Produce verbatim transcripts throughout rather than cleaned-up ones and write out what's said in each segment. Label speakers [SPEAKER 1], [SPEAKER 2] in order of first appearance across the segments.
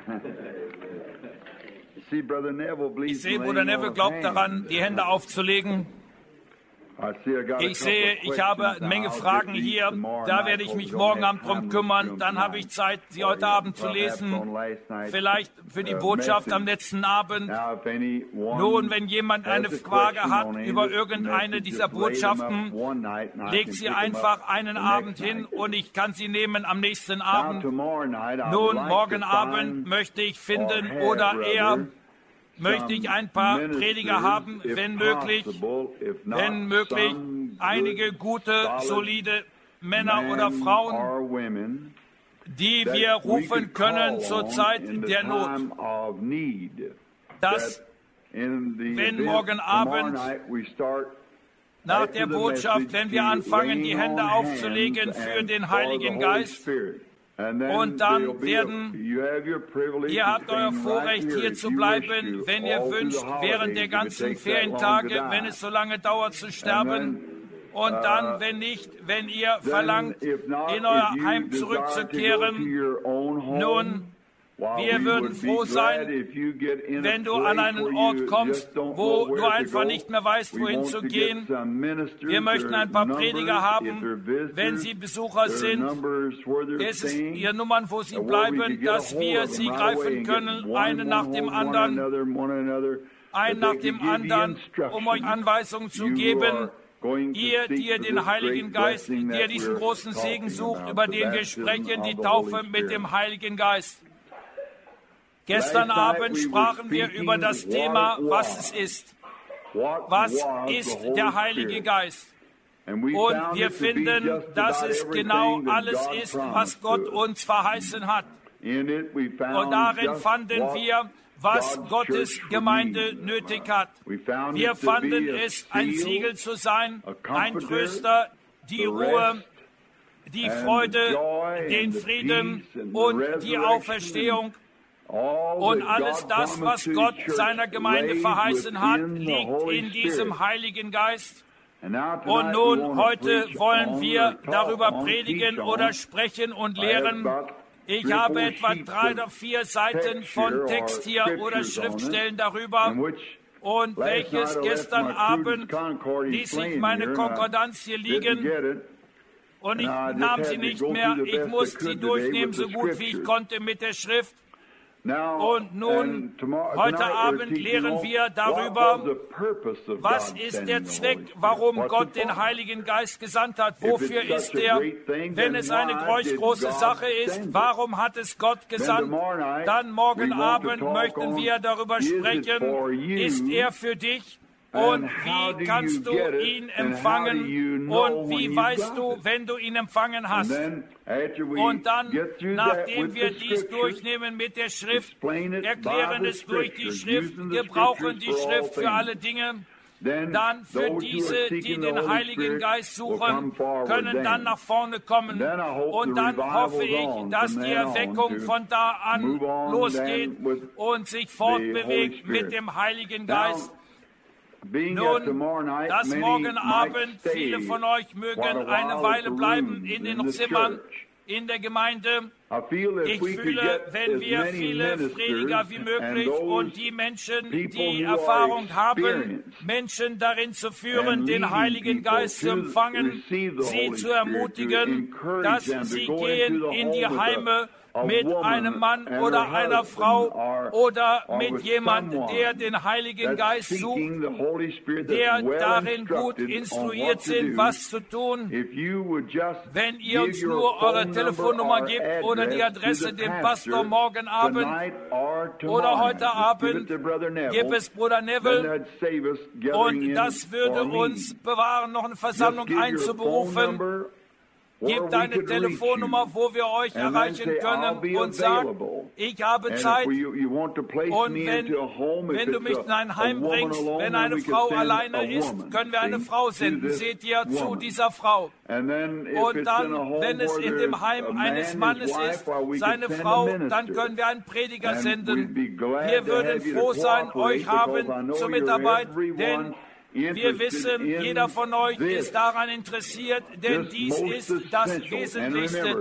[SPEAKER 1] Ich sehe, Bruder Neville glaubt daran, die Hände aufzulegen. Ich sehe, ich habe eine Menge Fragen hier. Da werde ich mich morgen Abend drum kümmern. Dann habe ich Zeit, sie heute Abend zu lesen. Vielleicht für die Botschaft am letzten Abend. Nun, wenn jemand eine Frage hat über irgendeine dieser Botschaften, legt sie einfach einen Abend hin und ich kann sie nehmen am nächsten Abend. Nun, morgen Abend möchte ich finden oder eher möchte ich ein paar Prediger haben, wenn möglich, wenn möglich, einige gute, solide Männer oder Frauen, die wir rufen können zur Zeit der Not. Dass, wenn morgen Abend nach der Botschaft, wenn wir anfangen, die Hände aufzulegen für den Heiligen Geist, und dann werden, ihr habt euer Vorrecht, hier zu bleiben, wenn ihr wünscht, während der ganzen Ferientage, wenn es so lange dauert, zu sterben. Und dann, wenn nicht, wenn ihr verlangt, in euer Heim zurückzukehren, nun, wir würden froh sein, wenn du an einen Ort kommst, wo du einfach nicht mehr weißt, wohin zu gehen. Wir möchten ein paar Prediger haben, wenn sie Besucher sind. Es ist ihre Nummern, wo sie bleiben, dass wir sie greifen können, einen nach dem anderen, einen nach dem anderen, um euch Anweisungen zu geben. Ihr, die ihr den Heiligen Geist, die ihr diesen großen Segen sucht, über den wir sprechen, die Taufe mit dem Heiligen Geist. Gestern Abend sprachen wir über das Thema, was es ist. Was ist der Heilige Geist? Und wir finden, dass es genau alles ist, was Gott uns verheißen hat. Und darin fanden wir, was Gottes Gemeinde nötig hat. Wir fanden es, ein Siegel zu sein, ein Tröster, die Ruhe, die Freude, den Frieden und die Auferstehung. Und alles das, was Gott seiner Gemeinde verheißen hat, liegt in diesem Heiligen Geist. Und nun, heute wollen wir darüber predigen oder sprechen und lehren. Ich habe etwa drei oder vier Seiten von Text hier oder Schriftstellen darüber. Und welches gestern Abend ließ ich meine Konkordanz hier liegen. Und ich nahm sie nicht mehr. Ich musste sie durchnehmen, so gut wie ich konnte mit der Schrift. Und nun, heute Abend lehren wir darüber, was ist der Zweck, warum Gott den Heiligen Geist gesandt hat. Wofür ist er, wenn es eine große Sache ist, warum hat es Gott gesandt? Dann morgen Abend möchten wir darüber sprechen, ist er für dich? Und wie kannst du ihn empfangen? Und wie weißt du, wenn du ihn empfangen hast? Und dann, nachdem wir dies durchnehmen mit der Schrift, erklären es durch die Schrift, gebrauchen die Schrift für alle Dinge, dann für diese, die den Heiligen Geist suchen, können dann nach vorne kommen. Und dann hoffe ich, dass die Erweckung von da an losgeht und sich fortbewegt mit dem Heiligen Geist. Nun, dass morgen Abend viele von euch mögen eine Weile bleiben in den Zimmern, in der Gemeinde. Ich fühle, wenn wir viele Prediger wie möglich und die Menschen, die Erfahrung haben, Menschen darin zu führen, den Heiligen Geist zu empfangen, sie zu ermutigen, dass sie gehen in die Heime mit einem Mann oder einer Frau oder mit jemandem, der den Heiligen Geist sucht, der darin gut instruiert sind, was zu tun. Wenn ihr uns nur eure Telefonnummer gebt oder die Adresse dem Pastor morgen Abend oder heute Abend, gibt es Bruder Neville, und das würde uns bewahren, noch eine Versammlung einzuberufen. Gebt eine Telefonnummer, wo wir euch erreichen können, und sagt, ich habe Zeit. Und wenn, wenn du mich in ein Heim bringst, wenn eine Frau alleine ist, können wir eine Frau senden. Seht ihr zu dieser Frau. Und dann, wenn es in dem Heim eines Mannes ist, seine Frau, dann können wir einen Prediger senden. Wir würden froh sein, euch haben zur Mitarbeit, denn wir wissen, jeder von euch ist daran interessiert, denn dies ist das Wesentlichste.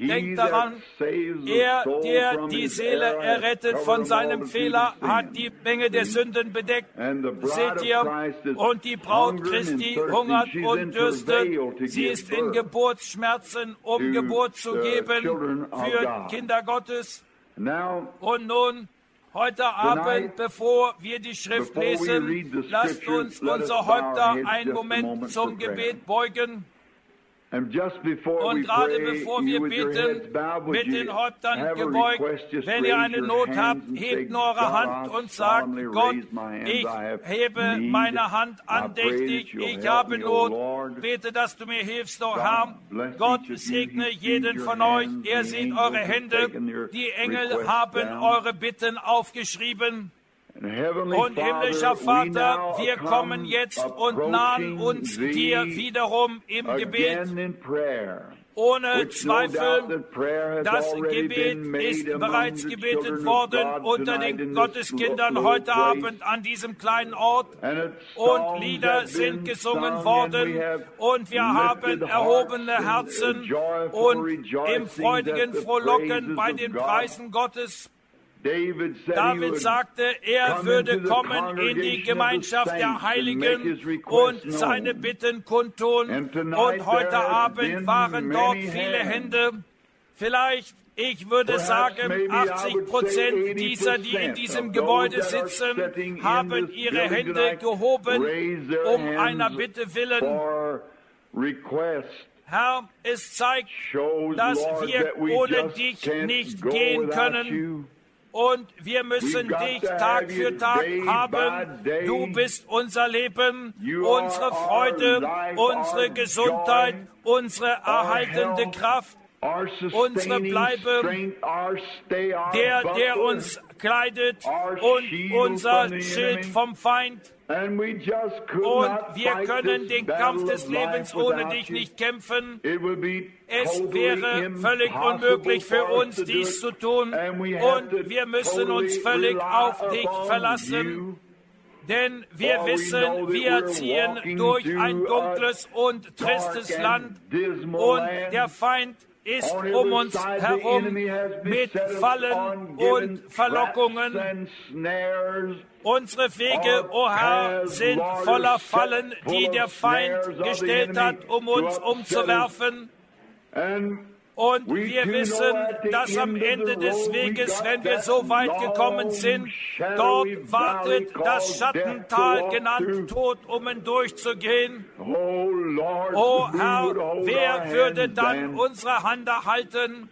[SPEAKER 1] Denkt daran, er, der die Seele errettet von seinem Fehler, hat die Menge der Sünden bedeckt. Seht ihr, und die Braut Christi hungert und dürstet. Sie ist in Geburtsschmerzen, um Geburt zu geben für Kinder Gottes. Und nun, heute Abend, bevor wir die Schrift lesen, lasst uns unsere Häupter einen Moment zum Gebet beugen. Und gerade bevor wir beten, mit den Häuptern gebeugt, wenn ihr eine Not habt, hebt nur eure Hand und sagt, Gott, ich hebe meine Hand andächtig, ich habe Not, bete, dass du mir hilfst, oh Herr. Gott segne jeden von euch, er sieht eure Hände, die Engel haben eure Bitten aufgeschrieben. Und himmlischer Vater, wir kommen jetzt und nahen uns dir wiederum im Gebet. Ohne Zweifel, das Gebet ist bereits gebetet worden unter den Gotteskindern heute Abend an diesem kleinen Ort. Und Lieder sind gesungen worden und wir haben erhobene Herzen und im freudigen Frohlocken bei den Preisen Gottes. David sagte, er würde kommen in die Gemeinschaft der Heiligen und seine Bitten kundtun. Und heute Abend waren dort viele Hände. Vielleicht, ich würde sagen, achtzig Prozent dieser, die in diesem Gebäude sitzen, haben ihre Hände gehoben, um einer Bitte willen. Herr, es zeigt, dass wir ohne dich nicht gehen können. Und wir müssen dich Tag für Tag haben. Du bist unser Leben, unsere Freude, unsere Gesundheit, unsere erhaltende Kraft, unsere Bleibe, der, der uns kleidet und unser Schild vom Feind. Und wir können den Kampf des Lebens ohne dich nicht kämpfen. Es wäre völlig unmöglich für uns, dies zu tun. Und wir müssen uns völlig auf dich verlassen. Denn wir wissen, wir ziehen durch ein dunkles und tristes Land. Und der Feind ist um uns herum mit Fallen und Verlockungen. Unsere Wege, o Herr, sind voller Fallen, die der Feind gestellt hat, um uns umzuwerfen. Und wir wissen, dass am Ende des Weges, wenn wir so weit gekommen sind, dort wartet das Schattental, genannt Tod, um hindurchzugehen. O Herr, wer würde dann unsere Hand erhalten?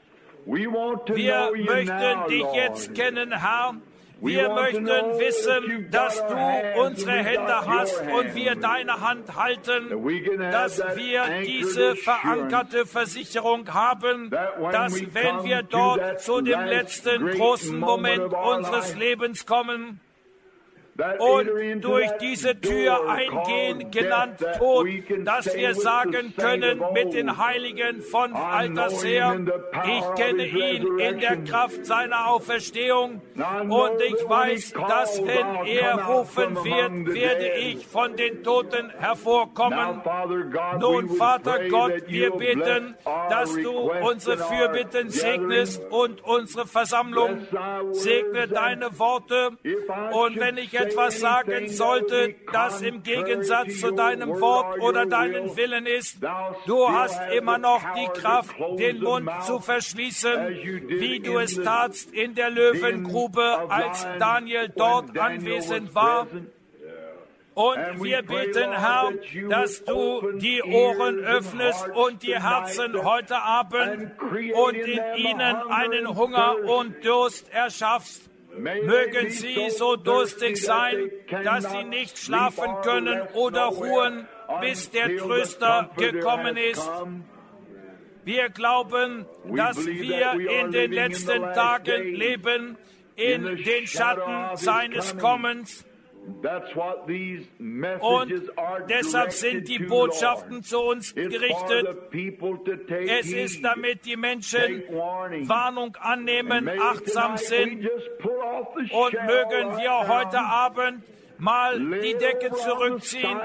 [SPEAKER 1] Wir möchten dich jetzt kennen, Herr. Wir möchten wissen, dass du unsere Hände hast und wir deine Hand halten, dass wir diese verankerte Versicherung haben, dass wenn wir dort zu dem letzten großen Moment unseres Lebens kommen und durch diese Tür eingehen, genannt Tod, dass wir sagen können mit den Heiligen von alters her, ich kenne ihn in der Kraft seiner Auferstehung und ich weiß, dass wenn er rufen wird, werde ich von den Toten hervorkommen. Nun, Vater Gott, wir beten, dass du unsere Fürbitten segnest und unsere Versammlung. Segne deine Worte und wenn ich etwas sagen sollte, das im Gegensatz zu deinem Wort oder deinem Willen ist, du hast immer noch die Kraft, den Mund zu verschließen, wie du es tatst in der Löwengrube, als Daniel dort anwesend war. Und wir beten, Herr, dass du die Ohren öffnest und die Herzen heute Abend und in ihnen einen Hunger und Durst erschaffst. Mögen sie so durstig sein, dass sie nicht schlafen können oder ruhen, bis der Tröster gekommen ist. Wir glauben, dass wir in den letzten Tagen leben, in den Schatten seines Kommens. Und deshalb sind die Botschaften zu uns gerichtet. Es ist, damit die Menschen Warnung annehmen, achtsam sind. Und mögen wir heute Abend mal die Decke zurückziehen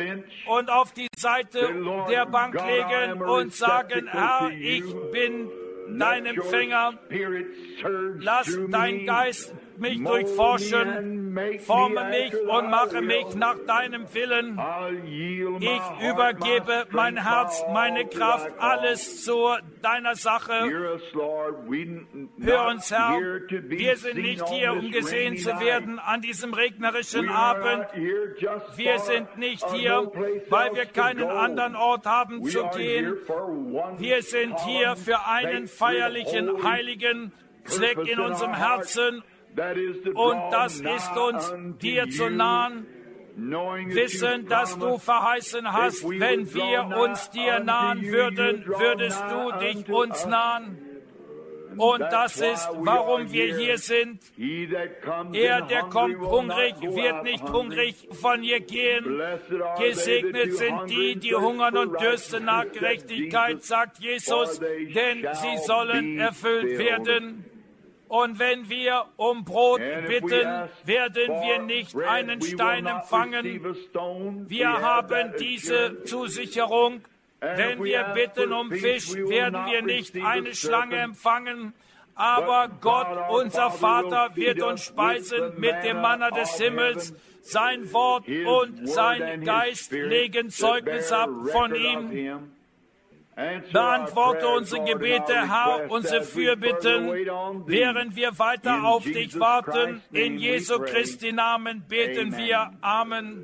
[SPEAKER 1] und auf die Seite der Bank legen und sagen, Herr, ich bin dein Empfänger. Lass dein Geist mich durchforschen, forme mich und mache mich nach deinem Willen. Ich übergebe mein Herz, meine Kraft, alles zu deiner Sache. Hör uns, Herr, wir sind nicht hier, um gesehen zu werden an diesem regnerischen Abend. Wir sind nicht hier, weil wir keinen anderen Ort haben zu gehen. Wir sind hier für einen feierlichen, heiligen Zweck in unserem Herzen. Und das ist uns, dir zu nahen, wissen, dass du verheißen hast, wenn wir uns dir nahen würden, würdest du dich uns nahen. Und das ist, warum wir hier sind. Er, der kommt hungrig, wird nicht hungrig von hier gehen. Gesegnet sind die, die hungern und dürsten nach Gerechtigkeit, sagt Jesus, denn sie sollen erfüllt werden. Und wenn wir um Brot bitten, werden wir nicht einen Stein empfangen. Wir haben diese Zusicherung. Wenn wir bitten um Fisch, werden wir nicht eine Schlange empfangen. Aber Gott, unser Vater, wird uns speisen mit dem Manna des Himmels. Sein Wort und sein Geist legen Zeugnis ab von ihm. Beantworte unsere Gebete, Herr, unsere Fürbitten, während wir weiter auf dich warten. In Jesu Christi Namen beten wir. Amen.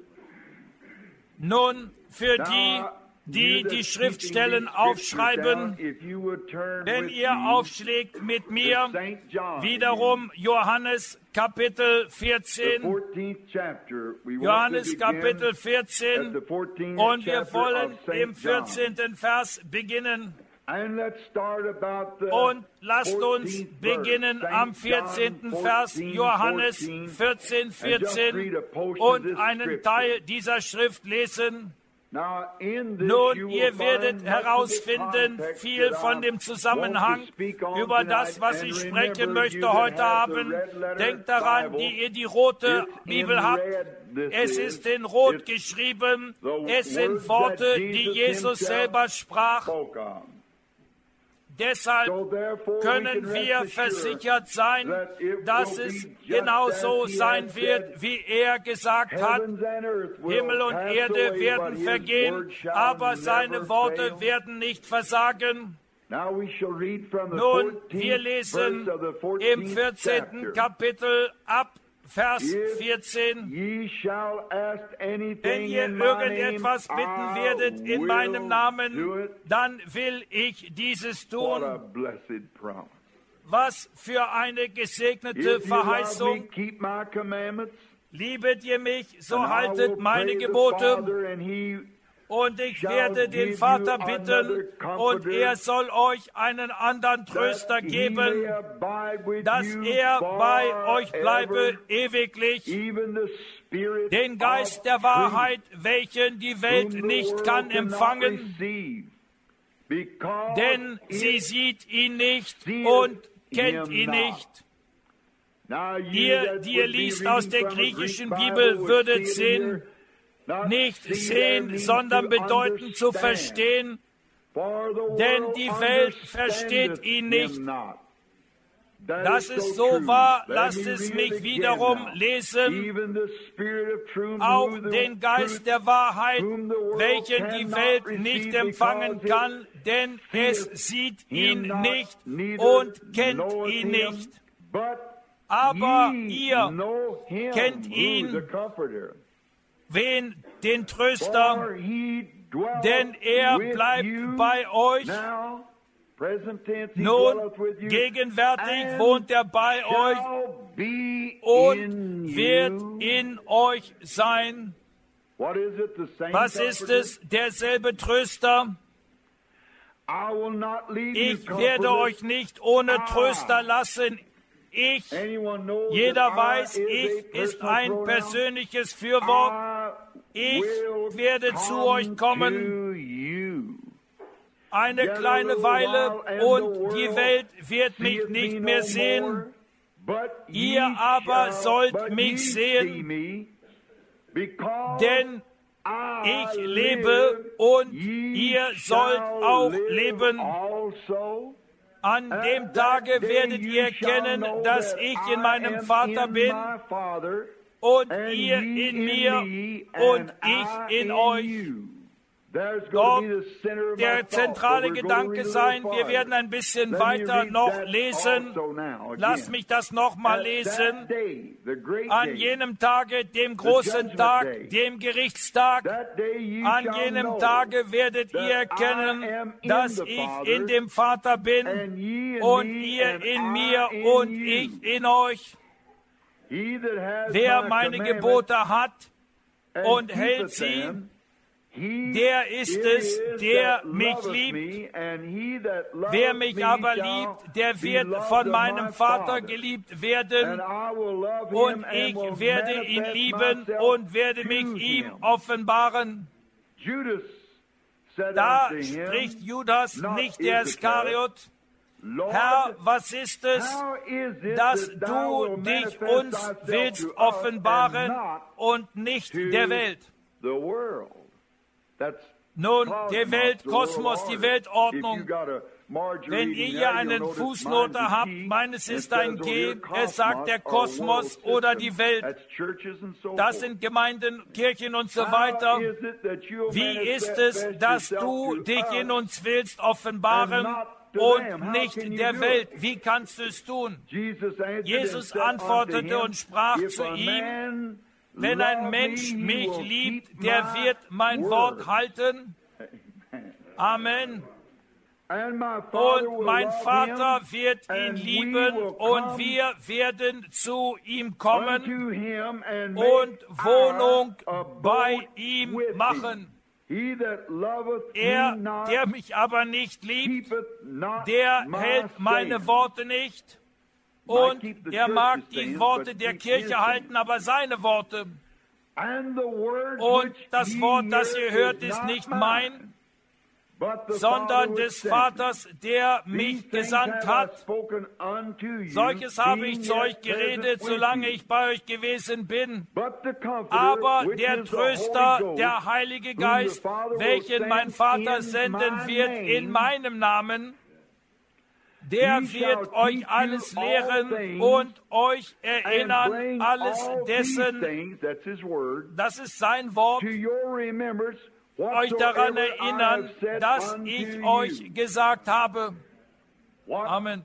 [SPEAKER 1] Nun, für die, die die Schriftstellen aufschreiben, wenn ihr aufschlägt mit mir, wiederum Johannes Kapitel vierzehn, Johannes Kapitel vierzehn, und wir wollen im vierzehnten Vers beginnen. Und lasst uns beginnen am vierzehnten Vers, Johannes vierzehn, vierzehn, und einen Teil dieser Schrift lesen. Nun, ihr werdet herausfinden, viel von dem Zusammenhang über das, was ich sprechen möchte heute Abend. Denkt daran, die ihr die rote Bibel habt. Es ist in Rot geschrieben. Es sind Worte, die Jesus selber sprach. Deshalb können wir versichert sein, dass es genauso sein wird, wie er gesagt hat. Himmel und Erde werden vergehen, aber seine Worte werden nicht versagen. Nun, wir lesen im vierzehnten Kapitel ab Vers vierzehn, wenn ihr irgendetwas bitten werdet in meinem Namen, dann will ich dieses tun. Was für eine gesegnete Verheißung. Liebet ihr mich, so haltet meine Gebote. Und ich werde den Vater bitten, und er soll euch einen anderen Tröster geben, dass er bei euch bleibe ewiglich, den Geist der Wahrheit, welchen die Welt nicht kann empfangen, denn sie sieht ihn nicht und kennt ihn nicht. Ihr, die ihr liest aus der griechischen Bibel, würdet sehen, nicht sehen, sondern bedeuten zu verstehen, denn die Welt versteht ihn nicht. Das ist so wahr, lasst es mich wiederum lesen. Auch den Geist der Wahrheit, welchen die Welt nicht empfangen kann, denn es sieht ihn nicht und kennt ihn nicht. Aber ihr kennt ihn. Wen? Den Tröster, denn er bleibt bei euch. Nun, gegenwärtig wohnt er bei euch und wird in euch sein. Was ist es? Derselbe Tröster. Ich werde euch nicht ohne Tröster lassen. Ich, jeder weiß, ich ist ein persönliches Fürwort. Ich werde zu euch kommen, eine kleine Weile, und die Welt wird mich nicht mehr sehen. Ihr aber sollt mich sehen, denn ich lebe und ihr sollt auch leben. An dem Tage werdet ihr erkennen, dass ich in meinem Vater bin und ihr in mir und ich in euch. Dort der zentrale Gedanke sein, wir werden ein bisschen weiter noch lesen. Lass mich das nochmal lesen. An jenem Tage, dem großen Tag, dem Gerichtstag, an jenem Tage werdet ihr erkennen, dass ich in dem Vater bin und ihr in mir und ich in euch. Wer meine Gebote hat und hält sie, der ist es, der mich liebt. Wer mich aber liebt, der wird von meinem Vater geliebt werden. Und ich werde ihn lieben und werde mich ihm offenbaren. Da spricht Judas, nicht der Iskariot: Herr, was ist es, dass du dich uns willst offenbaren und nicht der Welt? Nun, der Weltkosmos, die Weltordnung. Wenn ihr hier einen Fußnote habt, meines ist ein G, es sagt der Kosmos oder die Welt. Das sind Gemeinden, Kirchen und so weiter. Wie ist es, dass du dich in uns willst offenbaren und nicht der Welt? Wie kannst du es tun? Jesus antwortete und sprach zu ihm: Wenn ein Mensch mich liebt, der wird mein Wort halten. Amen. Und mein Vater wird ihn lieben und wir werden zu ihm kommen und Wohnung bei ihm machen. Er, der mich aber nicht liebt, der hält meine Worte nicht. Und er mag die Worte der Kirche halten, aber seine Worte. Und das Wort, das ihr hört, ist nicht mein, sondern des Vaters, der mich gesandt hat. Solches habe ich zu euch geredet, solange ich bei euch gewesen bin. Aber der Tröster, der Heilige Geist, welchen mein Vater senden wird in meinem Namen, der wird euch alles lehren und euch erinnern, alles dessen, das ist sein Wort, euch daran erinnern, dass ich euch gesagt habe. Amen.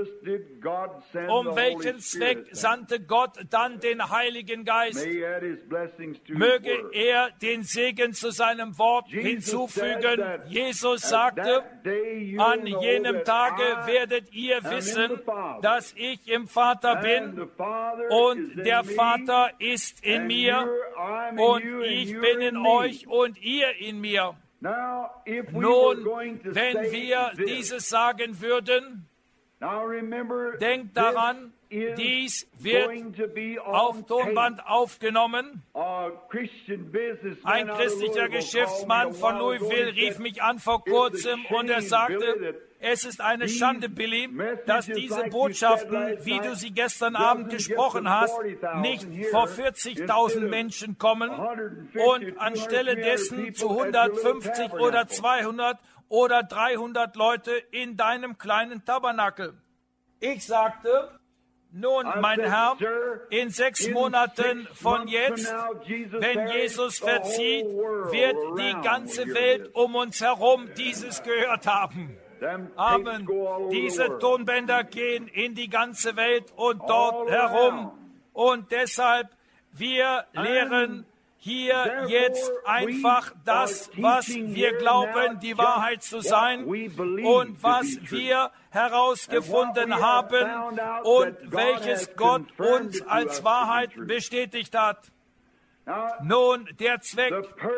[SPEAKER 1] Um welchen Zweck sandte Gott dann den Heiligen Geist? Möge er den Segen zu seinem Wort hinzufügen. Jesus sagte, an jenem Tage werdet ihr wissen, dass ich im Vater bin und der Vater ist in mir und ich bin in euch und ihr in mir. Nun, wenn wir dieses sagen würden, denkt daran, dies wird auf Tonband aufgenommen. Ein christlicher Geschäftsmann von Louisville rief mich an vor kurzem und er sagte, es ist eine Schande, Billy, dass diese Botschaften, wie du sie gestern Abend gesprochen hast, nicht vor vierzigtausend Menschen kommen und anstelle dessen zu hundertfünfzig oder zweihundert oder dreihundert Leute in deinem kleinen Tabernakel. Ich sagte, nun, mein Herr, in sechs Monaten von jetzt, wenn Jesus verzieht, wird die ganze Welt um uns herum dieses gehört haben. Amen. Diese Tonbänder gehen in die ganze Welt und dort herum. Und deshalb, wir lehren hier jetzt einfach das, was wir glauben, die Wahrheit zu sein und was wir herausgefunden haben und welches Gott uns als Wahrheit bestätigt hat. Nun, der Zweck.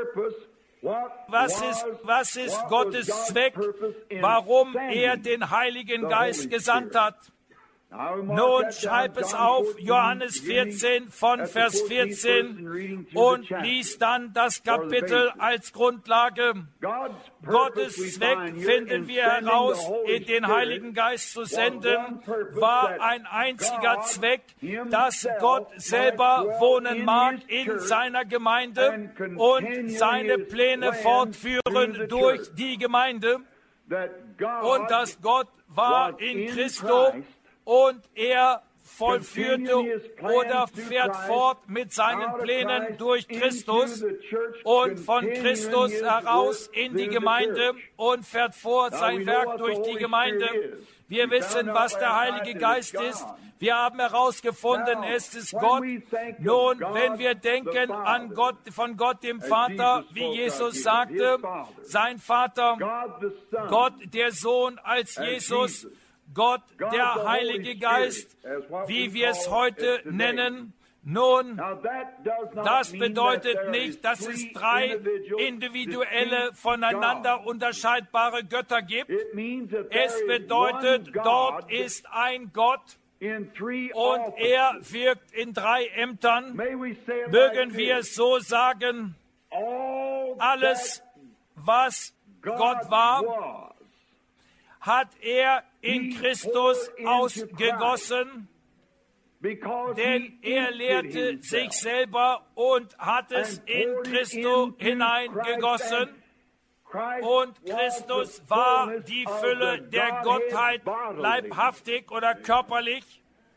[SPEAKER 1] Was ist, was ist Gottes Zweck, warum er den Heiligen Geist gesandt hat? Nun schreib es auf, Johannes vierzehn von Vers vierzehn und lies dann das Kapitel als Grundlage. Gottes Zweck, finden wir heraus, in den Heiligen Geist zu senden, war ein einziger Zweck, dass Gott selber wohnen mag in seiner Gemeinde und seine Pläne fortführen durch die Gemeinde. und dass Gott war in Christo und er vollführte oder fährt fort mit seinen Plänen durch Christus und von Christus heraus in die Gemeinde und fährt fort sein Werk durch die Gemeinde. Wir wissen, was der Heilige Geist ist. Wir haben herausgefunden, es ist Gott. Nun, wenn wir denken an Gott, von Gott dem Vater, wie Jesus sagte, sein Vater, Gott der Sohn als Jesus, Gott der Heilige Geist, wie wir es heute nennen. Nun, das bedeutet nicht, dass es drei individuelle, voneinander unterscheidbare Götter gibt. Es bedeutet, dort ist ein Gott und er wirkt in drei Ämtern. Mögen wir es so sagen, alles, was Gott war, hat er in Christus ausgegossen, denn er lehrte sich selber und hat es in Christus hineingegossen. Und Christus war die Fülle der Gottheit, leibhaftig oder körperlich.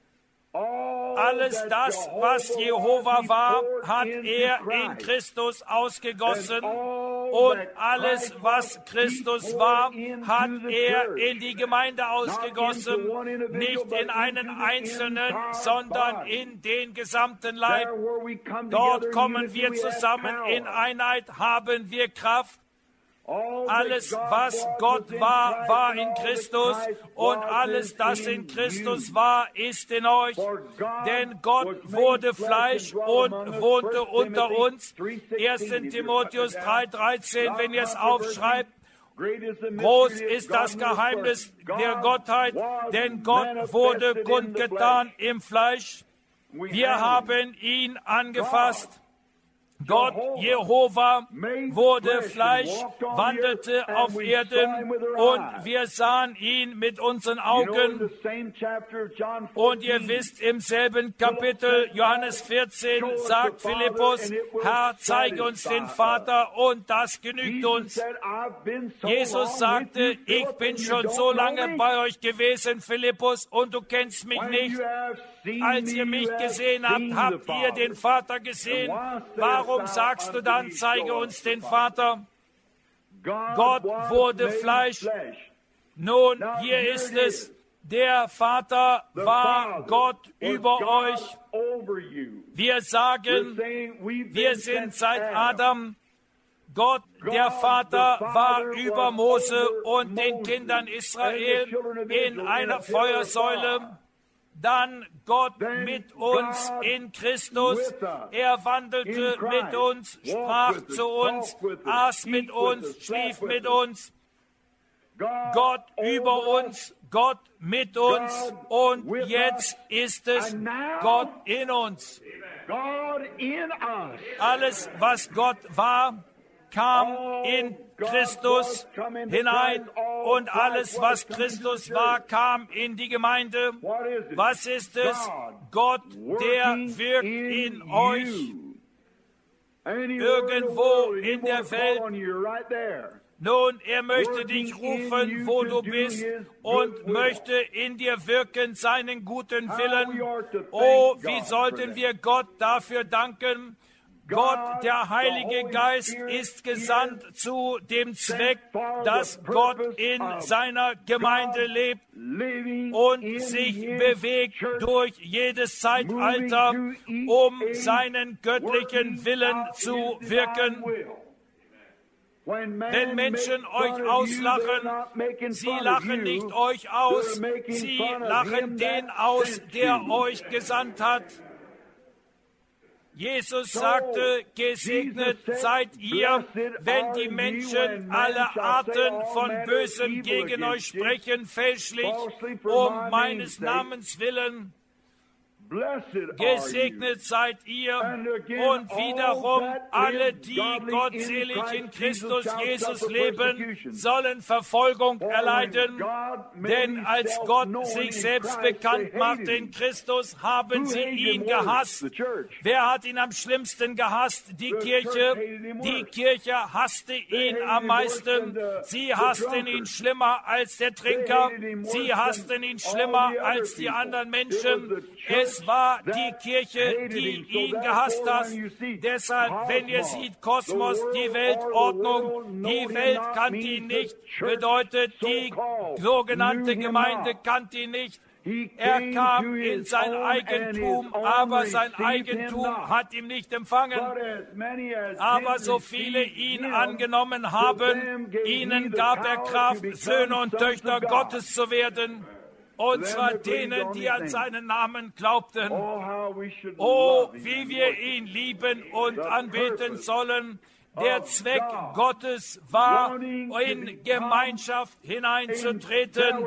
[SPEAKER 1] Alles das, was Jehova war, hat er in Christus ausgegossen. Und alles, was Christus war, hat er in die Gemeinde ausgegossen. Nicht in einen Einzelnen, sondern in den gesamten Leib. Dort kommen wir zusammen in Einheit, haben wir Kraft. Alles, was Gott war, war in Christus und alles, das in Christus war, ist in euch. Denn Gott wurde Fleisch und wohnte unter uns. erster Timotheus drei dreizehn, wenn ihr es aufschreibt. Groß ist das Geheimnis der Gottheit, denn Gott wurde kundgetan im Fleisch. Wir haben ihn angefasst. Gott, Jehova, wurde Fleisch, wandelte auf Erden und wir sahen ihn mit unseren Augen. Und ihr wisst, im selben Kapitel, Johannes vierzehn, sagt Philippus, Herr, zeige uns den Vater und das genügt uns. Jesus sagte, ich bin schon so lange bei euch gewesen, Philippus, und du kennst mich nicht. Als ihr mich gesehen habt, habt ihr den Vater gesehen. Warum sagst du dann, zeige uns den Vater? Gott wurde Fleisch. Nun, hier ist es. Der Vater war Gott über euch. Wir sagen, wir sind seit Adam. Gott, der Vater, war über Mose und den Kindern Israel in einer Feuersäule. Dann Gott mit uns in Christus. Er wandelte mit uns, sprach zu uns, aß mit uns, schlief mit uns. Gott über uns, Gott mit uns und jetzt ist es Gott in uns. Alles, was Gott war, kam in Christus hinein und alles, was Christus war, kam in die Gemeinde. Was ist es? Gott, der wirkt in euch. Irgendwo in der Welt. Nun, er möchte dich rufen, wo du bist, und möchte in dir wirken seinen guten Willen. Oh, wie sollten wir Gott dafür danken? Gott, der Heilige Geist, ist gesandt zu dem Zweck, dass Gott in seiner Gemeinde lebt und sich bewegt durch jedes Zeitalter, um seinen göttlichen Willen zu wirken. Wenn Menschen euch auslachen, sie lachen nicht euch aus, sie lachen den aus, der euch gesandt hat. Jesus sagte, gesegnet seid ihr, wenn die Menschen alle Arten von Bösem gegen euch sprechen, fälschlich, um meines Namens willen. Gesegnet seid ihr und wiederum alle, die gottselig in Christus Jesus leben, sollen Verfolgung erleiden, denn als Gott sich selbst bekannt macht in Christus, haben sie ihn gehasst. Wer hat ihn am schlimmsten gehasst? Die Kirche. Die Kirche hasste ihn am meisten. Sie hassten ihn schlimmer als der Trinker. Sie hassten ihn schlimmer als die anderen Menschen. Es war die Kirche, die ihn gehasst hat. Deshalb, wenn ihr seht, Kosmos, die Weltordnung, die Welt kannte ihn nicht, bedeutet, die sogenannte Gemeinde kannte ihn nicht. Er kam in sein Eigentum, aber sein Eigentum hat ihn nicht empfangen. Aber so viele ihn angenommen haben, ihnen gab er Kraft, Söhne und Töchter Gottes zu werden. Und zwar denen, die an seinen Namen glaubten. Oh, wie wir ihn lieben und anbeten sollen. Der Zweck Gottes war, in Gemeinschaft hineinzutreten.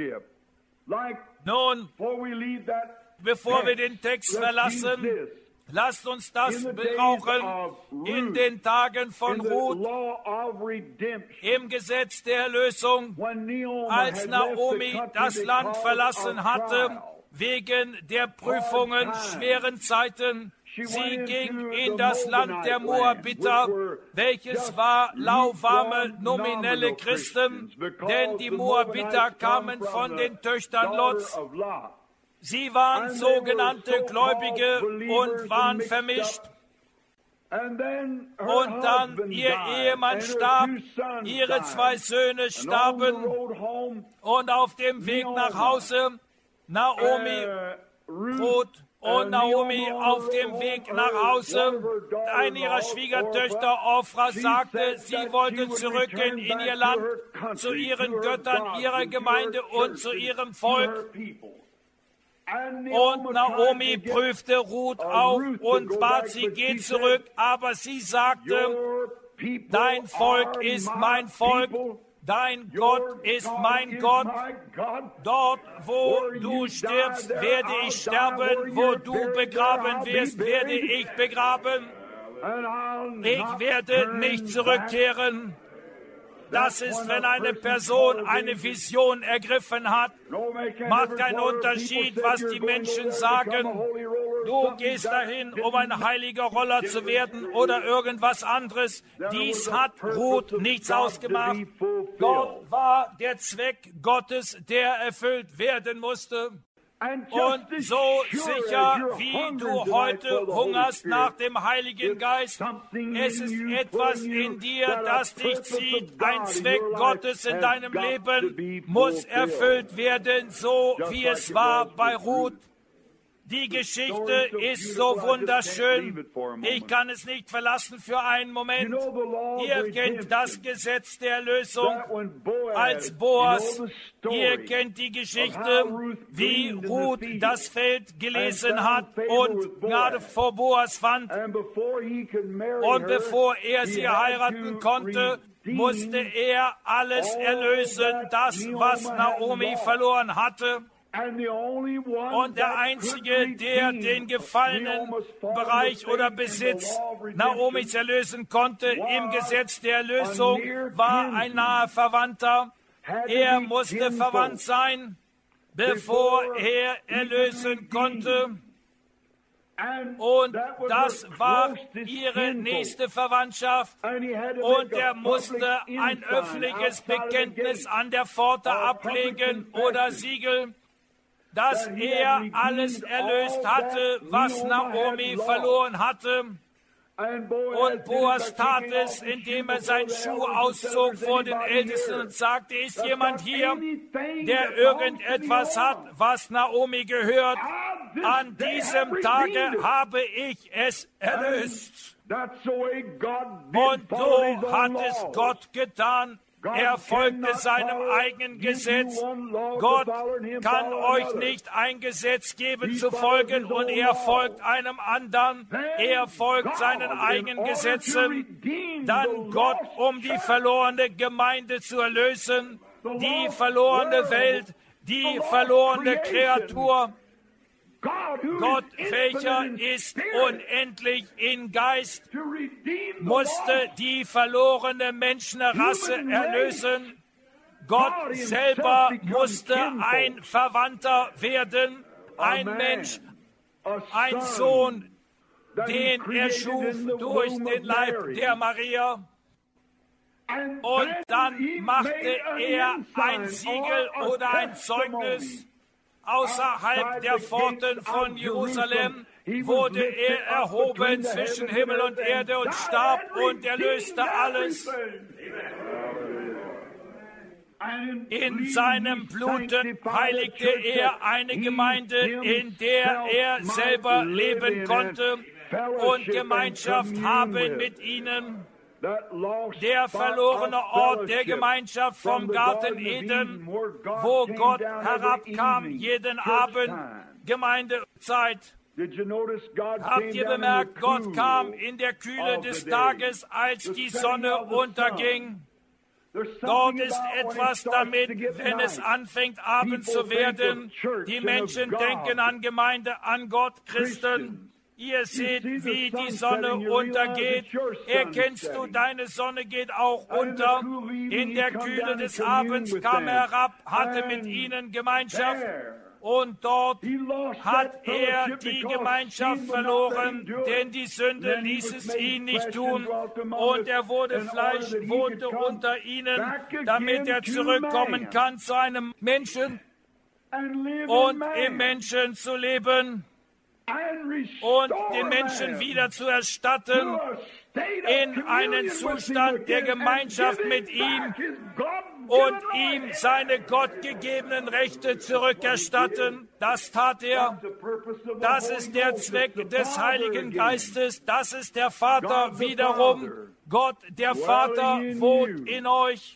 [SPEAKER 1] Nun, bevor wir den Text verlassen, lasst uns das brauchen in den Tagen von Ruth, im Gesetz der Erlösung, als Naomi das Land verlassen hatte, wegen der Prüfungen, schweren Zeiten. Sie ging in das Land der Moabiter, welches war lauwarme, nominelle Christen, denn die Moabiter kamen von den Töchtern Lots. Sie waren sogenannte Gläubige und waren vermischt. Und dann ihr Ehemann starb, ihre zwei Söhne starben und auf dem Weg nach Hause Naomi, Ruth und Naomi auf dem Weg nach Hause, eine ihrer Schwiegertöchter, Orphra, sagte, sie wollte zurückgehen in ihr Land, zu ihren Göttern, ihrer Gemeinde und zu ihrem Volk. Und Naomi prüfte Ruth auf und bat sie, geh zurück, aber sie sagte, dein Volk ist mein Volk. Dein Gott ist mein Gott. Dort, wo du stirbst, werde ich sterben. Wo du begraben wirst, werde ich begraben. Ich werde nicht zurückkehren. Das ist, wenn eine Person eine Vision ergriffen hat. Macht keinen Unterschied, was die Menschen sagen. Du gehst dahin, um ein heiliger Roller zu werden oder irgendwas anderes. Dies hat Ruth nichts ausgemacht. Gott war der Zweck Gottes, der erfüllt werden musste. Und so sicher, wie du heute hungerst nach dem Heiligen Geist, es ist etwas in dir, das dich zieht. Ein Zweck Gottes in deinem Leben muss erfüllt werden, so wie es war bei Ruth. Die Geschichte ist so wunderschön. Ich kann es nicht verlassen für einen Moment. Ihr kennt das Gesetz der Erlösung als Boas. Ihr kennt die Geschichte, wie Ruth das Feld gelesen hat und Gnade vor Boas fand. Und bevor er sie heiraten konnte, musste er alles erlösen, das, was Naomi verloren hatte. Und der Einzige, der den gefallenen Bereich oder Besitz Naomis erlösen konnte im Gesetz der Erlösung, war ein naher Verwandter. Er musste verwandt sein, bevor er erlösen konnte. Und das war ihre nächste Verwandtschaft. Und er musste ein öffentliches Bekenntnis an der Pforte ablegen oder Siegel, dass er alles erlöst hatte, was Naomi verloren hatte. Und Boas tat es, indem er seinen Schuh auszog vor den Ältesten und sagte, ist jemand hier, der irgendetwas hat, was Naomi gehört? An diesem Tage habe ich es erlöst. Und so hat es Gott getan. Er folgte seinem eigenen Gesetz. Gott kann euch nicht ein Gesetz geben zu folgen und er folgt einem anderen. Er folgt seinen eigenen Gesetzen. Dann Gott, um die verlorene Gemeinde zu erlösen, die verlorene Welt, die verlorene Kreatur. Gott, welcher ist unendlich in Geist, musste die verlorene Menschenrasse erlösen. Gott selber musste ein Verwandter werden, ein Mensch, ein Sohn, den er schuf durch den Leib der Maria. Und dann machte er ein Siegel oder ein Zeugnis außerhalb der Pforten von Jerusalem, wurde er erhoben zwischen Himmel und Erde und starb und erlöste alles. In seinem Blute heiligte er eine Gemeinde, in der er selber leben konnte und Gemeinschaft haben mit ihnen. Der verlorene Ort der Gemeinschaft vom Garten Eden, wo Gott herabkam jeden Abend, Gemeindezeit. Habt ihr bemerkt, Gott kam in der Kühle des Tages, als die Sonne unterging. Dort ist etwas damit, wenn es anfängt, Abend zu werden. Die Menschen denken an Gemeinde, an Gott, Christen. Ihr seht, wie die Sonne untergeht. Erkennst du, deine Sonne geht auch unter. In der Kühle des Abends kam er herab, hatte mit ihnen Gemeinschaft. Und dort hat er die Gemeinschaft verloren, denn die Sünde ließ es ihn nicht tun. Und er wurde Fleisch, wohnte unter ihnen, damit er zurückkommen kann zu einem Menschen und im Menschen zu leben und den Menschen wieder zu erstatten in einen Zustand der Gemeinschaft mit ihm und ihm seine gottgegebenen Rechte zurückerstatten. Das tat er. Das ist der Zweck des Heiligen Geistes. Das ist der Vater wiederum. Gott, der Vater, wohnt in euch.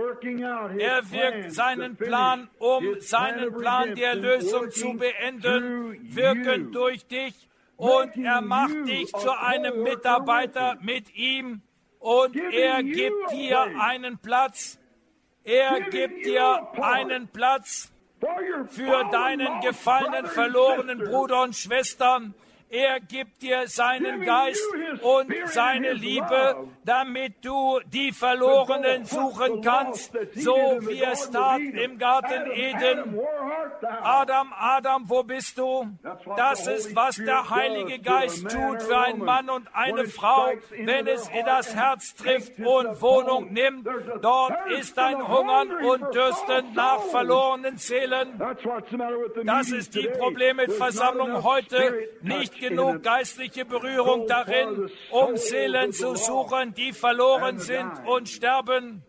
[SPEAKER 1] Er wirkt seinen Plan, um seinen Plan der Erlösung zu beenden, wirkend durch dich. Und er macht dich zu einem Mitarbeiter mit ihm. Und er gibt dir einen Platz. Er gibt dir einen Platz für deinen gefallenen, verlorenen Bruder und Schwestern. Er gibt dir seinen Geist und seine Liebe, damit du die Verlorenen suchen kannst, so wie es tat im Garten Eden. Adam, Adam, wo bist du? Das ist, was der Heilige Geist tut für einen Mann und eine Frau, wenn es in das Herz trifft und Wohnung nimmt. Dort ist ein Hungern und Dürsten nach verlorenen Seelen. Das ist die Problem mit Versammlungen heute. Nicht genug geistliche Berührung darin, um Seelen zu suchen, die verloren sind und sterben.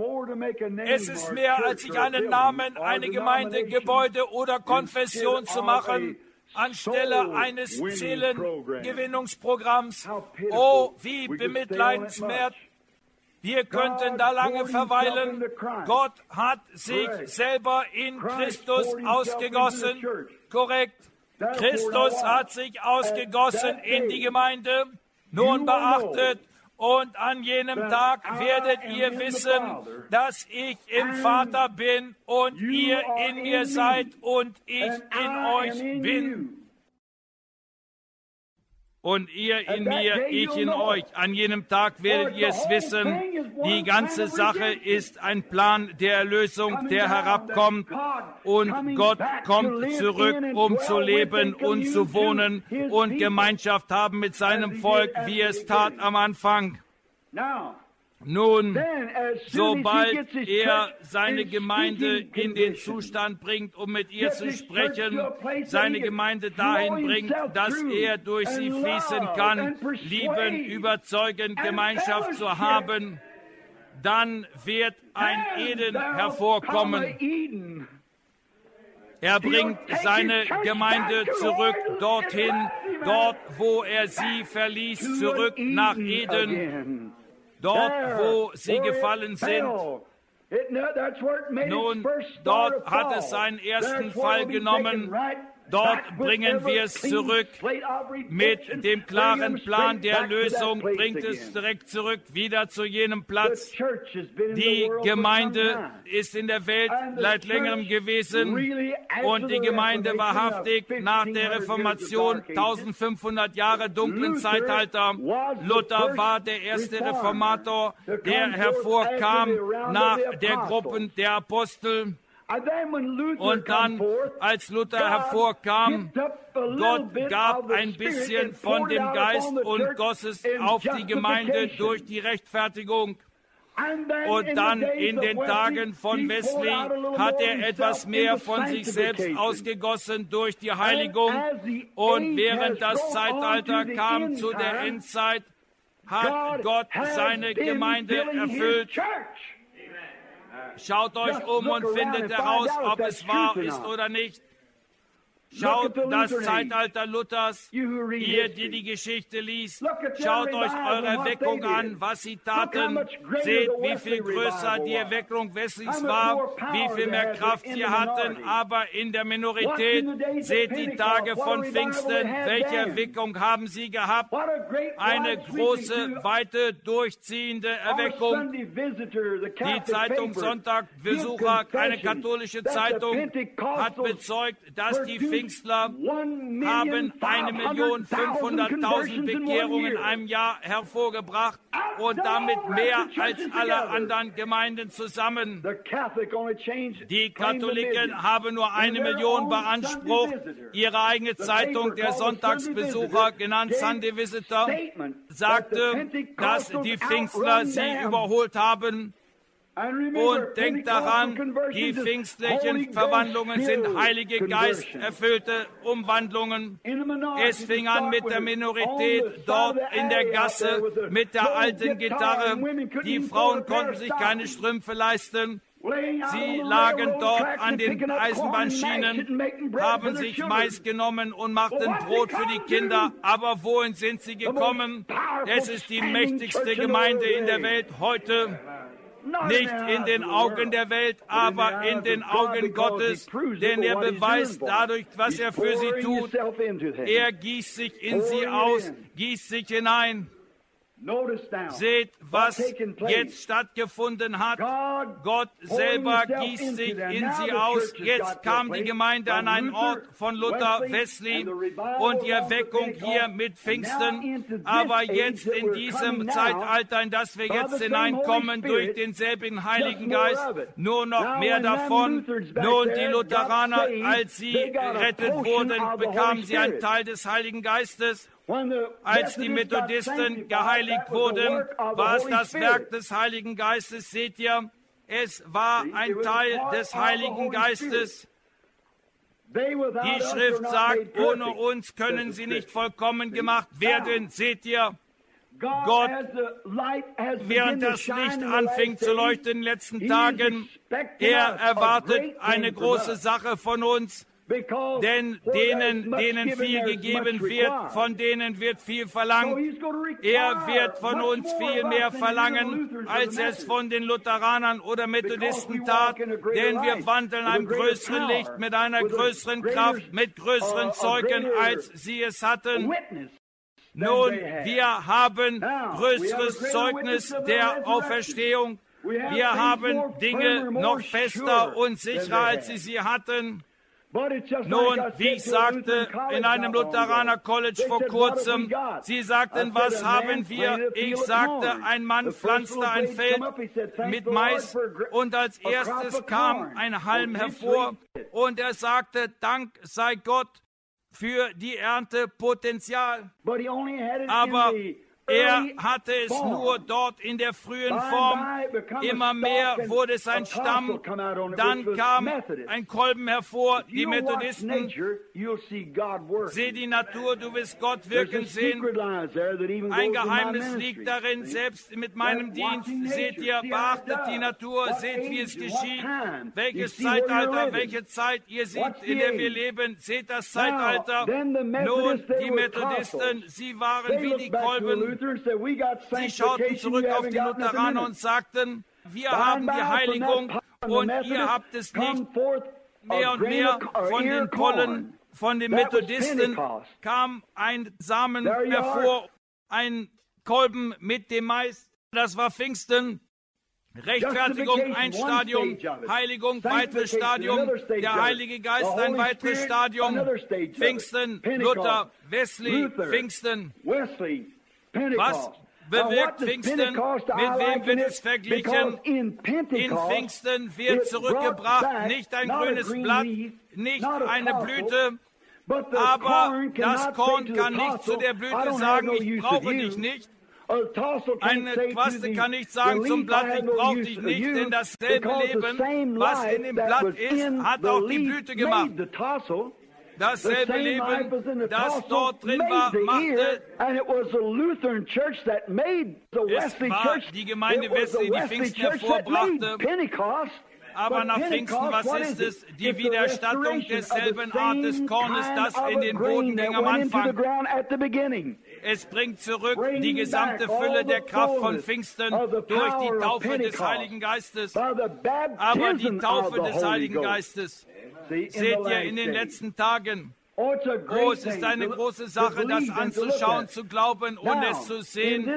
[SPEAKER 1] Es ist mehr, als sich einen Namen, eine Gemeinde, Gebäude oder Konfession zu machen, anstelle eines Seelengewinnungsprogramms. Oh, wie bemitleidenswert. Wir könnten da lange verweilen. Gott hat sich selber in Christus ausgegossen. Korrekt. Christus hat sich ausgegossen in die Gemeinde. Nun beachtet, und an jenem Tag werdet ihr wissen, dass ich im Vater bin und ihr in mir seid und ich in euch bin. Und ihr in mir, ich in euch. An jenem Tag werdet ihr es wissen. Die ganze Sache ist ein Plan der Erlösung, der herabkommt. Und Gott kommt zurück, um zu leben und zu wohnen und Gemeinschaft haben mit seinem Volk, wie es tat am Anfang. Nun, sobald er seine Gemeinde in den Zustand bringt, um mit ihr zu sprechen, seine Gemeinde dahin bringt, dass er durch sie fließen kann, lieben, überzeugen, Gemeinschaft zu haben, dann wird ein Eden hervorkommen. Er bringt seine Gemeinde zurück dorthin, dort, wo er sie verließ, zurück nach Eden. Dort, wo sie gefallen sind. Nun, dort hat es seinen ersten Fall genommen. Dort bringen wir es zurück. Mit dem klaren Plan der Erlösung bringt es direkt zurück, wieder zu jenem Platz. Die Gemeinde ist in der Welt seit längerem gewesen und die Gemeinde wahrhaftig nach der Reformation, eintausendfünfhundert Jahre dunklen Zeitalter. Luther war der erste Reformator, der hervorkam nach der Gruppen der Apostel. Und dann, als Luther hervorkam, Gott gab ein bisschen von dem Geist und goss es auf die Gemeinde durch die Rechtfertigung. Und dann in den Tagen von Wesley hat er etwas mehr von sich selbst ausgegossen durch die Heiligung. Und während das Zeitalter kam zu der Endzeit, hat Gott seine Gemeinde erfüllt. Schaut euch um und findet heraus, ob es wahr ist oder nicht. Schaut das Zeitalter Luthers, ihr, die die Geschichte liest. Schaut euch eure Erweckung an, was sie taten. Seht, wie viel größer die Erweckung Wesleys war, wie viel mehr Kraft sie hatten. Aber in der Minorität, seht die Tage von Pfingsten, welche Erweckung haben sie gehabt? Eine große, weite, durchziehende Erweckung. Die Zeitung Sonntagbesucher, eine katholische Zeitung, hat bezeugt, dass die Pfingsten Pfingstler haben eine Million fünfhunderttausend Bekehrungen in einem Jahr hervorgebracht und damit mehr als alle anderen Gemeinden zusammen. Die Katholiken haben nur eine Million beansprucht. Ihre eigene Zeitung, der Sonntagsbesucher, genannt Sunday Visitor, sagte, dass die Pfingstler sie überholt haben. Und denkt daran, die pfingstlichen Verwandlungen sind Heilige Geist erfüllte Umwandlungen. Es fing an mit der Minorität dort in der Gasse, mit der alten Gitarre. Die Frauen konnten sich keine Strümpfe leisten. Sie lagen dort an den Eisenbahnschienen, haben sich Mais genommen und machten Brot für die Kinder. Aber wohin sind sie gekommen? Es ist die mächtigste Gemeinde in der Welt heute. Nicht in den Augen der Welt, aber in den Augen Gottes, denn er beweist dadurch, was er für sie tut. Er gießt sich in sie aus, gießt sich hinein. Seht, was jetzt stattgefunden hat. Gott selber gießt sich in sie aus. Jetzt kam die Gemeinde an einen Ort von Luther, Wesley und die Erweckung hier mit Pfingsten. Aber jetzt in diesem Zeitalter, in das wir jetzt hineinkommen, durch denselben Heiligen Geist, nur noch mehr davon. Nun, die Lutheraner, als sie gerettet wurden, bekamen sie einen Teil des Heiligen Geistes. Als die Methodisten geheiligt wurden, war es das Werk des Heiligen Geistes. Seht ihr, es war ein Teil des Heiligen Geistes. Die Schrift sagt, ohne uns können sie nicht vollkommen gemacht werden. Seht ihr, Gott, während das Licht anfing zu leuchten in den letzten Tagen, er erwartet eine große Sache von uns. Denn denen, denen viel gegeben wird, von denen wird viel verlangt. Er wird von uns viel mehr verlangen, als er es von den Lutheranern oder Methodisten tat. Denn wir wandeln in einem größeren Licht, mit einer größeren Kraft, mit größeren Zeugen, als sie es hatten. Nun, wir haben größeres Zeugnis der Auferstehung. Wir haben Dinge noch fester und sicherer, als sie sie hatten. Nun, wie ich sagte in einem Lutheraner College vor kurzem, sie sagten, was haben wir? Ich sagte, ein Mann pflanzte ein Feld mit Mais und als erstes kam ein Halm hervor und er sagte, Dank sei Gott für die Erntepotenzial. Aber er hatte es nur dort in der frühen Form. Immer mehr wurde es ein Stamm. Dann kam ein Kolben hervor. Die Methodisten. Sieh die Natur, du wirst Gott wirken sehen. Ein Geheimnis liegt darin, selbst mit meinem Dienst. Seht ihr, beachtet die Natur, seht, wie es geschieht. Welches Zeitalter, welche Zeit ihr seht, in der wir leben. Seht das Zeitalter. Nun, die Methodisten, sie waren wie die Kolben. Sie schauten zurück auf die Lutheraner und sagten, wir haben die Heiligung und ihr habt es nicht. Mehr und mehr von den Pollen von den Methodisten kam ein Samen hervor, ein Kolben mit dem Mais. Das war Pfingsten. Rechtfertigung, ein Stadium, Heiligung, weiteres Stadium, der Heilige Geist, ein weiteres Stadium, Pfingsten, Luther, Wesley, Pfingsten. Was bewirkt Pfingsten? Mit wem wird es verglichen? In Pfingsten wird zurückgebracht nicht ein grünes Blatt, nicht eine Blüte, aber das Korn kann nicht zu der Blüte sagen, ich brauche dich nicht. Eine Quaste kann nicht sagen zum Blatt, ich brauche dich nicht, denn dasselbe Leben, was in dem Blatt ist, hat auch die Blüte gemacht. Dasselbe Leben, das dort drin war, machte, es war die Gemeinde Wesley, die Pfingsten hervorbrachte. Aber nach Pfingsten, was ist es? Die Wiedererstattung derselben Art des Kornes, das in den Boden ging am Anfang. Es bringt zurück die gesamte Fülle der Kraft von Pfingsten durch die Taufe des Heiligen Geistes. Aber die Taufe des Heiligen Geistes, seht ihr in den letzten Tagen, oh, es ist eine große Sache, das anzuschauen, zu glauben und es zu sehen.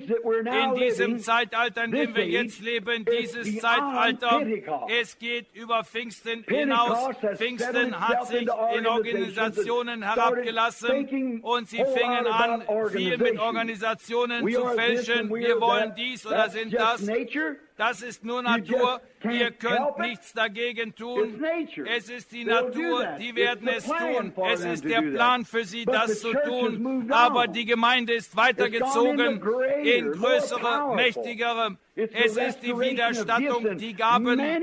[SPEAKER 1] In diesem Zeitalter, in dem wir jetzt leben, dieses Zeitalter, es geht über Pfingsten hinaus. Pfingsten hat sich in Organisationen herabgelassen und sie fingen an, viel mit Organisationen zu fälschen. Wir wollen dies oder sind das. Das ist nur Natur. Ihr könnt nichts dagegen tun. Es ist die Natur, die werden es tun. Es ist der Plan für sie, das zu tun. Aber die Gemeinde ist weitergezogen in größere, mächtigere. Es ist die Wiedererstattung, die Gaben.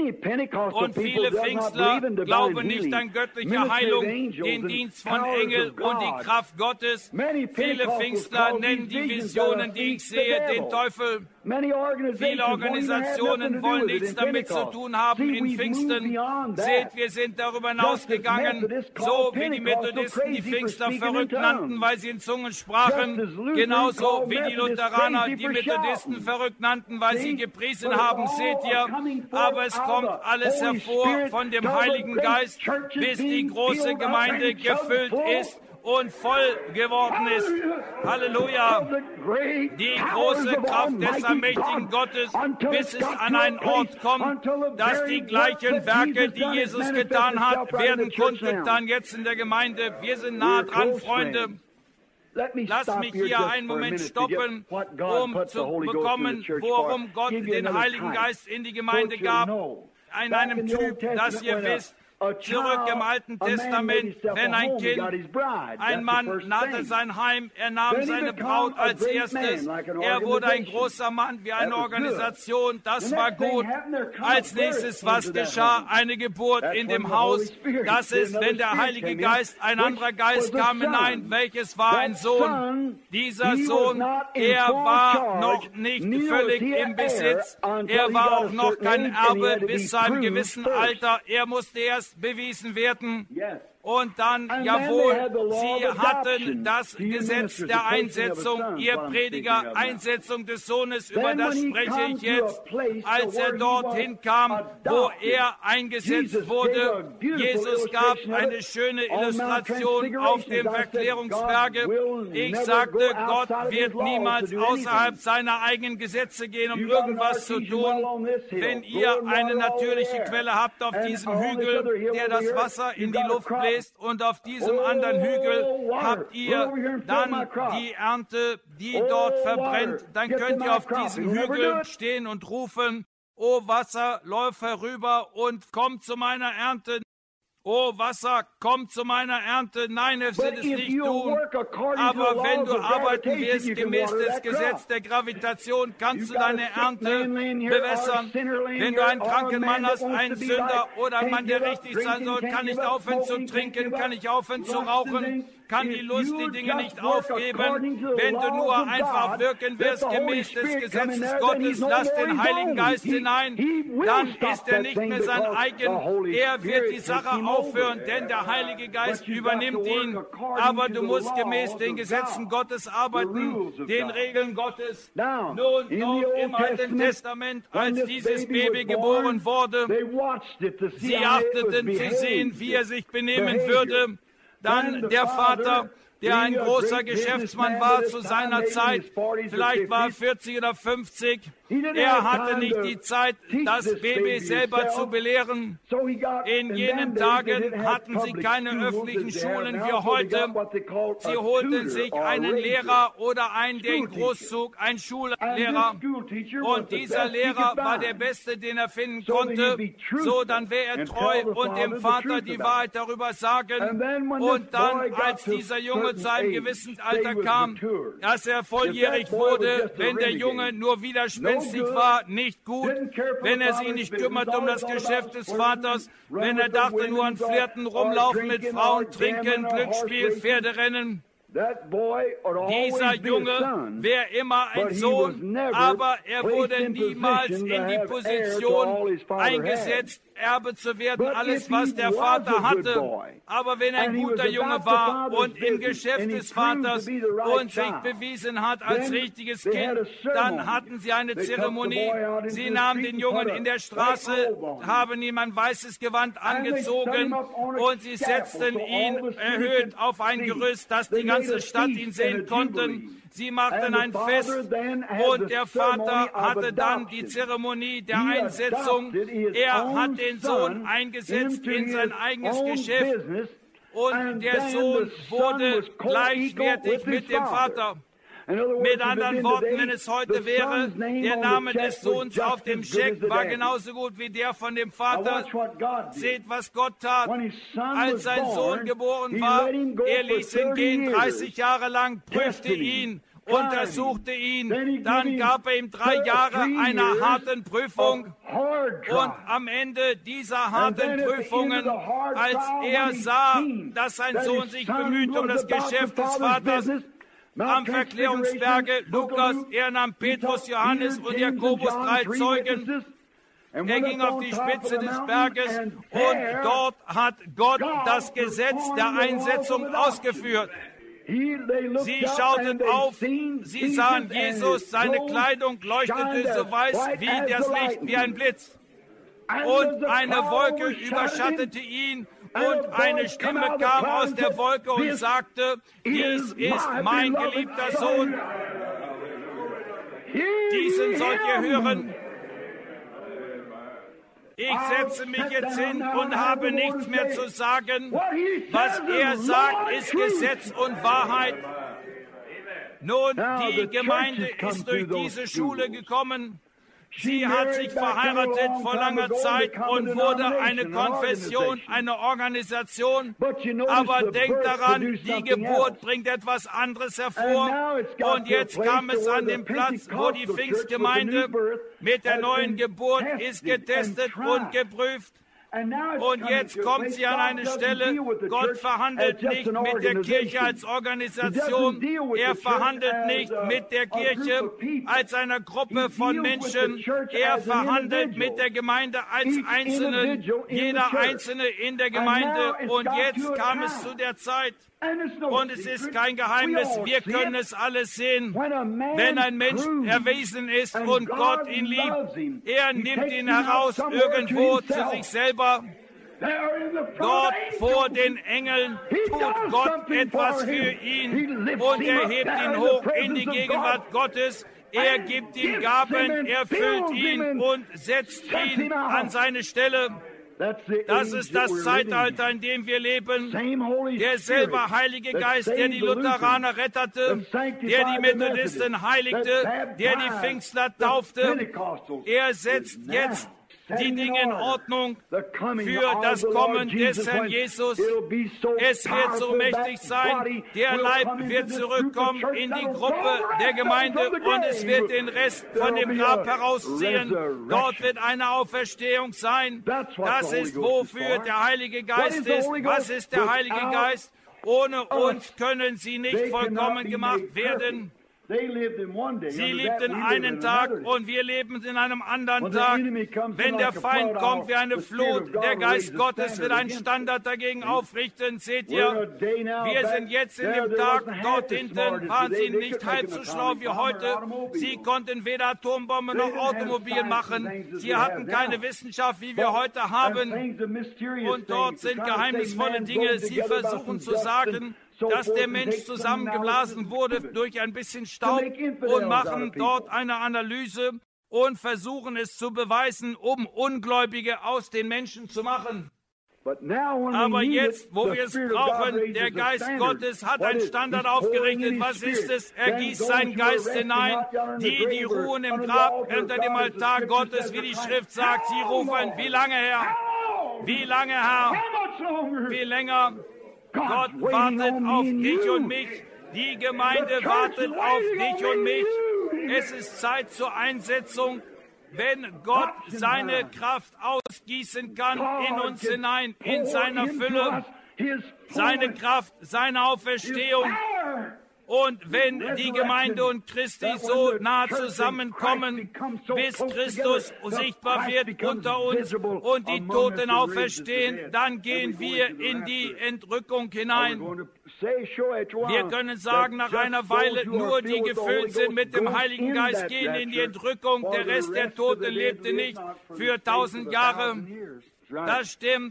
[SPEAKER 1] Und viele Pfingstler glauben nicht an göttliche Heilung, den Dienst von Engeln und die Kraft Gottes. Viele Pfingstler nennen die Visionen, die ich sehe, den Teufel. Viele Organisationen wollen nichts damit zu tun haben in Pfingsten. Seht, wir sind darüber hinausgegangen, so wie die Methodisten die Pfingstler verrückt nannten, weil sie in Zungen sprachen, genauso wie die Lutheraner die Methodisten verrückt nannten, weil sie gepriesen haben, seht ihr. Aber es kommt alles hervor von dem Heiligen Geist, bis die große Gemeinde gefüllt ist und voll geworden ist. Halleluja! Die große Kraft des allmächtigen Gottes, bis es an einen Ort kommt, dass die gleichen Werke, die Jesus getan hat, werden kundgetan jetzt in der Gemeinde. Wir sind nah dran, Freunde. Lass mich hier einen Moment stoppen, um zu bekommen, worum Gott den Heiligen Geist in die Gemeinde gab. In einem Typ, dass ihr wisst, zurück im Alten Testament, wenn ein Kind, ein Mann nannte sein Heim, er nahm seine Braut als erstes, er wurde ein großer Mann wie eine Organisation, das war gut. Als nächstes, was geschah? Eine Geburt in dem Haus. Das ist, wenn der Heilige Geist, ein anderer Geist kam hinein, welches war ein Sohn. Dieser Sohn, er war noch nicht völlig im Besitz, er war auch noch kein Erbe bis zu einem gewissen Alter, er musste erst bewiesen werden. Und dann, jawohl, sie hatten das Gesetz der Einsetzung, ihr Prediger, Einsetzung des Sohnes, über das spreche ich jetzt, als er dorthin kam, wo er eingesetzt wurde. Jesus gab eine schöne Illustration auf dem Verklärungsberge. Ich sagte, Gott wird niemals außerhalb seiner eigenen Gesetze gehen, um irgendwas zu tun. Wenn ihr eine natürliche Quelle habt auf diesem Hügel, der das Wasser in die Luft bläst, und auf diesem anderen Hügel habt ihr dann die Ernte, die dort verbrennt. Dann könnt ihr auf diesem Hügel stehen und rufen, O Wasser, läuf herüber und komm zu meiner Ernte. O Wasser, komm zu meiner Ernte. Nein, es wird es nicht tun. Aber wenn du arbeiten wirst gemäß des Gesetzes der Gravitation, kannst du deine Ernte bewässern. Wenn du einen kranken Mann hast, einen Sünder oder einen Mann, der richtig sein soll, kann nicht aufhören zu trinken, kann nicht aufhören zu rauchen, kann die Lust, die Dinge nicht aufgeben. Wenn du nur einfach wirken wirst gemäß des Gesetzes Gottes, lass den Heiligen Geist hinein, dann ist er nicht mehr sein eigen. Er wird die Sache aufhören, denn der Heilige Geist übernimmt ihn. Aber du musst gemäß den Gesetzen Gottes arbeiten, den Regeln Gottes. Nun, noch im Alten Testament, als dieses Baby geboren wurde, sie achteten zu sehen, wie er sich benehmen würde. Dann der Vater, der ein großer Geschäftsmann war zu seiner Zeit, vielleicht war er vierzig oder fünfzig. Er hatte nicht die Zeit, das Baby selber zu belehren. In jenen Tagen hatten sie keine öffentlichen Schulen wie heute. Sie holten sich einen Lehrer oder einen, den Großzug, einen Schullehrer. Und dieser Lehrer war der Beste, den er finden konnte. So, dann wäre er treu und dem Vater die Wahrheit darüber sagen. Und dann, als dieser Junge zu einem Gewissensalter kam, dass er volljährig wurde, wenn der Junge nur widerspenstig war, nicht gut, wenn er sich nicht kümmert um das Geschäft des Vaters, wenn er dachte nur an Flirten, rumlaufen mit Frauen, trinken, Glücksspiel, Pferderennen. Dieser Junge wäre immer ein Sohn, aber er wurde niemals in die Position eingesetzt, Erbe zu werden, alles, was der Vater hatte. Aber wenn er ein guter Junge war und im Geschäft des Vaters und sich bewiesen hat als richtiges Kind, dann hatten sie eine Zeremonie. Sie nahmen den Jungen in der Straße, haben ihm ein weißes Gewand angezogen und sie setzten ihn erhöht auf ein Gerüst, dass die ganze Stadt ihn sehen konnten. Sie machten ein Fest und der Vater hatte dann die Zeremonie der Einsetzung. Er hat den Sohn eingesetzt in sein eigenes Geschäft und der Sohn wurde gleichwertig mit dem Vater. Mit anderen Worten, wenn es heute wäre, der Name des Sohns auf dem Scheck war genauso gut wie der von dem Vater. Seht, was Gott tat. Als sein Sohn geboren war, er ließ ihn gehen, dreißig Jahre lang, prüfte ihn, untersuchte ihn, dann gab er ihm drei Jahre einer harten Prüfung und am Ende dieser harten Prüfungen, als er sah, dass sein Sohn sich bemüht um das Geschäft des Vaters, am Verklärungsberge, Lukas, er nahm Petrus, Johannes und Jakobus, drei Zeugen. Er ging auf die Spitze des Berges und dort hat Gott das Gesetz der Einsetzung ausgeführt. Sie schauten auf, sie sahen Jesus, seine Kleidung leuchtete so weiß wie das Licht, wie ein Blitz. Und eine Wolke überschattete ihn. Und eine Stimme kam aus der Wolke und sagte, dies ist mein geliebter Sohn. Diesen sollt ihr hören. Ich setze mich jetzt hin und habe nichts mehr zu sagen. Was er sagt, ist Gesetz und Wahrheit. Nun, die Gemeinde ist durch diese Schule gekommen. Sie hat sich verheiratet vor langer Zeit und wurde eine Konfession, eine Organisation. Aber denkt daran, die Geburt bringt etwas anderes hervor. Und jetzt kam es an den Platz, wo die Pfingstgemeinde mit der neuen Geburt ist getestet und geprüft. Und jetzt kommt sie an eine Stelle, Gott verhandelt nicht mit der Kirche als Organisation, er verhandelt nicht mit der Kirche als einer Gruppe von Menschen, er verhandelt mit der Gemeinde als Einzelnen, jeder Einzelne in der Gemeinde. Und jetzt kam es zu der Zeit, und es ist kein Geheimnis, wir können es alles sehen, wenn ein Mensch erwiesen ist und Gott ihn liebt, er nimmt ihn heraus irgendwo zu sich selber. Dort vor den Engeln tut Gott etwas für ihn und er hebt ihn hoch in die Gegenwart Gottes. Er gibt ihm Gaben, er füllt ihn und setzt ihn an seine Stelle. Das ist das Zeitalter, in dem wir leben. Derselbe Heilige Geist, der die Lutheraner rettete, der die Methodisten heiligte, der die Pfingstler taufte, er setzt jetzt die Dinge in Ordnung für das Kommen des Herrn Jesus. Es wird so mächtig sein, der Leib wird zurückkommen in die Gruppe der Gemeinde und es wird den Rest von dem Grab herausziehen. Dort wird eine Auferstehung sein. Das ist, wofür der Heilige Geist ist. Was ist der Heilige Geist? Ohne uns können sie nicht vollkommen gemacht werden. Sie lebten einen Tag und wir leben in einem anderen Tag. Wenn der Feind kommt wie eine Flut, der Geist Gottes wird einen Standard dagegen aufrichten. Seht ihr, wir sind jetzt in dem Tag, dort hinten waren sie nicht halb so schlau wie heute. Sie konnten weder Atombomben noch Automobil machen. Sie hatten keine Wissenschaft, wie wir heute haben. Und dort sind geheimnisvolle Dinge. Sie versuchen zu sagen, dass der Mensch zusammengeblasen wurde durch ein bisschen Staub und machen dort eine Analyse und versuchen es zu beweisen, um Ungläubige aus den Menschen zu machen. Aber jetzt, wo wir es brauchen, der Geist Gottes hat einen Standard aufgerichtet. Was ist es? Er gießt seinen Geist hinein. Die, die ruhen im Grab unter dem Altar Gottes, wie die Schrift sagt, sie rufen, wie lange, Herr? Wie lange, Herr? Wie länger? Gott wartet auf dich und mich. Die Gemeinde wartet auf dich und mich. Es ist Zeit zur Einsetzung. Wenn Gott seine Kraft ausgießen kann in uns hinein, in seiner Fülle, seine Kraft, seine Auferstehung. Und wenn die Gemeinde und Christi so nah zusammenkommen, bis Christus sichtbar wird unter uns und die Toten auferstehen, dann gehen wir in die Entrückung hinein. Wir können sagen, nach einer Weile, nur die gefüllt sind mit dem Heiligen Geist gehen in die Entrückung. Der Rest der Toten lebte nicht für tausend Jahre. Das stimmt.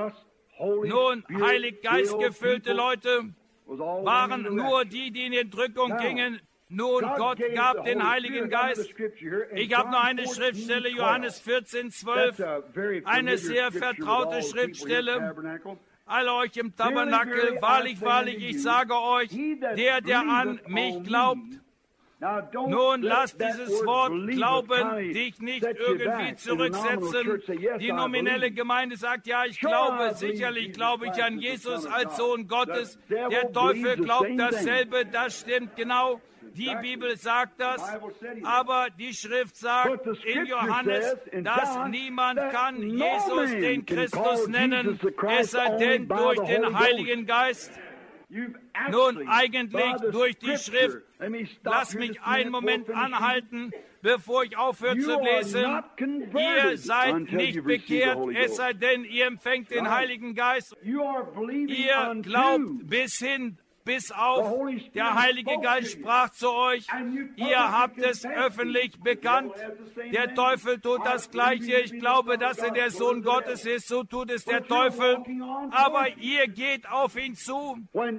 [SPEAKER 1] Nun, Heilig Geist gefüllte Leute waren nur die, die in die Entrückung gingen. Nun, Gott gab den Heiligen Geist. Ich habe noch eine Schriftstelle, Johannes vierzehn, zwölf, eine sehr vertraute Schriftstelle. Alle euch im Tabernakel, wahrlich, wahrlich, ich sage euch, der, der an mich glaubt. Nun, lass dieses Wort Glauben dich nicht irgendwie zurücksetzen. Die nominelle Gemeinde sagt, ja, ich glaube, sicherlich glaube ich an Jesus als Sohn Gottes. Der Teufel glaubt dasselbe, das stimmt genau. Die Bibel sagt das, aber die Schrift sagt in Johannes, dass niemand kann Jesus den Christus nennen, es sei denn durch den Heiligen Geist. Nun, eigentlich durch die Schrift. Lass mich einen Moment anhalten, bevor ich aufhöre zu lesen. Ihr seid nicht bekehrt, es sei denn, ihr empfängt den Heiligen Geist. Ihr glaubt bis hin, bis auf, der Heilige Geist sprach zu euch. Ihr habt es öffentlich bekannt. Der Teufel tut das Gleiche. Ich glaube, dass er der Sohn Gottes ist. So tut es der Teufel. Aber ihr geht auf ihn zu.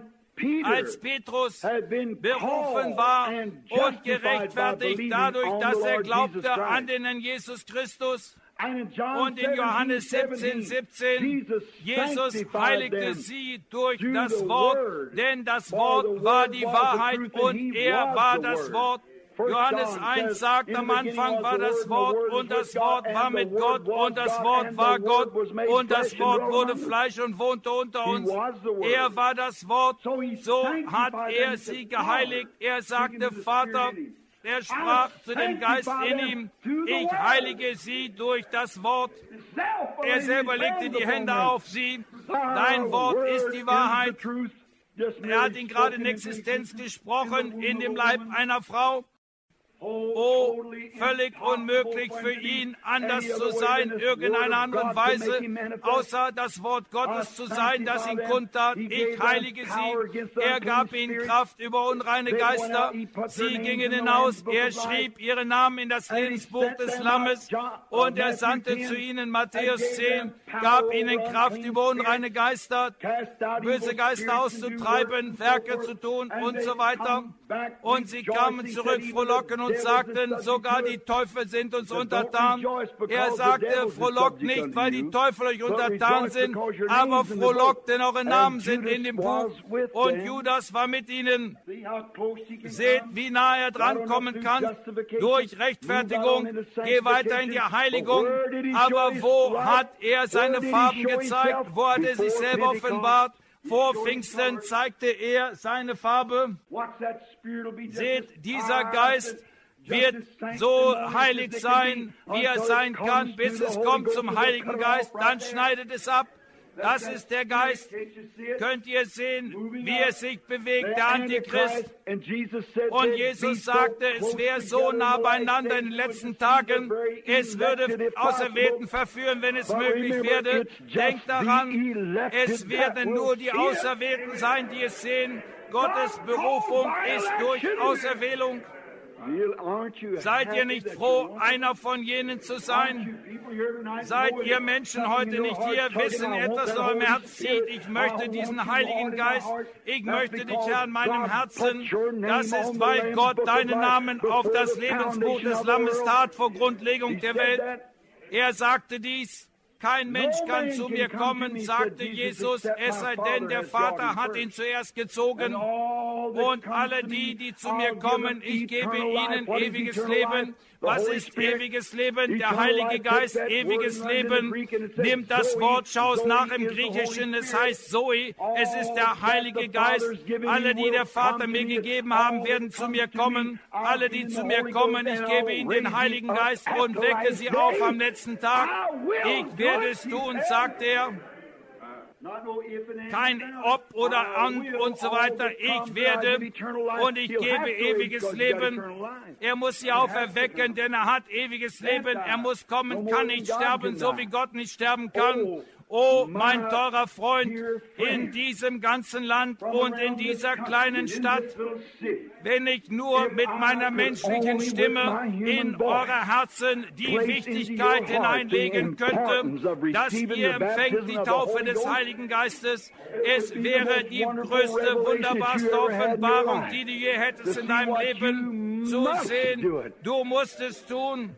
[SPEAKER 1] Als Petrus berufen war und gerechtfertigt dadurch, dass er glaubte an den Herrn Jesus Christus. Und in Johannes siebzehn, siebzehn, Jesus heiligte sie durch das Wort, denn das Wort war die Wahrheit und er war das Wort. Johannes eins sagt, am Anfang war das Wort und das Wort war mit Gott und das Wort war Gott und das Wort wurde Fleisch und wohnte unter uns. Er war das Wort, so hat er sie geheiligt. Er sagte, Vater, er sprach zu dem Geist in ihm, ich heilige sie durch das Wort. Er selber legte die Hände auf sie. Dein Wort ist die Wahrheit. Er hat ihn gerade in Existenz gesprochen, in dem Leib einer Frau. Oh, völlig unmöglich für ihn, anders zu sein, irgendeiner anderen Weise, außer das Wort Gottes zu sein, das ihn kundtat. Ich heilige sie. Er gab ihnen Kraft über unreine Geister. Sie gingen hinaus. Er schrieb ihre Namen in das Lebensbuch des Lammes und er sandte zu ihnen, Matthäus zehn, gab ihnen Kraft über unreine Geister, böse Geister auszutreiben, Werke zu tun und so weiter. Und sie kamen zurück, frohlocken und sagten, sogar die Teufel sind uns untertan. Er sagte, frohlockt nicht, weil die Teufel euch untertan sind, aber frohlockt, denn eure Namen sind in dem Buch. Und Judas war mit ihnen. Seht, wie nah er drankommen kann. Durch Rechtfertigung. Geh weiter in die Heiligung. Aber wo hat er seine Farben gezeigt? Wo hat er sich selber offenbart? Vor Pfingsten zeigte er seine Farbe. Seht, dieser Geist wird so heilig sein, wie er sein kann, bis es kommt zum Heiligen Geist. Dann schneidet es ab. Das ist der Geist. Könnt ihr sehen, wie er sich bewegt, der Antichrist? Und Jesus sagte, es wäre so nah beieinander in den letzten Tagen, es würde Auserwählten verführen, wenn es möglich werde. Denkt daran, es werden nur die Auserwählten sein, die es sehen. Gottes Berufung ist durch Auserwählung. Seid ihr nicht froh, einer von jenen zu sein? Seid ihr Menschen heute nicht hier, wissen etwas in eurem Herz zieht, ich möchte diesen Heiligen Geist, ich möchte dich, Herr, in meinem Herzen. Das ist, weil Gott deinen Namen auf das Lebensbuch des Lammes tat vor Grundlegung der Welt. Er sagte dies. Kein Mensch kann zu mir kommen, sagte Jesus, es sei denn, der Vater hat ihn zuerst gezogen. Und alle die, die zu mir kommen, ich gebe ihnen ewiges Leben. Was ist ewiges Leben? Der Heilige Geist, ewiges Leben. Nimmt das Wort, schau es nach im Griechischen, es heißt Zoe. Es ist der Heilige Geist. Alle, die der Vater mir gegeben haben, werden zu mir kommen. Alle, die zu mir kommen, ich gebe ihnen den Heiligen Geist und wecke sie auf am letzten Tag. Ich werde es tun, sagt er. Kein Ob oder An und so weiter. Ich werde und ich gebe ewiges Leben. Er muss sie auferwecken, denn er hat ewiges Leben. Er muss kommen, kann nicht sterben, so wie Gott nicht sterben kann. Oh, mein teurer Freund, in diesem ganzen Land und in dieser kleinen Stadt, wenn ich nur mit meiner menschlichen Stimme in eure Herzen die Wichtigkeit hineinlegen könnte, dass ihr empfängt die Taufe des Heiligen Geistes, es wäre die größte, wunderbarste Offenbarung, die du je hättest in deinem Leben zu sehen. Du musst es tun.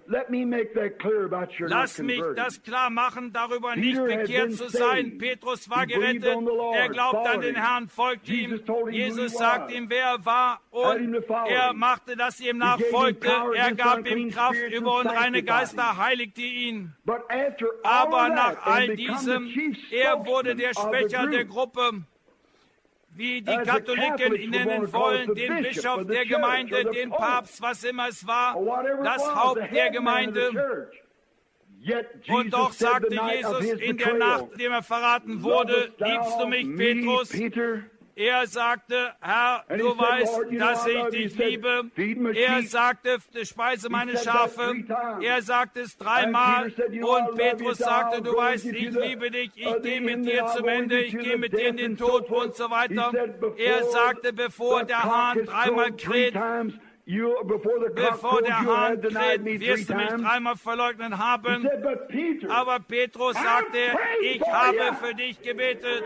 [SPEAKER 1] Lass mich das klar machen, darüber nicht bekehrt zu sein. Petrus war gerettet, er glaubt an den Herrn, folgt ihm. Jesus sagt ihm, wer er war, und er machte, dass ihm nachfolgte. Er gab ihm Kraft über unreine Geister, heiligte ihn. Aber nach all diesem, er wurde der Sprecher der Gruppe, wie die Katholiken ihn nennen wollen, den Bischof der Gemeinde, den Papst, was immer es war, das Haupt der Gemeinde. Und doch sagte Jesus in der Nacht, indem er verraten wurde, liebst du mich, Petrus? Er sagte, Herr, du weißt, dass ich dich liebe. Er sagte, speise meine Schafe. Er sagte es dreimal. Und Petrus sagte, du weißt, ich liebe dich. Ich gehe mit dir zum Ende. Ich gehe mit dir in den Tod und so weiter. Er sagte, bevor der Hahn dreimal kräht, Bevor der Hahn kräht, wirst du mich dreimal verleugnen haben. Aber Petrus sagte, ich habe für dich gebetet.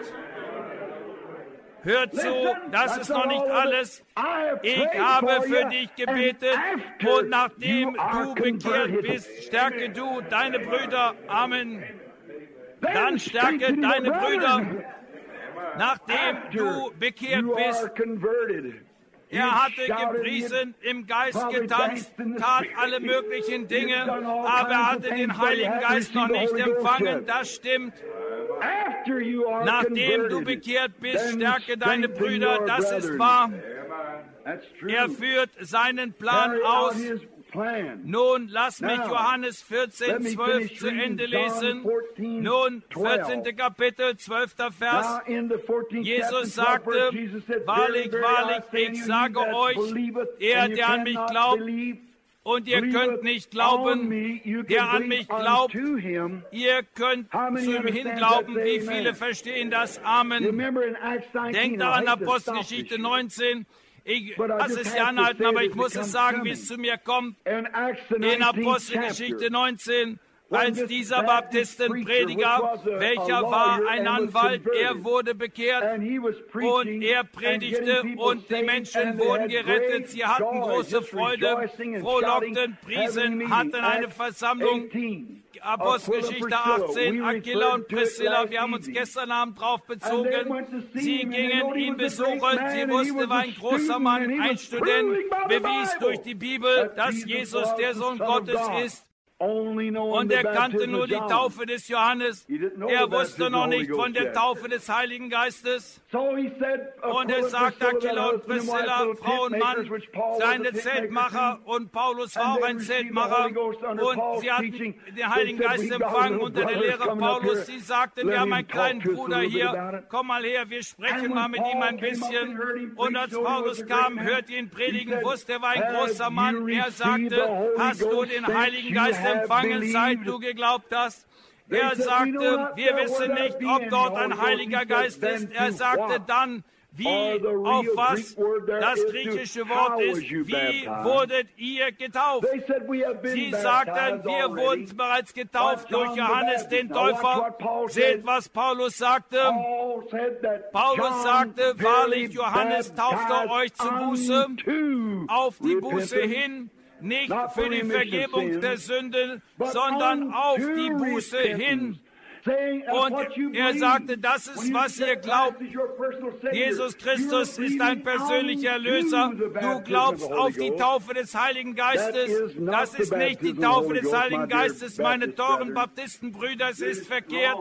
[SPEAKER 1] Hör zu, das ist noch nicht alles. Ich habe für dich gebetet und nachdem du bekehrt bist, stärke du deine Brüder. Amen. Dann stärke deine Brüder, nachdem du bekehrt bist. Er hatte gepriesen, im Geist getanzt, tat alle möglichen Dinge, aber er hatte den Heiligen Geist noch nicht empfangen. Das stimmt. Nachdem du bekehrt bist, stärke deine Brüder. Das ist wahr. Er führt seinen Plan aus. Nun, lass mich Johannes vierzehn, zwölf zu Ende lesen. Nun, vierzehnten Kapitel, zwölfter Vers. Jesus sagte, wahrlich, wahrlich, ich sage euch, er, der an mich glaubt, und ihr könnt nicht glauben, der an mich glaubt, ihr könnt zu ihm hinglauben. Wie viele verstehen das? Amen. Denkt daran, Apostelgeschichte neunzehn. Ich lasse es ja anhalten, aber ich muss es sagen, wie es zu mir kommt. In Apostelgeschichte neunzehn, als dieser Baptistenprediger, welcher war ein Anwalt, er wurde bekehrt und er predigte und die Menschen wurden gerettet. Sie hatten große Freude, frohlockten, priesen, hatten eine Versammlung. Apostelgeschichte achtzehn, Aquila und Priscilla, wir haben uns gestern Abend drauf bezogen. Sie gingen ihn besuchen, sie wusste, war ein großer Mann, ein Student, bewies durch die Bibel, dass Jesus der Sohn Gottes ist. Und er kannte nur die Taufe des Johannes. Er wusste noch nicht von der Taufe des Heiligen Geistes. Und er sagte, Aquila und Priscilla, Frau und Mann, seine Zeltmacher, und Paulus war auch ein Zeltmacher. Und sie hatten den Heiligen Geist empfangen unter der Lehre Paulus. Sie sagten, wir haben einen kleinen Bruder hier, komm mal her, wir sprechen mal mit ihm ein bisschen. Und als Paulus kam, hörte ihn predigen, wusste, er war ein großer Mann. Er sagte, hast du den Heiligen Geist empfangen, seit du geglaubt hast? Er sagte, wir wissen nicht, ob dort ein Heiliger Geist ist. Er sagte dann, wie, auf was das griechische Wort ist, wie wurdet ihr getauft? Sie sagten, wir wurden bereits getauft durch Johannes den Täufer. Seht, was Paulus sagte. Paulus sagte, wahrlich, Johannes taufte euch zu Buße, auf die Buße hin, nicht für die Vergebung der Sünden, sondern auf die Buße hin. Und er sagte, das ist, was ihr glaubt. Jesus Christus ist dein persönlicher Erlöser. Du glaubst auf die Taufe des Heiligen Geistes. Das ist nicht die Taufe des Heiligen Geistes, meine teuren Baptistenbrüder, es ist verkehrt.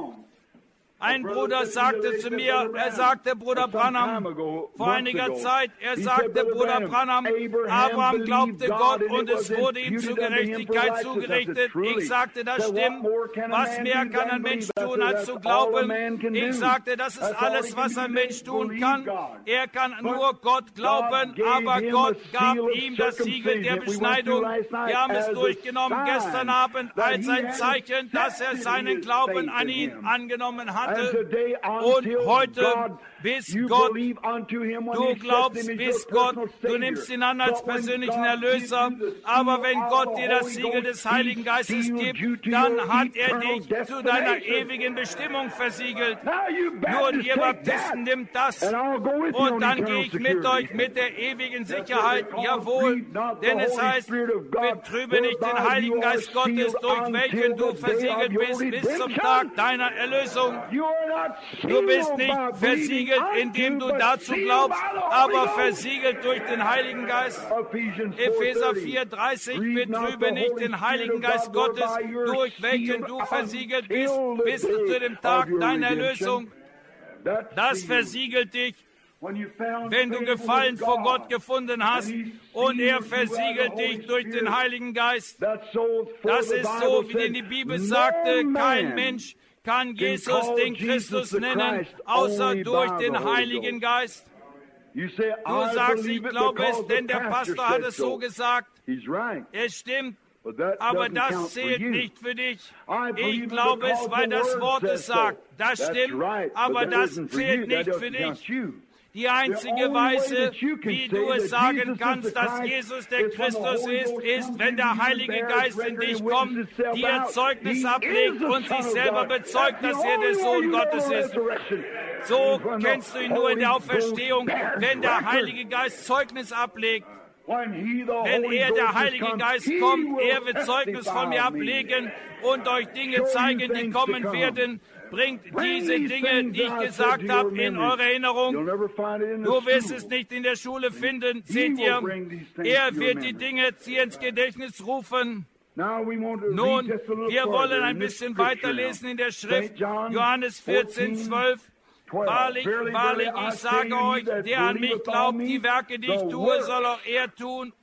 [SPEAKER 1] Ein Bruder sagte zu mir, er sagte, Bruder Branham, vor einiger Zeit, er sagte, Bruder Branham, Abraham glaubte Gott und es wurde ihm zu Gerechtigkeit zugerichtet. Ich sagte, das stimmt. Was mehr kann ein Mensch tun, als zu glauben? Ich sagte, das ist alles, was ein Mensch tun kann. Er kann nur Gott glauben, aber Gott gab ihm das Siegel der Beschneidung. Wir haben es durchgenommen gestern Abend als ein Zeichen, dass er seinen Glauben an ihn angenommen hat. Und heute, bis Gott, du glaubst, bis Gott, du nimmst ihn an als persönlichen Erlöser, aber wenn Gott dir das Siegel des Heiligen Geistes gibt, dann hat er dich zu deiner ewigen Bestimmung versiegelt. Nun, ihr Baptisten, nimmt das und dann gehe ich mit euch mit der ewigen Sicherheit, jawohl, denn es heißt, betrübe nicht den Heiligen Geist Gottes, durch welchen du versiegelt bist, bis zum Tag deiner Erlösung. Du bist nicht versiegelt, indem du dazu glaubst, aber versiegelt durch den Heiligen Geist. Epheser vier dreißig, betrübe nicht den Heiligen Geist Gottes, durch welchen du versiegelt bist, bis zu dem Tag deiner Erlösung. Das versiegelt dich, wenn du Gefallen vor Gott gefunden hast und er versiegelt dich durch den Heiligen Geist. Das ist so, wie denn die Bibel sagte, kein Mensch kann Jesus den Christus nennen, außer durch den Heiligen Geist. Du sagst, ich glaube es, denn der Pastor hat es so gesagt. Es stimmt, aber das zählt nicht für dich. Ich glaube es, weil das Wort es sagt. Das stimmt, aber das zählt nicht für dich. Die einzige Weise, wie du es sagen kannst, dass Jesus der Christus ist, ist, wenn der Heilige Geist in dich kommt, dir Zeugnis ablegt und sich selber bezeugt, dass er der Sohn Gottes ist. So kennst du ihn nur in der Auferstehung, wenn der Heilige Geist Zeugnis ablegt. Wenn er, der Heilige Geist, kommt, er wird Zeugnis von mir ablegen und euch Dinge zeigen, die kommen werden. Bringt diese Dinge, die ich gesagt habe, in eure Erinnerung. Du wirst es nicht in der Schule finden, seht ihr. Er wird die Dinge dir ins Gedächtnis rufen. Nun, wir wollen ein bisschen weiterlesen in der Schrift. Johannes vierzehn zwölf. Wahrlich, wahrlich, ich sage euch, der an mich glaubt, die Werke, die ich tue, soll auch er tun.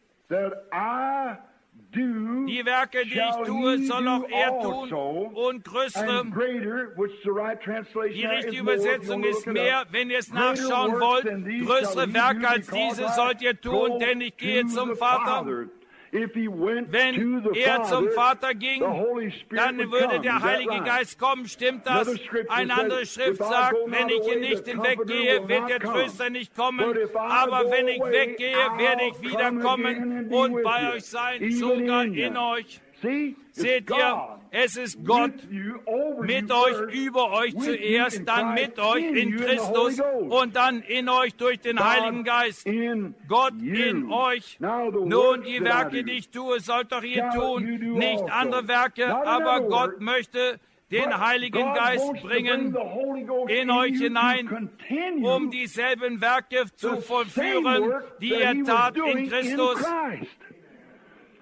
[SPEAKER 1] Die Werke, die ich tue, soll auch er tun und größere. Die richtige Übersetzung ist mehr, wenn ihr es nachschauen wollt. Größere Werke als diese sollt ihr tun, denn ich gehe zum Vater. Wenn er zum Vater ging, dann würde der Heilige Geist kommen. Stimmt das? Eine andere Schrift sagt, wenn ich hier nicht hinweggehe, wird der Tröster nicht kommen. Aber wenn ich weggehe, werde ich wiederkommen und bei euch sein, sogar in euch. Seht ihr, es ist Gott mit euch, über euch zuerst, dann mit euch in Christus und dann in euch durch den Heiligen Geist. Gott in euch. Nun, die Werke, die ich tue, sollt doch ihr tun, nicht andere Werke, aber Gott möchte den Heiligen Geist bringen in euch hinein, um dieselben Werke zu vollführen, die er tat in Christus.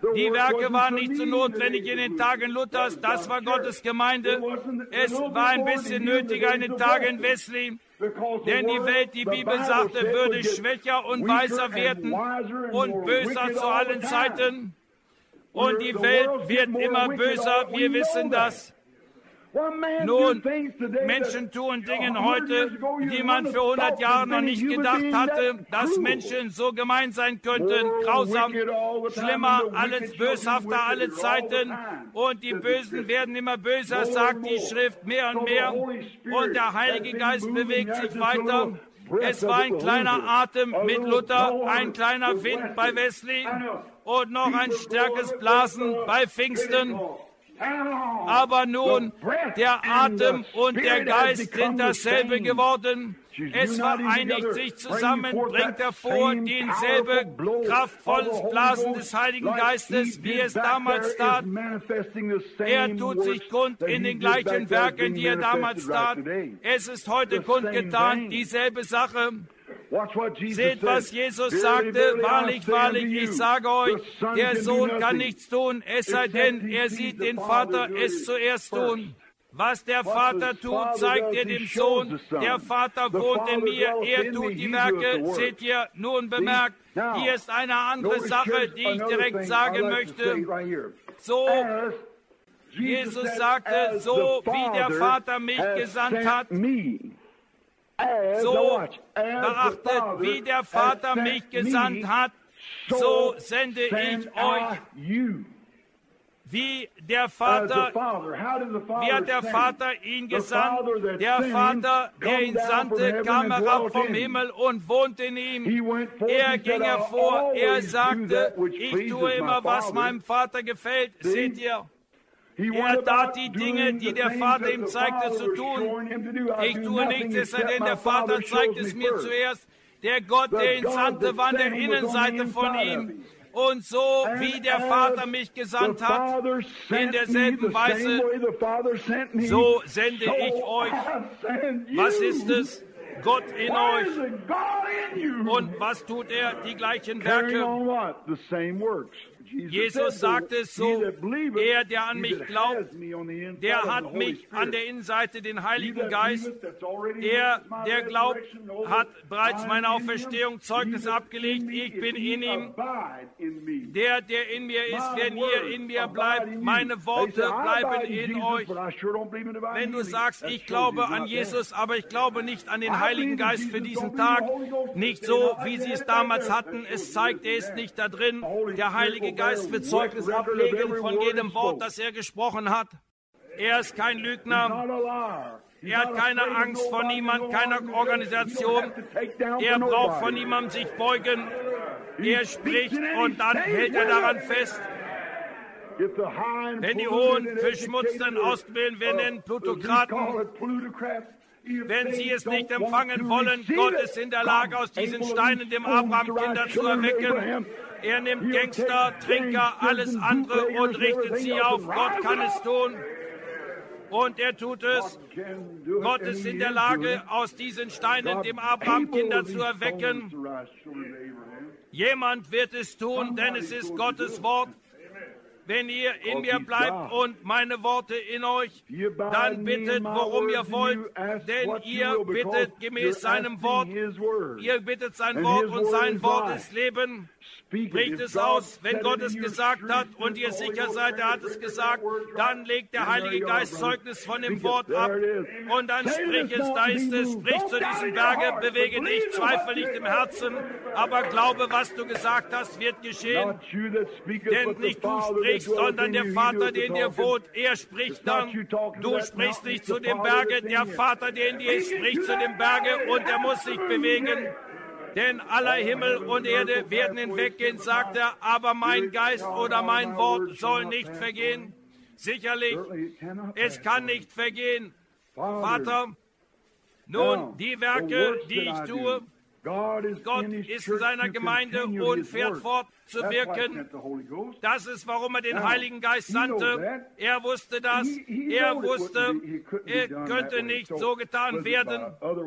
[SPEAKER 1] Die Werke waren nicht so notwendig in den Tagen Luthers, das war Gottes Gemeinde. Es war ein bisschen nötiger in den Tagen Wesley, denn die Welt, die Bibel sagte, würde schwächer und weiser werden und böser zu allen Zeiten. Und die Welt wird immer böser, wir wissen das. Nun, Menschen tun Dinge heute, die man für hundert Jahre noch nicht gedacht hatte, dass Menschen so gemein sein könnten, grausam, schlimmer, alles böshafter, alle Zeiten. Und die Bösen werden immer böser, sagt die Schrift mehr und mehr. Und der Heilige Geist bewegt sich weiter. Es war ein kleiner Atem mit Luther, ein kleiner Wind bei Wesley und noch ein stärkeres Blasen bei Pfingsten. Aber nun, der Atem und der Geist sind dasselbe geworden. Es vereinigt sich zusammen, bringt hervor denselbe kraftvolles Blasen des Heiligen Geistes, wie es damals tat. Er tut sich kund in den gleichen Werken, die er damals tat. Es ist heute kundgetan, dieselbe Sache. Seht, was Jesus sagte, wahrlich, wahrlich, ich sage euch, der Sohn kann nichts tun, es sei denn, er sieht den Vater es zuerst tun. Was der Vater tut, zeigt er dem Sohn. Der Vater wohnt in mir, er tut die Werke. Seht ihr, nun bemerkt, hier ist eine andere Sache, die ich direkt sagen möchte. So, Jesus sagte, so wie der Vater mich gesandt hat, so beachtet, wie der Vater mich gesandt hat, so sende ich euch. Wie der Vater, wie hat der Vater ihn gesandt? Der Vater, der ihn sandte, kam herab vom Himmel und wohnte in ihm. Er ging hervor, er sagte, ich tue immer, was meinem Vater gefällt. Seht ihr? Er tat die Dinge, die der Vater ihm zeigte zu tun. Ich tue nichts, es sei denn, der Vater zeigt es mir zuerst. Der Gott, der ihn sandte, war an der Innenseite von ihm. Und so, wie der Vater mich gesandt hat, in derselben Weise, so sende ich euch. Was ist es? Gott in euch. Und was tut er? Die gleichen Werke. Jesus sagte es so, er, der an mich glaubt, der hat mich an der Innenseite den Heiligen Geist. Er, der glaubt, hat bereits meine Auferstehung Zeugnis abgelegt. Ich bin in ihm. Der, der in mir ist, wenn ihr in mir bleibt, meine Worte bleiben in euch. Wenn du sagst, ich glaube an Jesus, aber ich glaube nicht an den Heiligen Geist für diesen Tag, nicht so, wie sie es damals hatten, es zeigt, er ist nicht da drin. Der Heilige Geist wird Zeugnis ablegen von jedem Wort, das er gesprochen hat. Er ist kein Lügner. Er hat keine Angst vor niemand, keiner Organisation. Er braucht von niemandem sich beugen. Er spricht und dann hält er daran fest. Wenn die Hohen Verschmutzten ausgebildet werden, Plutokraten, wenn sie es nicht empfangen wollen, Gott ist in der Lage, aus diesen Steinen dem Abraham Kinder zu erwecken. Er nimmt Gangster, Trinker, alles andere und richtet sie auf. Gott kann es tun. Und er tut es. Gott ist in der Lage, aus diesen Steinen dem Abraham Kinder zu erwecken. Jemand wird es tun, denn es ist Gottes Wort. Wenn ihr in mir bleibt und meine Worte in euch, dann bittet, worum ihr wollt, denn ihr bittet gemäß seinem Wort. Ihr bittet sein Wort und sein Wort ist Leben. Spricht es aus, wenn Gott es gesagt hat und ihr sicher seid, er hat es gesagt, dann legt der Heilige Geist Zeugnis von dem Wort ab und dann sprich es, da ist es, sprich zu diesem Berge, bewege dich, zweifle nicht im Herzen, aber glaube, was du gesagt hast, wird geschehen. Denn nicht du sprichst, sondern der Vater, der in dir wohnt, er spricht dann. Du sprichst nicht zu dem Berge, der Vater, der in dir ist, spricht zu dem Berge und er muss sich bewegen. Denn aller Himmel und Erde werden hinweggehen, sagt er, aber mein Geist oder mein Wort soll nicht vergehen. Sicherlich, es kann nicht vergehen. Vater, nun, die Werke, die ich tue, Gott ist in seiner Gemeinde und fährt fort zu wirken. Das ist, warum er den Heiligen Geist sandte. Er wusste das. Er wusste, er könnte nicht so getan werden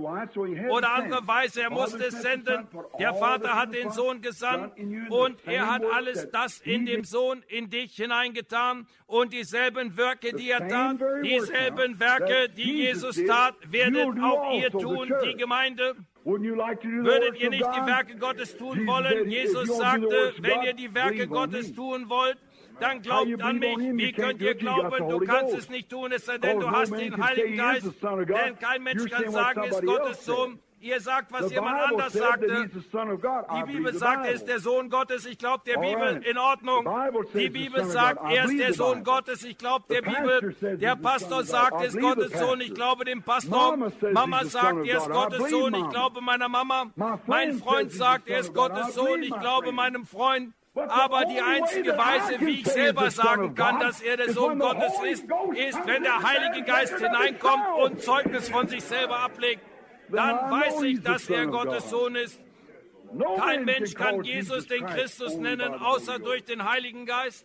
[SPEAKER 1] oder andere Weise. Er musste es senden. Der Vater hat den Sohn gesandt und er hat alles das in dem Sohn in dich hineingetan. Und dieselben Werke, die er tat, dieselben Werke, die Jesus tat, werdet auch ihr tun, die Gemeinde. Würdet ihr nicht die Werke Gottes tun wollen? Jesus sagte, wenn ihr die Werke Gottes tun wollt, dann glaubt an mich. Wie könnt ihr glauben? Du kannst es nicht tun, es sei denn, du hast den Heiligen Geist. Denn kein Mensch kann sagen, er ist Gottes Sohn. Ihr sagt, was jemand anders sagte. Die Bibel sagt, er ist der Sohn Gottes. Ich glaube der Bibel, in Ordnung. Die Bibel sagt, er ist der Sohn Gottes. Ich glaube der Bibel. Der Pastor sagt, er ist Gottes Sohn. Ich glaube dem Pastor. Mama sagt, er ist Gottes Sohn. Ich glaube meiner Mama. Mein Freund sagt, er ist Gottes Sohn. Ich glaube meinem Freund. Aber die einzige Weise, wie ich selber sagen kann, dass er der Sohn Gottes ist, ist, wenn der Heilige Geist hineinkommt und Zeugnis von sich selber ablegt. Dann weiß ich, dass er Gottes Sohn ist. Kein Mensch kann Jesus den Christus nennen, außer durch den Heiligen Geist.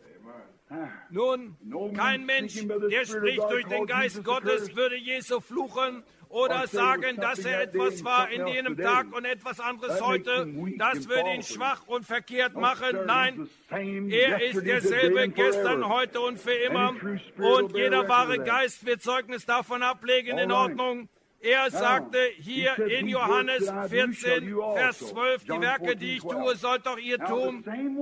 [SPEAKER 1] Nun, kein Mensch, der spricht durch den Geist Gottes, würde Jesu fluchen oder sagen, dass er etwas war in jenem Tag und etwas anderes heute. Das würde ihn schwach und verkehrt machen. Nein, er ist derselbe gestern, heute und für immer. Und jeder wahre Geist wird Zeugnis davon ablegen, in Ordnung. Er sagte hier in Johannes vierzehn, Vers zwölf, die Werke, die ich tue, sollt doch ihr tun.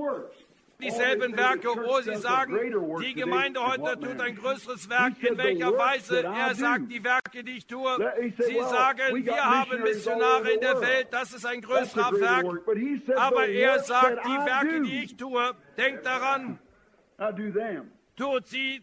[SPEAKER 1] Dieselben Werke, wo sie sagen, die Gemeinde heute tut ein größeres Werk. In welcher Weise? Er sagt, die Werke, die ich tue. Sie sagen, wir haben Missionare in der Welt, das ist ein größerer Werk. Aber er sagt, die Werke, die ich tue, denkt daran, tut sie.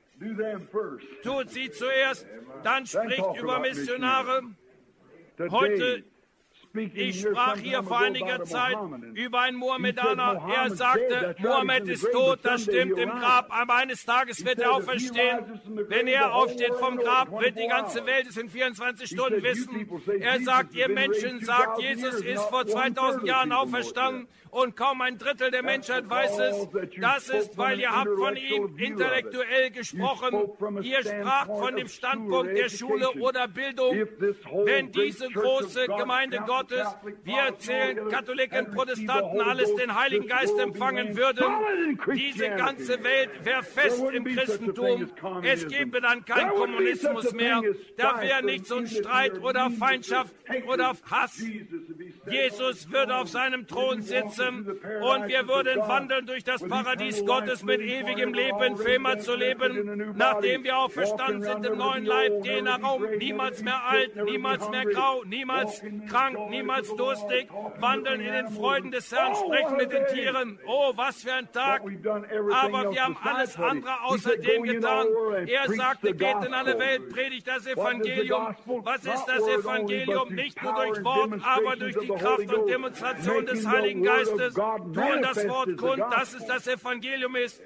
[SPEAKER 1] Tut sie zuerst, dann spricht über Missionare. Heute, ich sprach hier vor einiger Zeit über einen Mohammedaner. Er sagte, Mohammed ist tot, das stimmt im Grab, aber eines Tages wird er auferstehen. Wenn er aufsteht vom Grab, wird die ganze Welt es in vierundzwanzig Stunden wissen. Er sagt, ihr Menschen sagt, Jesus ist vor zweitausend Jahren auferstanden und kaum ein Drittel der Menschheit weiß es. Das ist, weil ihr habt von ihm intellektuell gesprochen. Ihr spracht von dem Standpunkt der Schule oder Bildung. Wenn diese große Gemeinde Gottes, wir erzählen Katholiken, Protestanten, alles den Heiligen Geist empfangen würden, diese ganze Welt wäre fest im Christentum. Es gäbe dann keinen Kommunismus mehr. Da wäre nicht so ein Streit oder Feindschaft oder Hass. Jesus würde auf seinem Thron sitzen und wir würden wandeln durch das Paradies Gottes mit ewigem Leben, für immer zu leben. Nachdem wir auferstanden sind im neuen Leib, gehen nach Raum, niemals mehr alt, niemals mehr grau, niemals krank, niemals durstig, wandeln in den Freuden des Herrn, sprechen mit den Tieren. Oh, was für ein Tag! Aber wir haben alles andere außerdem getan. Er sagte, geht in alle Welt, predigt das Evangelium. Was ist das Evangelium? Nicht nur durch Wort, aber durch die Kraft und Demonstration des Heiligen Geistes. Tun das Wort kund, dass es das Evangelium ist.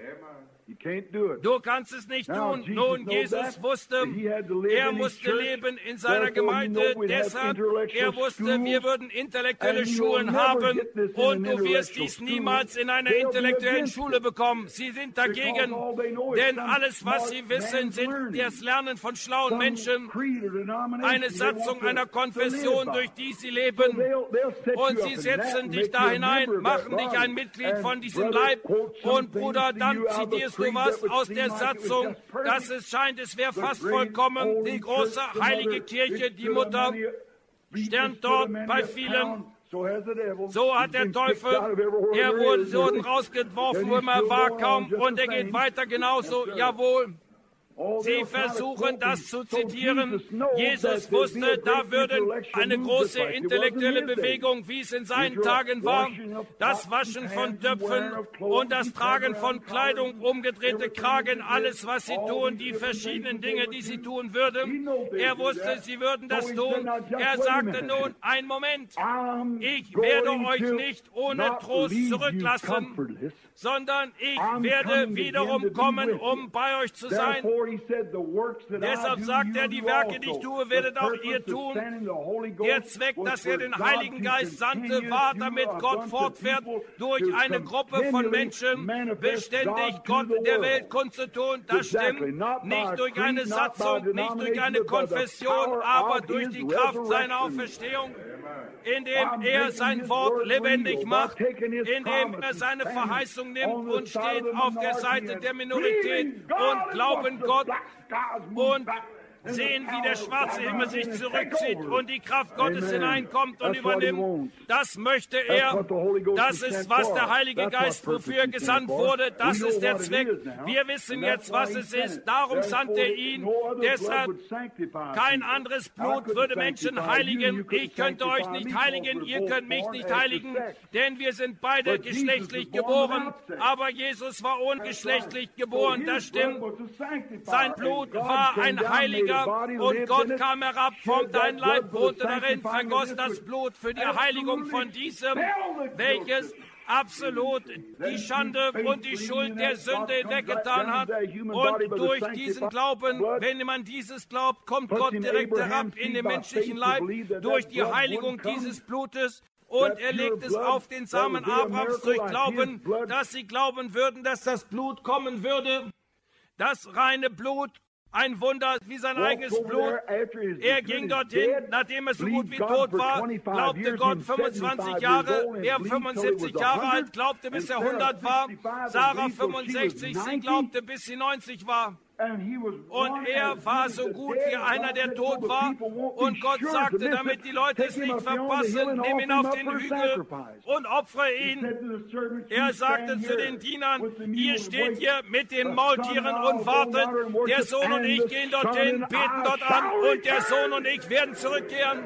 [SPEAKER 1] Du kannst es nicht tun. Nun, Jesus wusste, er musste leben in seiner Gemeinde. Deshalb, er wusste, wir würden intellektuelle Schulen haben und du wirst dies niemals in einer intellektuellen Schule bekommen. Sie sind dagegen, denn alles, was sie wissen, sind das Lernen von schlauen Menschen, eine Satzung einer Konfession, durch die sie leben. Und sie setzen dich da hinein, machen dich ein Mitglied von diesem Leib und Bruder, dann zitierst du was aus der Satzung, dass es scheint, es wäre fast vollkommen. Die große heilige Kirche, die Mutter, sternt dort bei vielen. So hat der Teufel, er wurde so rausgeworfen, wo er war, kaum, und er geht weiter genauso, jawohl. Sie versuchen, das zu zitieren. Jesus wusste, da würde eine große intellektuelle Bewegung, wie es in seinen Tagen war, das Waschen von Töpfen und das Tragen von Kleidung, umgedrehte Kragen, alles, was sie tun, die verschiedenen Dinge, die sie tun würden. Er wusste, sie würden das tun. Er sagte nun, ein Moment, ich werde euch nicht ohne Trost zurücklassen, sondern ich werde wiederum kommen, um bei euch zu sein. Deshalb sagt er, die Werke, die ich tue, werdet auch ihr tun. Der Zweck, dass er den Heiligen Geist sandte, war, damit Gott fortfährt, durch eine Gruppe von Menschen beständig Gott der Welt kundzutun. Das stimmt. Nicht durch eine Satzung, nicht durch eine Konfession, aber durch die Kraft seiner Auferstehung, indem er sein Wort lebendig macht, indem er seine Verheißung nimmt und steht auf der Seite der Minorität und glauben Gott und sehen, wie der schwarze Himmel sich zurückzieht und die Kraft Gottes hineinkommt und übernimmt. Das möchte er. Das ist, was der Heilige Geist, wofür er gesandt wurde. Das ist der Zweck. Wir wissen jetzt, was es ist. Darum sandte er ihn. Deshalb, kein anderes Blut würde Menschen heiligen. Ich könnte euch nicht heiligen, ihr könnt mich nicht heiligen, denn wir sind beide geschlechtlich geboren. Aber Jesus war ungeschlechtlich geboren, das stimmt. Sein Blut war ein Heiliger. Und Gott kam herab, formte ein Leib, wohnte darin, vergoss das Blut für die Heiligung von diesem, welches absolut die Schande und die Schuld der Sünde weggetan hat. Und durch diesen Glauben, wenn man dieses glaubt, kommt Gott direkt herab in den menschlichen Leib, durch die Heiligung dieses Blutes. Und er legt es auf den Samen Abrahams durch Glauben, dass sie glauben würden, dass das Blut kommen würde, das reine Blut. Ein Wunder wie sein eigenes Blut. Er ging dorthin, nachdem er so gut wie tot war, glaubte Gott fünfundzwanzig Jahre. Er fünfundsiebzig Jahre alt, glaubte bis er hundert war. Sarah fünfundsechzig, sie glaubte bis sie neunzig war. Und er war so gut wie einer, der tot war. Und Gott sagte, damit die Leute es nicht verpassen, nimm ihn auf den Hügel und opfere ihn. Er sagte zu den Dienern, ihr steht hier mit den Maultieren und wartet. Der Sohn und ich gehen dorthin, beten dort an und der Sohn und ich werden zurückkehren.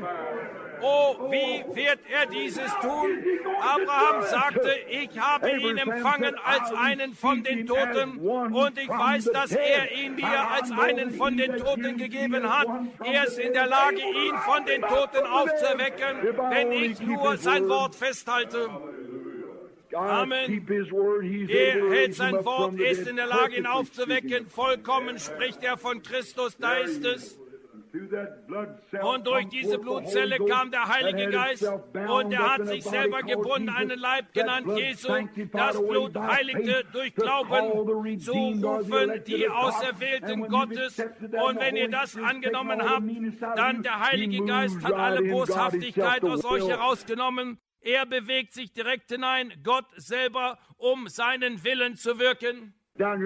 [SPEAKER 1] Oh, wie wird er dieses tun? Abraham sagte, ich habe ihn empfangen als einen von den Toten und ich weiß, dass er ihn mir als einen von den Toten gegeben hat. Er ist in der Lage, ihn von den Toten aufzuerwecken, wenn ich nur sein Wort festhalte. Amen. Er hält sein Wort, ist in der Lage, ihn aufzuwecken. Vollkommen spricht er von Christus, da ist es. Und durch diese Blutzelle kam der Heilige Geist und er hat sich selber gebunden, einen Leib genannt Jesu. Das Blut heiligte durch Glauben zu rufen, die Auserwählten Gottes. Und wenn ihr das angenommen habt, dann der Heilige Geist hat alle Boshaftigkeit aus euch herausgenommen. Er bewegt sich direkt hinein, Gott selber, um seinen Willen zu wirken.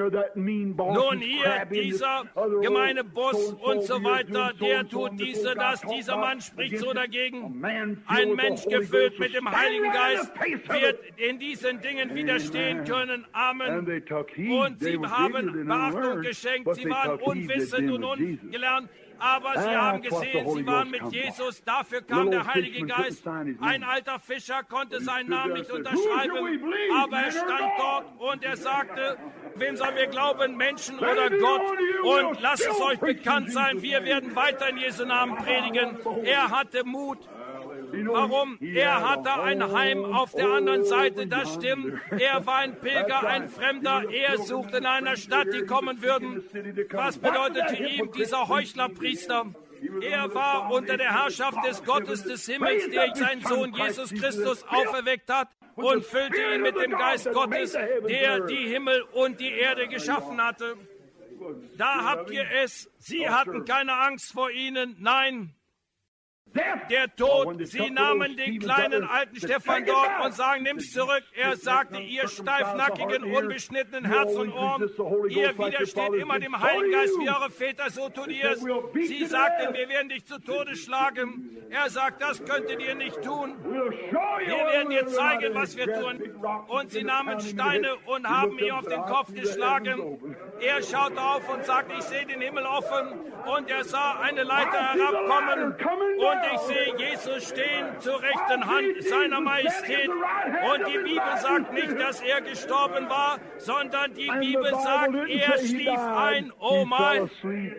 [SPEAKER 1] Nun hier, dieser gemeine Boss und so weiter, der tut diese, das, dieser Mann spricht so dagegen. Ein Mensch gefüllt mit dem Heiligen Geist wird in diesen Dingen widerstehen können. Amen. Und sie haben Beachtung geschenkt, sie waren unwissend und ungelernt. Aber sie haben gesehen, sie waren mit Jesus, dafür kam der Heilige Geist. Ein alter Fischer konnte seinen Namen nicht unterschreiben, aber er stand dort und er sagte, wem sollen wir glauben, Menschen oder Gott? Und lasst es euch bekannt sein, wir werden weiter in Jesu Namen predigen. Er hatte Mut. Warum? Er hatte ein Heim auf der anderen Seite, das stimmt. Er war ein Pilger, ein Fremder. Er suchte in einer Stadt, die kommen würden. Was bedeutete ihm dieser Heuchlerpriester? Er war unter der Herrschaft des Gottes des Himmels, der seinen Sohn Jesus Christus auferweckt hat und füllte ihn mit dem Geist Gottes, der die Himmel und die Erde geschaffen hatte. Da habt ihr es. Sie hatten keine Angst vor ihnen. Nein. Der Tod, sie nahmen den kleinen alten Stephan dort und sagen, nimm's zurück. Er sagte, ihr steifnackigen, unbeschnittenen Herz und Ohren, ihr widersteht immer dem Heiligen Geist wie eure Väter, so tut ihr es. Sie sagten, wir werden dich zu Tode schlagen. Er sagt, das könntet ihr nicht tun. Wir werden dir zeigen, was wir tun. Und sie nahmen Steine und haben ihm auf den Kopf geschlagen. Er schaute auf und sagte, ich sehe den Himmel offen. Und er sah eine Leiter herabkommen. Und ich sehe Jesus stehen zur rechten Hand seiner Majestät. Und die Bibel sagt nicht, dass er gestorben war, sondern die Bibel sagt, er schlief ein. Oh mein!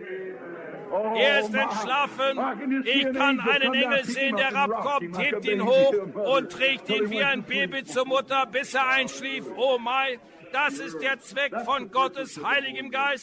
[SPEAKER 1] Er ist entschlafen. Ich kann einen Engel sehen, der herabkommt, hebt ihn hoch und trägt ihn wie ein Baby zur Mutter, bis er einschlief. Oh mein! Das ist der Zweck von Gottes Heiligem Geist,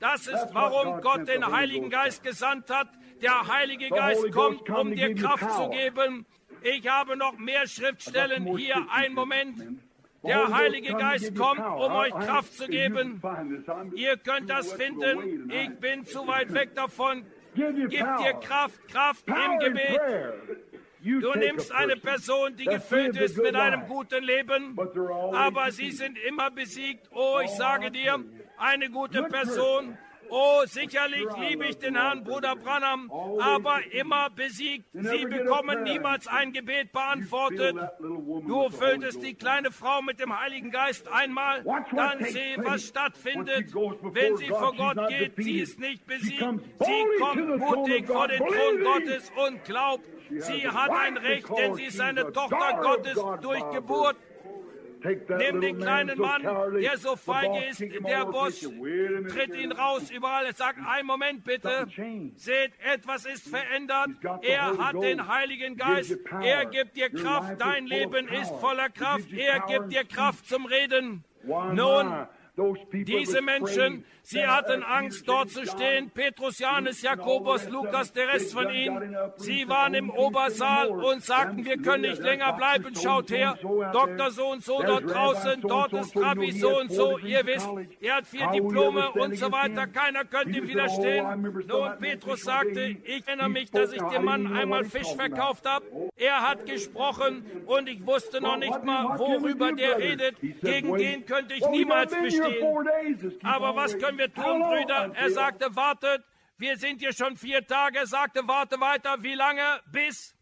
[SPEAKER 1] Das ist, warum Gott den Heiligen Geist gesandt hat. Der Heilige Geist kommt, um dir Kraft zu geben. Ich habe noch mehr Schriftstellen hier. Einen Moment. Der Heilige Geist kommt, um euch Kraft zu geben. Ihr könnt das finden. Ich bin zu weit weg davon. Gib dir Kraft, Kraft im Gebet. Du nimmst eine Person, die gefüllt ist mit einem guten Leben, aber sie sind immer besiegt. Oh, ich sage dir, eine gute Person. Oh, sicherlich liebe ich den Herrn, Bruder Branham, aber immer besiegt. Sie bekommen niemals ein Gebet beantwortet. Du fülltest die kleine Frau mit dem Heiligen Geist einmal, dann sehe, was stattfindet. Wenn sie vor Gott geht, sie ist nicht besiegt. Sie kommt mutig vor den Thron Gottes und glaubt, sie hat ein Recht, denn sie ist eine Tochter Gottes durch Geburt. Nimm den kleinen Mann, der so feige ist, der Boss, tritt ihn raus überall. Er sagt, einen Moment bitte, seht, etwas ist verändert. Er hat den Heiligen Geist, er gibt dir Kraft, dein Leben ist voller Kraft, er gibt dir Kraft zum Reden. Nun, diese Menschen, sie hatten Angst, dort zu stehen. Petrus, Johannes, Jakobus, Lukas, der Rest von ihnen. Sie waren im Obersaal und sagten, wir können nicht länger bleiben. Schaut her, Doktor so und so dort draußen, dort ist Rabbi so und so. Ihr wisst, er hat vier Diplome und so weiter. Keiner könnte ihm widerstehen. Nun, Petrus sagte, ich erinnere mich, dass ich dem Mann einmal Fisch verkauft habe. Er hat gesprochen und ich wusste noch nicht mal, worüber der redet. Gegen den könnte ich niemals bestehen. Aber was können wir tun, Brüder? Er sagte, wartet, wir sind hier schon vier Tage. Er sagte, warte weiter. Wie lange? Bis?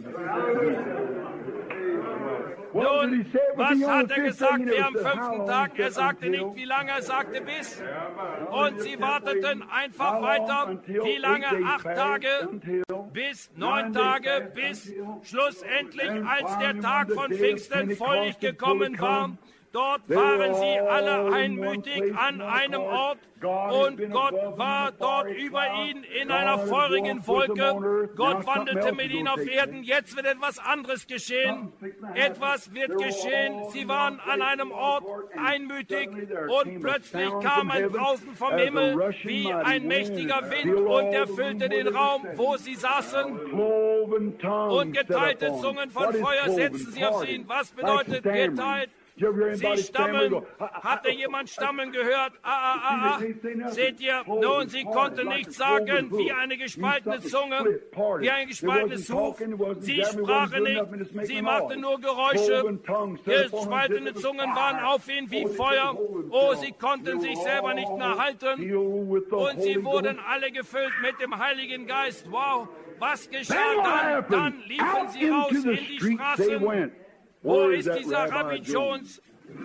[SPEAKER 1] Nun, was hat er gesagt? Wir am fünften Tag. Er sagte nicht, wie lange, er sagte bis. Und sie warteten einfach weiter. Wie lange? Acht Tage, bis neun Tage, bis schlussendlich, als der Tag von Pfingsten völlig gekommen war. Dort waren sie alle einmütig an einem Ort und Gott war dort über ihn in einer feurigen Wolke. Gott wandelte mit ihnen auf Erden. Jetzt wird etwas anderes geschehen. Etwas wird geschehen. Sie waren an einem Ort einmütig und plötzlich kam ein Brausen vom Himmel wie ein mächtiger Wind und erfüllte den Raum, wo sie saßen. Und geteilte Zungen von Feuer setzten sie auf sie. Was bedeutet geteilt? Sie stammeln. Hatte jemand stammeln gehört? Ah, ah, ah, ah. Seht ihr? Nun, sie konnten nicht sagen, wie eine gespaltene Zunge, wie ein gespaltenes Huf. Sie sprachen nicht, sie machten nur Geräusche. Gespaltene Zungen waren auf ihn wie Feuer. Oh, sie konnten sich selber nicht mehr halten. Und sie wurden alle gefüllt mit dem Heiligen Geist. Wow, was geschah dann? Dann liefen sie raus in die Straßen. Wo ist dieser Rabbi Jones?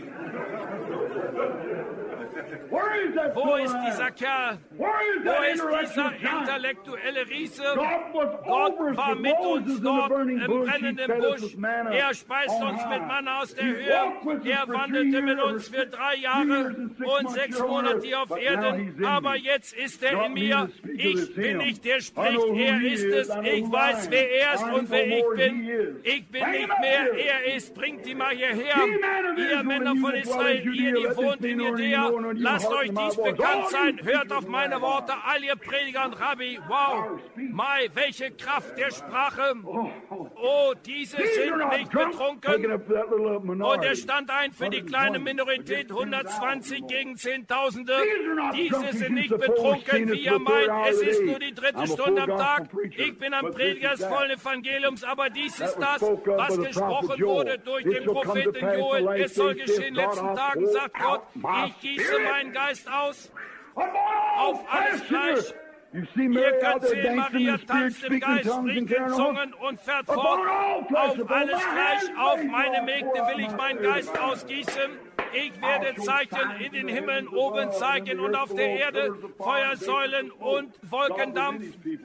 [SPEAKER 1] Wo ist dieser Kerl? Wo ist dieser intellektuelle Riese? Gott war mit uns dort im brennenden Busch. Er speist uns mit Manna aus der Höhe. Er wandelte mit uns für drei Jahre und sechs Monate hier auf Erden. Aber jetzt ist er in mir. Ich bin nicht der spricht, er ist es. Ich weiß, wer er ist und wer ich bin. Ich bin nicht mehr, er ist. Bringt die mal hierher. Ihr Männer von Israel, ihr, die wohnt in Judäa, lasst euch dies bekannt sein. Hört auf meine Worte, all ihr Prediger und Rabbi. Wow, Mai, welche Kraft der Sprache. Oh, diese sind nicht betrunken. Und er stand ein für die kleine Minorität, hundertzwanzig gegen Zehntausende. Diese sind nicht betrunken, wie ihr meint. Es ist nur die dritte Stunde am Tag. Ich bin ein Prediger des vollen Evangeliums, aber dies ist das, was gesprochen wurde durch den Propheten Joel. Es soll geschehen in den letzten Tagen, sagt Gott, ich gieße meinen Geist aus auf alles Fleisch. Ihr könnt sehen, Maria tanzt im Geist, spricht in Zungen und fährt fort. Auf alles Fleisch, auf meine Mägde will ich meinen Geist ausgießen. Ich werde Zeichen in den Himmeln oben zeigen und auf der Erde Feuersäulen und Wolkendampf.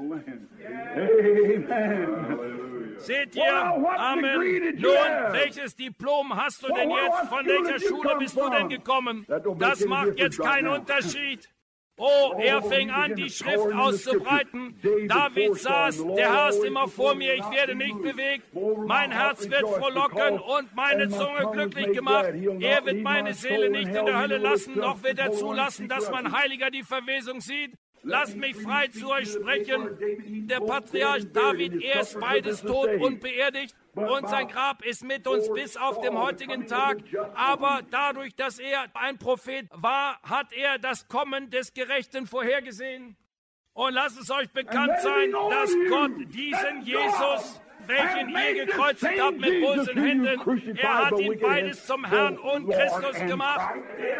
[SPEAKER 1] Seht ihr? Amen. Nun, welches Diplom hast du denn jetzt? Von welcher Schule bist du denn gekommen? Das macht jetzt keinen Unterschied. Oh, er fing an, die Schrift auszubreiten. David saß, der Herr ist immer vor mir, ich werde nicht bewegt. Mein Herz wird frohlocken und meine Zunge glücklich gemacht. Er wird meine Seele nicht in der Hölle lassen, noch wird er zulassen, dass mein Heiliger die Verwesung sieht. Lasst mich frei zu euch sprechen. Der Patriarch David, er ist beides tot und beerdigt. Und sein Grab ist mit uns bis auf den heutigen Tag. Aber dadurch, dass er ein Prophet war, hat er das Kommen des Gerechten vorhergesehen. Und lasst es euch bekannt sein, dass Gott diesen Jesus, welchen ihr gekreuzigt habt mit bösen Händen, er hat ihn beides zum Herrn und Christus gemacht.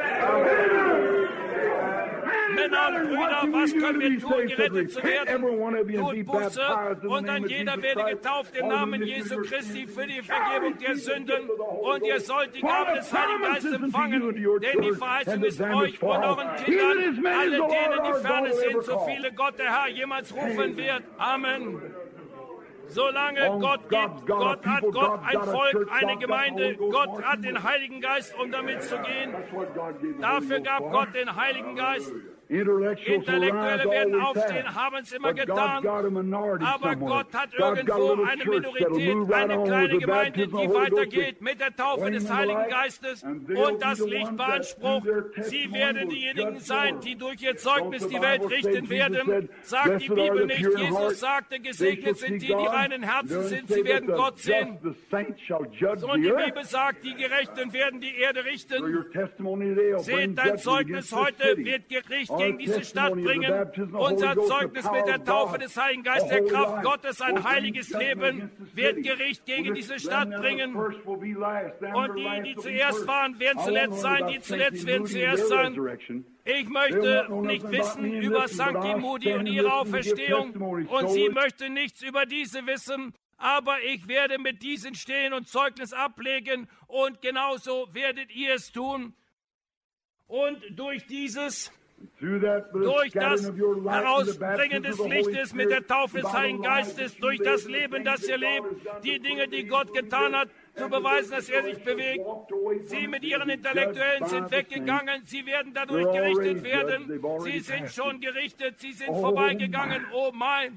[SPEAKER 1] Männer und Brüder, was können wir tun, gerettet zu werden? Tut Buße und dann jeder werde getauft im Namen Jesu Christi für die Vergebung der Sünden. Und ihr sollt die Gabe des Heiligen Geistes empfangen, denn die Verheißung ist euch und euren Kindern, alle denen, die ferne sind, so viele Gott der Herr jemals rufen wird. Amen. Solange Gott gibt, Gott hat Gott ein Volk, eine Gemeinde, Gott hat den Heiligen Geist, um damit zu gehen. Dafür gab Gott den Heiligen Geist. Intellektuelle werden aufstehen, haben es immer getan, aber Gott hat irgendwo eine Minorität, eine kleine Gemeinde, die weitergeht mit der Taufe des Heiligen Geistes und das Licht beansprucht. Sie werden diejenigen sein, die durch ihr Zeugnis die Welt richten werden. Sagt die Bibel nicht, Jesus sagte, gesegnet sind die, die reinen Herzen sind, sie werden Gott sehen. Und die Bibel sagt, die Gerechten werden die Erde richten. Seht, dein Zeugnis heute wird Gericht gegen diese Stadt bringen. Unser Zeugnis mit der Taufe des Heiligen Geistes, der Kraft Gottes, ein heiliges Leben, wird Gericht gegen diese Stadt bringen. Und die, die zuerst waren, werden zuletzt sein, die zuletzt werden zuerst sein. Ich möchte nicht wissen über Sancti Mudi und ihre Auferstehung, und sie möchte nichts über diese wissen, aber ich werde mit diesen stehen und Zeugnis ablegen, und genauso werdet ihr es tun. Und durch dieses durch das Herausbringen des Lichtes mit der Taufe des Heiligen Geistes, durch das Leben, das ihr lebt, die Dinge, die Gott getan hat, zu beweisen, dass er sich bewegt. Sie mit ihren Intellektuellen sind weggegangen, sie werden dadurch gerichtet werden. Sie sind schon gerichtet, sie sind vorbeigegangen, oh mein.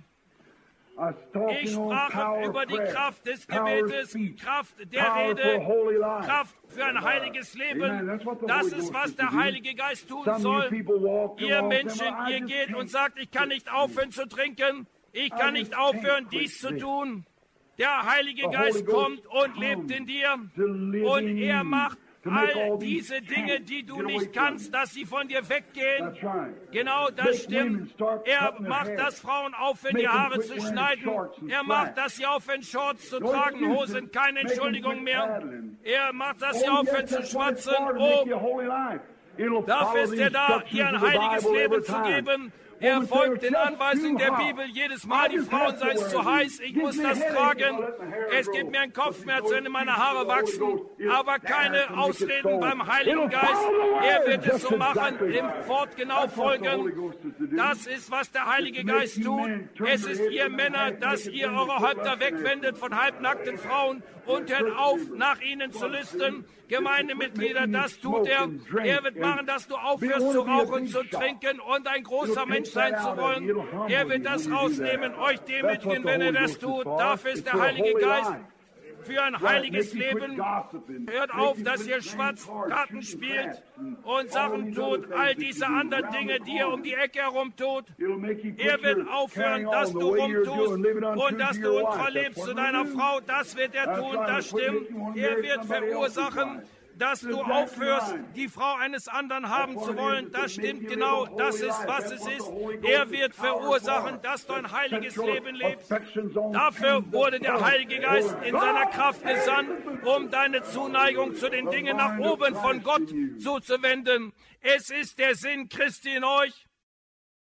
[SPEAKER 1] Ich sprach über die Kraft des Gebetes, Kraft der Rede, Kraft für ein heiliges Leben. Das ist, was der Heilige Geist tun soll. Ihr Menschen, ihr geht und sagt, ich kann nicht aufhören zu trinken, ich kann nicht aufhören, dies zu tun. Der Heilige Geist kommt und lebt in dir, und er macht all diese Dinge, die du nicht kannst, dass sie von dir weggehen. Genau, das stimmt. Er macht, dass Frauen aufhören, die Haare zu schneiden. Er macht, dass sie aufhören, Shorts zu tragen, Hosen, keine Entschuldigung mehr. Er macht, dass sie aufhören zu schwatzen. Oh, dafür ist er da, dir ein heiliges Leben zu geben. Er folgt den Anweisungen der Bibel. Jedes Mal, die Frauen seien zu heiß, ich muss das tragen. Es gibt mir einen Kopfschmerz, wenn meine Haare wachsen. Aber keine Ausreden beim Heiligen Geist. Er wird es so machen, dem Wort genau folgen. Das ist, was der Heilige Geist tut. Es ist ihr Männer, dass ihr eure Häupter wegwendet von halbnackten Frauen und hört auf, nach ihnen zu lüsten. Gemeindemitglieder, das tut er. Er wird machen, dass du aufhörst zu rauchen, zu trinken und ein großer Mensch sein zu wollen. Er wird das rausnehmen, euch demütigen, wenn er das tut. Dafür ist der Heilige Geist. Für ein heiliges Leben. Hört auf, dass ihr schwarz Karten spielt und Sachen tut, all diese anderen Dinge, die ihr um die Ecke herum tut. Er wird aufhören, dass du rumtust und dass du untreu lebst zu deiner Frau. Das wird er tun, das stimmt. Er wird verursachen, dass du aufhörst, die Frau eines anderen haben zu wollen. Das stimmt genau, das ist, was es ist. Er wird verursachen, dass du ein heiliges Leben lebst. Dafür wurde der Heilige Geist in seiner Kraft gesandt, um deine Zuneigung zu den Dingen nach oben von Gott zuzuwenden. Es ist der Sinn Christi in euch.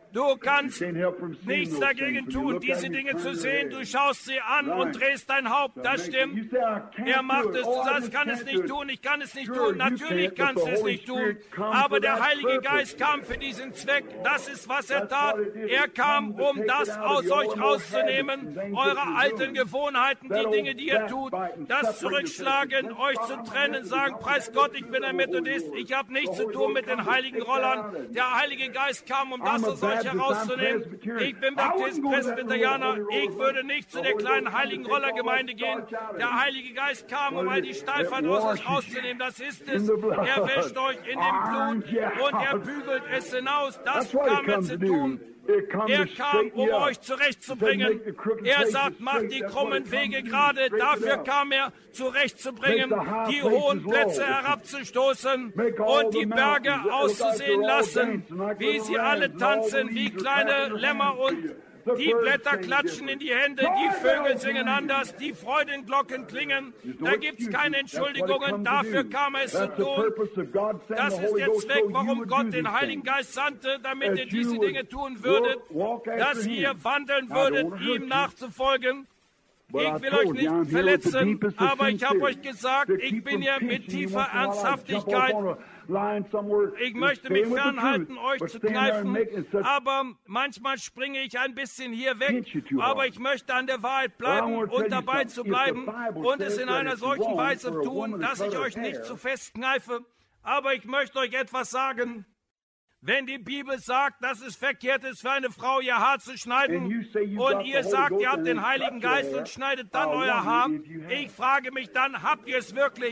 [SPEAKER 1] Du kannst nichts dagegen tun, diese Dinge zu sehen. Du schaust sie an und drehst dein Haupt. Das stimmt. Er macht es. Du sagst, kann es nicht tun. Ich kann es nicht tun. Natürlich kannst du es nicht tun. Aber der Heilige Geist kam für diesen Zweck. Das ist, was er tat. Er kam, um das aus euch rauszunehmen. Eure alten Gewohnheiten, die Dinge, die ihr tut. Das Zurückschlagen, euch zu trennen, sagen, preis Gott, ich bin ein Methodist. Ich habe nichts zu tun mit den heiligen Rollern. Der Heilige Geist kam, um das aus euch herauszunehmen. Ich bin Baptist, Presbyterianer. Ich würde nicht zu der kleinen heiligen Rollergemeinde gehen. Der Heilige Geist kam, um all die Steifheit aus euch rauszunehmen. Das ist es. Er wäscht euch in dem Blut und er bügelt es hinaus. Das kam er zu tun. Er kam, um euch zurechtzubringen. Er sagt, macht die krummen Wege gerade. Dafür kam er, zurechtzubringen, die hohen Plätze herabzustoßen und die Berge auszusehen lassen, wie sie alle tanzen, wie kleine Lämmer, und die Blätter klatschen in die Hände, die Vögel singen anders, die Freudenglocken klingen. Da gibt es keine Entschuldigungen, dafür kam es zu tun. Das ist der Zweck, warum Gott den Heiligen Geist sandte, damit ihr diese Dinge tun würdet, dass ihr wandeln würdet, ihm nachzufolgen. Ich will euch nicht verletzen, aber ich habe euch gesagt, ich bin hier mit tiefer Ernsthaftigkeit. Ich möchte mich fernhalten, euch zu kneifen, aber manchmal springe ich ein bisschen hier weg. Aber ich möchte an der Wahrheit bleiben und dabei zu bleiben und es in einer solchen Weise tun, dass ich euch nicht zu fest kneife. Aber ich möchte euch etwas sagen. Wenn die Bibel sagt, dass es verkehrt ist, für eine Frau ihr Haar zu schneiden, und ihr sagt, ihr habt den Heiligen Geist und schneidet dann euer Haar, ich frage mich dann, habt ihr es wirklich?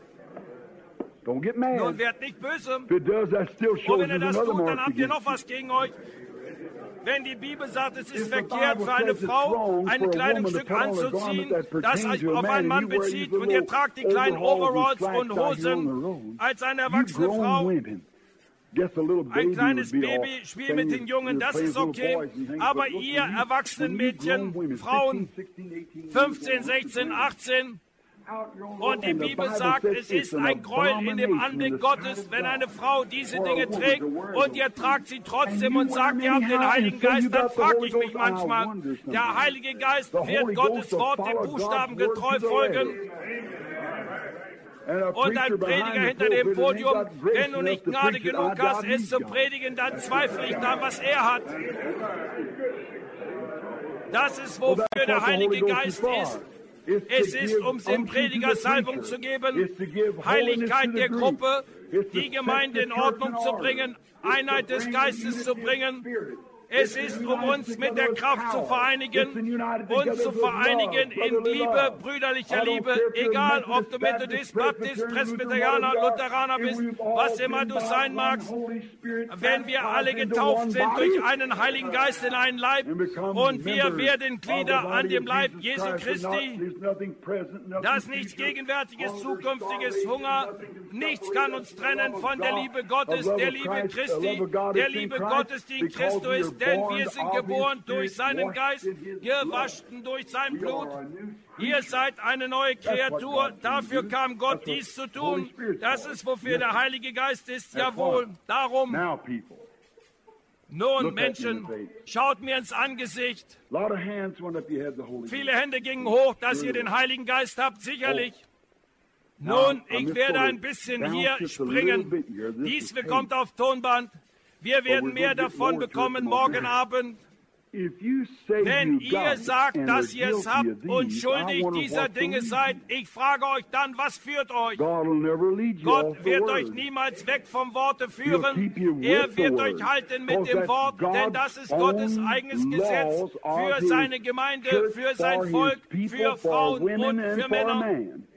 [SPEAKER 1] Nun werdet nicht böse. Und wenn ihr das tut, dann habt ihr noch was gegen euch. Wenn die Bibel sagt, es ist verkehrt für eine Frau, ein Kleidungsstück anzuziehen, das sich auf einen Mann bezieht, und ihr tragt die kleinen Overalls und Hosen als eine erwachsene Frau, ein kleines Baby spielt mit den Jungen, das ist okay. Aber ihr erwachsenen Mädchen, Frauen, fünfzehn, sechzehn, achtzehn, und die Bibel sagt, es ist ein Gräuel in dem Anblick Gottes, wenn eine Frau diese Dinge trägt und ihr tragt sie trotzdem und sagt, ihr habt den Heiligen Geist, dann frage ich mich manchmal, der Heilige Geist wird Gottes Wort den Buchstaben getreu folgen. Und ein Prediger hinter dem Podium, wenn du nicht Gnade genug hast, es zu predigen, dann zweifle ich daran, was er hat. Das ist, wofür der Heilige Geist ist. Es ist, um dem Prediger Salbung zu geben, Heiligkeit der Gruppe, die Gemeinde in Ordnung zu bringen, Einheit des Geistes zu bringen. Es ist, um uns mit der Kraft zu vereinigen, uns zu vereinigen in Liebe, brüderlicher Liebe, egal ob du Methodist, Baptist, Presbyterianer, Lutheraner bist, was immer du sein magst, wenn wir alle getauft sind durch einen Heiligen Geist in einen Leib und wir werden Glieder an dem Leib Jesu Christi, dass nichts Gegenwärtiges, Zukünftiges, Hunger, nichts kann uns trennen von der Liebe Gottes, der Liebe Christi, der Liebe Gottes, die in Christus ist. Denn wir sind geboren durch seinen Geist, gewaschen durch sein Blut. Ihr seid eine neue Kreatur. Dafür kam Gott, dies zu tun. Das ist, wofür der Heilige Geist ist. Jawohl. Darum, nun, Menschen, schaut mir ins Angesicht. Viele Hände gingen hoch, dass ihr den Heiligen Geist habt, sicherlich. Nun, ich werde ein bisschen hier springen. Dies kommt auf Tonband. Wir werden mehr davon bekommen morgen Abend. Wenn ihr sagt, dass ihr es habt und schuldig dieser Dinge seid, ich frage euch dann, was führt euch? Gott wird euch niemals weg vom Worte führen. Er wird euch halten mit dem Wort, denn das ist Gottes eigenes Gesetz für seine Gemeinde, für sein Volk, für Frauen und für Männer.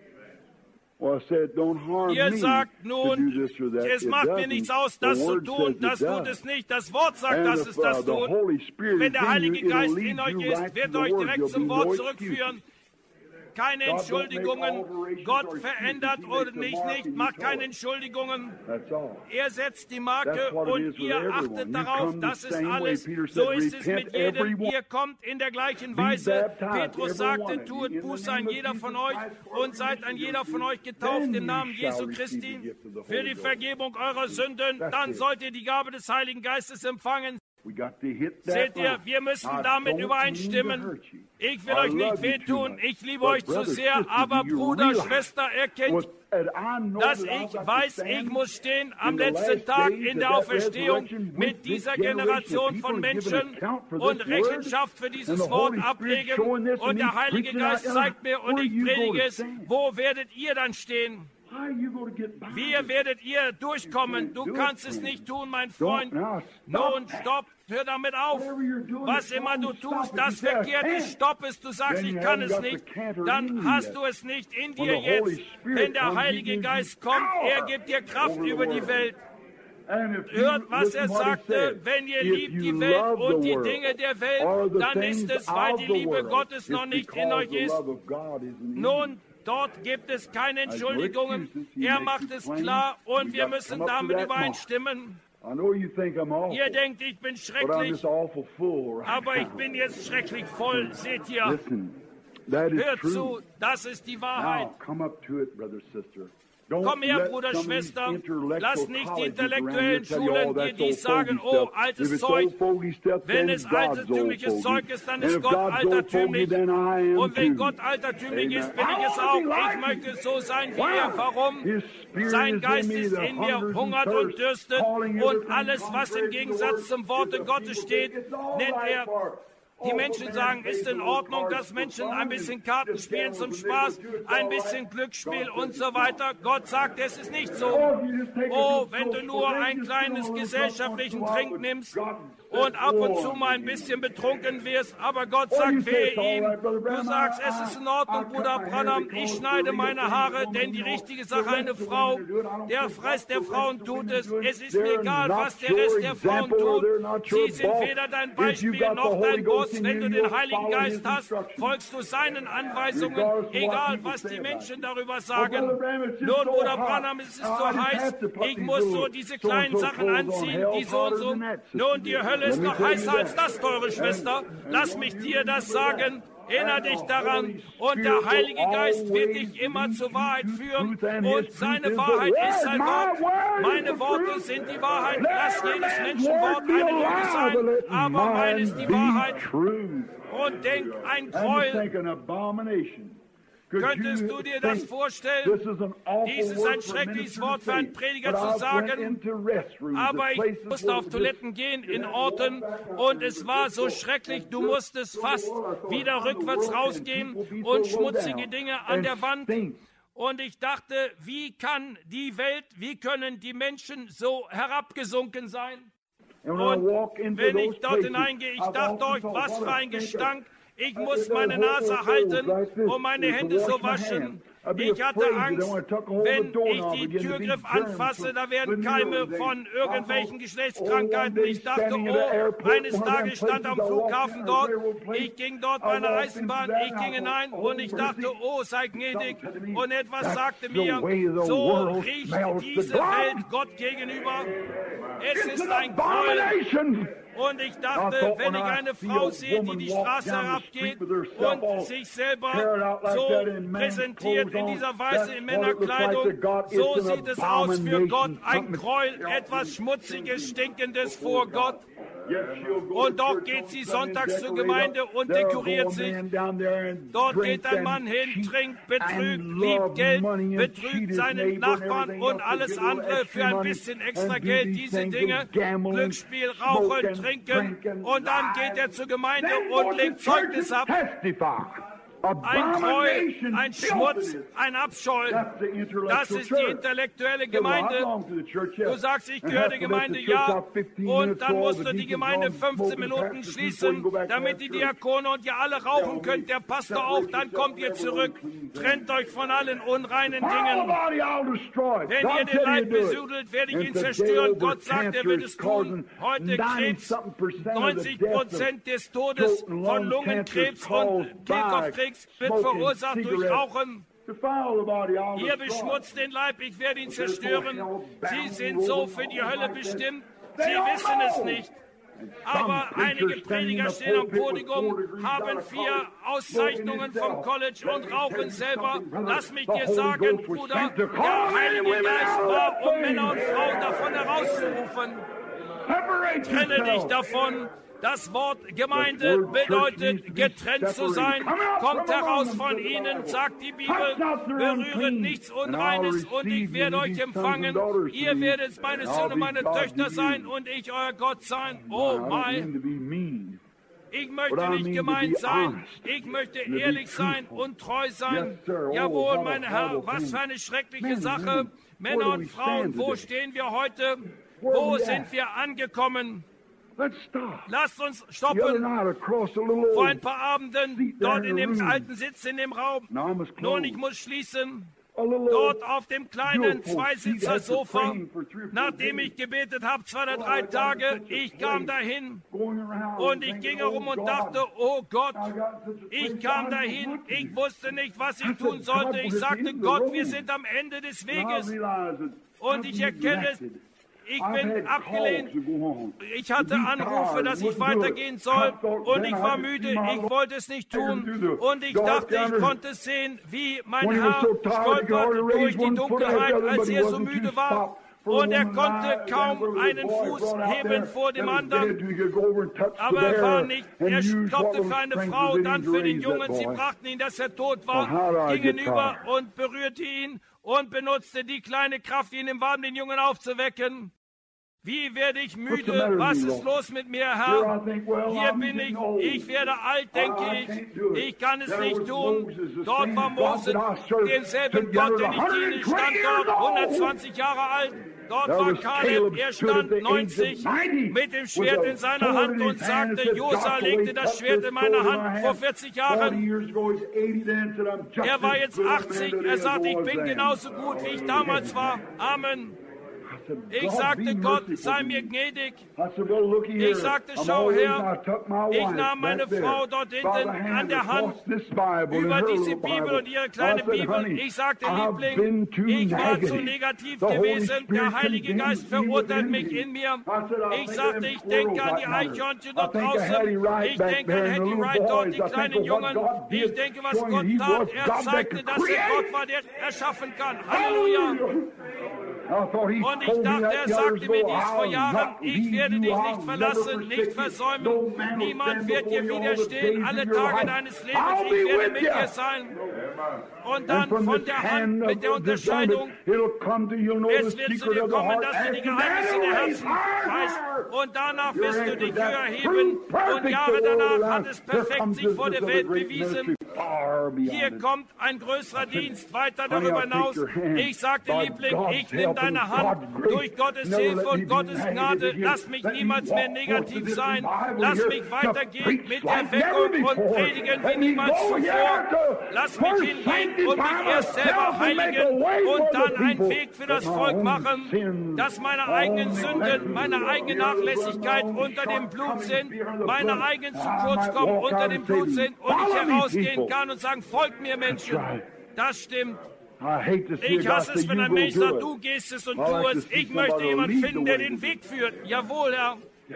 [SPEAKER 1] Ihr sagt nun, es macht mir nichts aus, das zu tun, das tut es nicht. Das Wort sagt, dass es das tut. Wenn der Heilige Geist in euch ist, wird euch direkt zum Wort zurückführen. Keine Entschuldigungen. Gott verändert oder nicht, nicht, macht keine Entschuldigungen. Er setzt die Marke und ihr achtet darauf, das ist alles. So ist es mit jedem. Ihr kommt in der gleichen Weise. Petrus sagte, tuet Buße an jeder von euch und seid an jeder von euch getauft im Namen Jesu Christi für die Vergebung eurer Sünden. Dann sollt ihr die Gabe des Heiligen Geistes empfangen. Seht ihr, wir müssen damit übereinstimmen. Ich will euch nicht wehtun, ich liebe euch zu sehr, aber Bruder, Schwester, erkennt, dass ich weiß, ich muss stehen am letzten Tag in der Auferstehung mit dieser Generation von Menschen und Rechenschaft für dieses Wort ablegen. Und der Heilige Geist zeigt mir und ich predige es. Wo werdet ihr dann stehen? Wie werdet ihr durchkommen? Du kannst es nicht tun, mein Freund. Nun, stopp, hör damit auf. Was immer du tust, das verkehrt ist, stopp es. Du sagst, ich kann es nicht. Dann hast du es nicht in dir jetzt. Wenn der Heilige Geist kommt, er gibt dir Kraft über die Welt. Hört, was er sagte, wenn ihr liebt die Welt und die Dinge der Welt, dann ist es, weil die Liebe Gottes noch nicht in euch ist. Nun, dort gibt es keine Entschuldigungen. Er macht es klar und wir müssen damit übereinstimmen. Ihr denkt, ich bin schrecklich, aber ich bin jetzt schrecklich voll. Seht ihr? Hört zu, das ist die Wahrheit. Komm her, Bruder, Schwester, lass nicht die Intellektuellen Schulen dir dies sagen, oh, altes Zeug. Wenn es altertümliches Zeug ist, dann ist Gott altertümlich. Und wenn Gott altertümlich ist, bin ich es auch. Ich möchte so sein wie er. Warum? Sein Geist ist in mir, hungert und dürstet. Und alles, was im Gegensatz zum Worte Gottes steht, nennt er. Die Menschen sagen, ist in Ordnung, dass Menschen ein bisschen Karten spielen zum Spaß, ein bisschen Glücksspiel und so weiter. Gott sagt, es ist nicht so. Oh, wenn du nur ein kleines gesellschaftlichen Trink nimmst und ab und zu mal ein bisschen betrunken wirst, aber Gott sagt, wehe ihm. Du sagst, es ist in Ordnung, Bruder Branham, ich schneide meine Haare, denn die richtige Sache, eine Frau, der Rest der Frauen tut es. Es ist mir egal, was der Rest der Frauen tut. Sie sind weder dein Beispiel noch dein Boss. Wenn du den Heiligen Geist hast, folgst du seinen Anweisungen, egal was die Menschen darüber sagen. Nun, Bruder Branham, es ist so heiß, ich muss so diese kleinen Sachen anziehen, die so und so. Nun, die Hölle ist noch heißer als das, teure Schwester. Lass mich dir das sagen. Erinnere dich daran und der Heilige Geist wird dich immer zur Wahrheit führen und seine Wahrheit ist sein Wort. Meine Worte sind die Wahrheit. Lass jedes Menschenwort eine Lüge sein, aber meine ist die Wahrheit. Und denk ein Gräuel. Könntest du dir das vorstellen? Dies ist ein schreckliches Wort für einen Prediger zu sagen, aber ich musste auf Toiletten gehen in Orten und es war so schrecklich, du musstest fast wieder rückwärts rausgehen und schmutzige Dinge an der Wand. Und ich dachte, wie kann die Welt, wie können die Menschen so herabgesunken sein? Und wenn ich dort hineingehe, ich dachte euch, was für ein Gestank. Ich muss meine Nase halten und meine Hände so waschen. Ich hatte Angst, wenn ich die Türgriff anfasse, da werden Keime von irgendwelchen Geschlechtskrankheiten. Ich dachte, oh, eines Tages stand am Flughafen dort. Ich ging dort bei einer Eisenbahn, ich ging hinein und ich dachte, oh, sei gnädig. Und etwas sagte mir, so riecht diese Welt Gott gegenüber. Es ist ein Gräuel. Und ich dachte, wenn ich eine Frau sehe, die die Straße herabgeht und sich selber so präsentiert in dieser Weise in Männerkleidung, so sieht es aus für Gott, ein Gräuel, etwas Schmutziges, Stinkendes vor Gott. Und dort geht sie sonntags zur Gemeinde und dekoriert sich. Dort geht ein Mann hin, trinkt, betrügt, liebt Geld, betrügt seinen Nachbarn und alles andere für ein bisschen extra Geld. Diese Dinge, Glücksspiel, Rauchen, Trinken. Und dann geht er zur Gemeinde und legt Zeugnis ab. Ein Gräuel, ein Schmutz, ein Abscheu. Das ist die intellektuelle Gemeinde. Du sagst, ich gehöre der Gemeinde, ja. Und dann musst du die Gemeinde fünfzehn Minuten schließen, damit die Diakone und ihr alle rauchen könnt. Der Pastor auch, dann kommt ihr zurück. Trennt euch von allen unreinen Dingen. Wenn ihr den Leib besudelt, werde ich ihn zerstören. Gott sagt, er wird es tun. Heute Krebs, neunzig Prozent des Todes von Lungenkrebs und Kehlkopfkrebs wird verursacht durch Rauchen. Ihr beschmutzt den Leib, ich werde ihn zerstören. Sie sind so für die Hölle bestimmt. Sie wissen es nicht. Aber einige Prediger stehen am Podium, haben vier Auszeichnungen vom College und rauchen selber. Lass mich dir sagen, Bruder, der Heilige Geist war, um Männer und Frauen davon herauszurufen. trenne dich davon. Das Wort Gemeinde bedeutet, getrennt zu sein. Kommt heraus von ihnen, sagt die Bibel, berühret nichts Unreines und ich werde euch empfangen. Ihr werdet meine Söhne, meine Töchter sein und ich euer Gott sein. Oh mein! Ich möchte nicht gemein sein. Ich möchte ehrlich sein und treu sein. Jawohl, mein Herr, was für eine schreckliche Sache. Männer und Frauen, wo stehen wir heute? Wo sind wir angekommen? Lasst uns stoppen. Vor ein paar Abenden, dort in dem alten Sitz in dem Raum. Nun, ich muss schließen. Dort auf dem kleinen Zweisitzer-Sofa, nachdem ich gebetet habe, zwei oder drei Tage, ich kam dahin und ich ging herum und dachte, oh Gott, ich kam dahin, ich wusste nicht, was ich tun sollte. Ich sagte, Gott, wir sind am Ende des Weges und ich erkenne es. Ich bin abgelehnt. Ich hatte Anrufe, dass ich weitergehen soll und ich war müde. Ich wollte es nicht tun und ich dachte, ich konnte sehen, wie mein Herr stolperte durch die Dunkelheit, als er so müde war. Und er konnte kaum einen Fuß heben vor dem anderen. Aber er war nicht. Er stoppte für eine Frau, dann für den Jungen. Sie brachten ihn, dass er tot war, gingen über und berührte ihn und benutzte die kleine Kraft, die in ihm war, den Jungen aufzuwecken. Wie werde ich müde? Was ist los mit mir, Herr? Hier bin ich. Ich werde alt, denke ich. Ich kann es nicht tun. Dort war Mose, denselben Gott, den ich diene, stand dort, hundertzwanzig Jahre alt. Dort war Kaleb, er stand neunzig, mit dem Schwert in seiner Hand und sagte, Josa legte das Schwert in meine Hand vor vierzig Jahren. Er war jetzt achtzig, er sagte, ich bin genauso gut, wie ich damals war. Amen. Ich sagte, Gott, sei mir gnädig. Ich sagte, schau her, ich nahm meine Frau dort hinten an der Hand über diese Bibel und ihre kleine Bibel. Ich sagte, Liebling, ich war zu negativ gewesen. Der Heilige Geist verurteilt mich in mir. Ich sagte, ich denke an die Eichhörnchen dort draußen. Ich denke an Hattie Wright dort, die kleinen Jungen. Ich denke, was Gott tat. Er zeigte, dass er Gott war, der erschaffen kann. Halleluja. Und ich dachte, er sagte mir dies vor Jahren, ich werde dich nicht verlassen, nicht versäumen. Niemand wird dir widerstehen, alle Tage deines Lebens, ich werde mit dir sein. Und dann von der Hand mit der Unterscheidung, es wird zu dir kommen, dass du die Geheimnisse der Herzen weißt. Und danach wirst du dich höher heben. Und Jahre danach hat es perfekt sich vor der Welt bewiesen. Hier kommt ein größerer Dienst, weiter darüber hinaus. Ich sagte, Liebling, ich nehme deine Hand durch Gottes Hilfe und Gottes Gnade. Lass mich niemals mehr negativ sein. Lass mich weitergehen mit der Weckung und predigen wie niemals zuvor. Lass mich hingehen und mich erst selber heiligen und dann einen Weg für das Volk machen, dass meine eigenen Sünden, meine eigene Nachlässigkeit unter dem Blut sind, meine eigenen zu kurz kommen unter dem Blut sind und ich herausgehen kann und sagen, folgt mir Menschen. Das stimmt. Ich hasse es, wenn ein Mensch sagt, du gehst es und tu es. Ich möchte jemanden finden, der den Weg führt. Jawohl, Herr.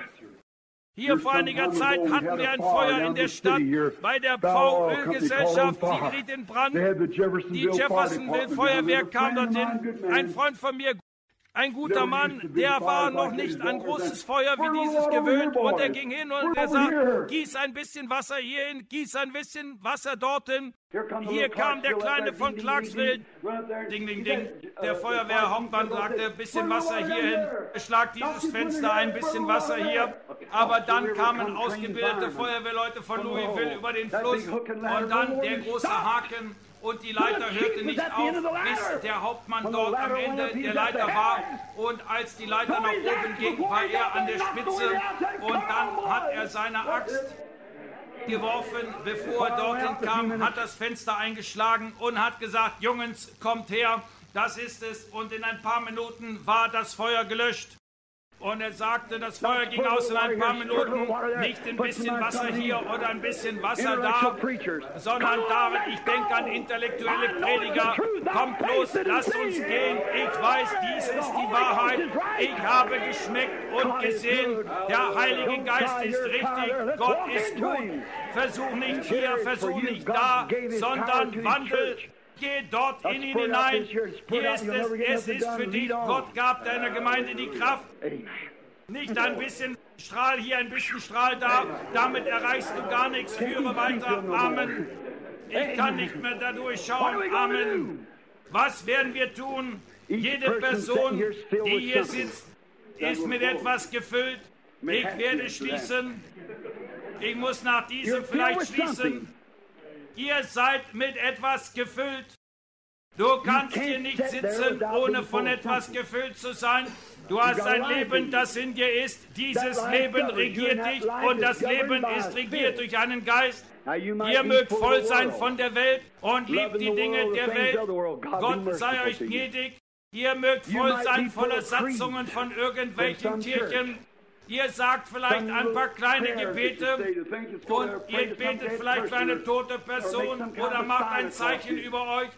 [SPEAKER 1] Hier vor einiger Zeit hatten wir ein Feuer in der Stadt bei der Pfau-Ölgesellschaft. Sie geriet in Brand. Die Jeffersonville Feuerwehr kam dorthin. Ein Freund von mir, ein guter Mann, der war noch nicht an großes Feuer wie dieses gewöhnt. Und er ging hin und er sagt, gieß ein bisschen Wasser hierhin, gieß ein bisschen Wasser dorthin. Hier kam der Kleine von Clarksville. Ding, ding, ding. Der Feuerwehrhauptmann sagte, ein bisschen Wasser hierhin. Schlag dieses Fenster, ein bisschen Wasser hier. Aber dann kamen ausgebildete Feuerwehrleute von Louisville über den Fluss. Und dann der große Haken. Und die Leiter hörte nicht auf, bis der Hauptmann dort am Ende der Leiter war. Und als die Leiter nach oben ging, war er an der Spitze. Und dann hat er seine Axt geworfen, bevor er dorthin kam, hat das Fenster eingeschlagen und hat gesagt, Jungs, kommt her, das ist es. Und in ein paar Minuten war das Feuer gelöscht. Und er sagte, das Feuer ging aus in ein paar Minuten, nicht ein bisschen Wasser hier oder ein bisschen Wasser da, sondern darin, ich denke an intellektuelle Prediger, kommt los, lasst uns gehen, ich weiß, dies ist die Wahrheit, ich habe geschmeckt und gesehen, der Heilige Geist ist richtig, Gott ist gut, versuch nicht hier, versuch nicht da, sondern wandel. Geh dort in ihn hinein. Hier ist es. Es ist für dich. Gott gab deiner Gemeinde die Kraft. Nicht ein bisschen Strahl hier, ein bisschen Strahl da. Damit erreichst du gar nichts. Führe weiter. Amen. Ich kann nicht mehr da durchschauen. Amen. Was werden wir tun? Jede Person, die hier sitzt, ist mit etwas gefüllt. Ich werde schließen. Ich muss nach diesem vielleicht schließen. Ihr seid mit etwas gefüllt. Du kannst hier nicht sitzen, ohne von etwas gefüllt zu sein. Du hast ein Leben, das in dir ist. Dieses Leben regiert dich und das Leben ist regiert durch einen Geist. Ihr mögt voll sein von der Welt und liebt die Dinge der Welt. Gott sei euch gnädig. Ihr mögt voll sein voller Satzungen von irgendwelchen Kirchen. Ihr sagt vielleicht ein paar kleine Gebete und ihr betet vielleicht für eine tote Person oder macht ein Zeichen über euch.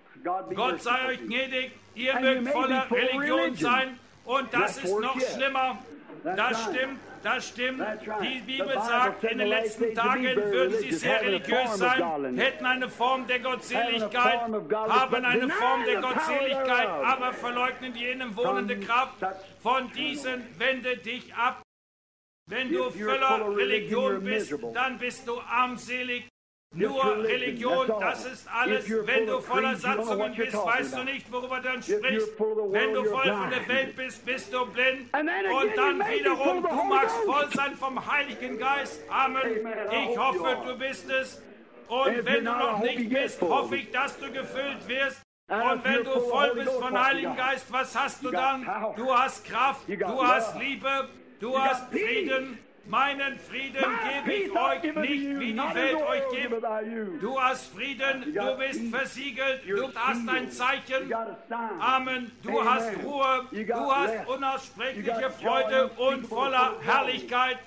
[SPEAKER 1] Gott sei euch gnädig. Ihr mögt voller Religion sein und das ist noch schlimmer. Das stimmt, das stimmt. Die Bibel sagt, in den letzten Tagen würden sie sehr religiös sein, hätten eine Form der Gottseligkeit, haben eine Form der Gottseligkeit, aber verleugnen die innen wohnende Kraft. Von diesen wende dich ab. Wenn du voller Religion bist, dann bist du armselig. Nur Religion, das ist alles. Wenn du voller Satzungen bist, weißt du nicht, worüber du dann sprichst. Wenn du voll von der Welt bist, bist du blind. Und dann wiederum, du magst voll sein vom Heiligen Geist. Amen. Ich hoffe, du bist es. Und wenn du noch nicht bist, hoffe ich, dass du gefüllt wirst. Und wenn du voll bist vom Heiligen Geist, was hast du dann? Du hast Kraft, du hast Liebe, du hast Frieden. Meinen Frieden gebe ich euch nicht, wie die Welt euch gibt. Du hast Frieden, du bist versiegelt, du hast ein Zeichen. Amen. Du hast Ruhe, du hast unaussprechliche Freude und voller Herrlichkeit.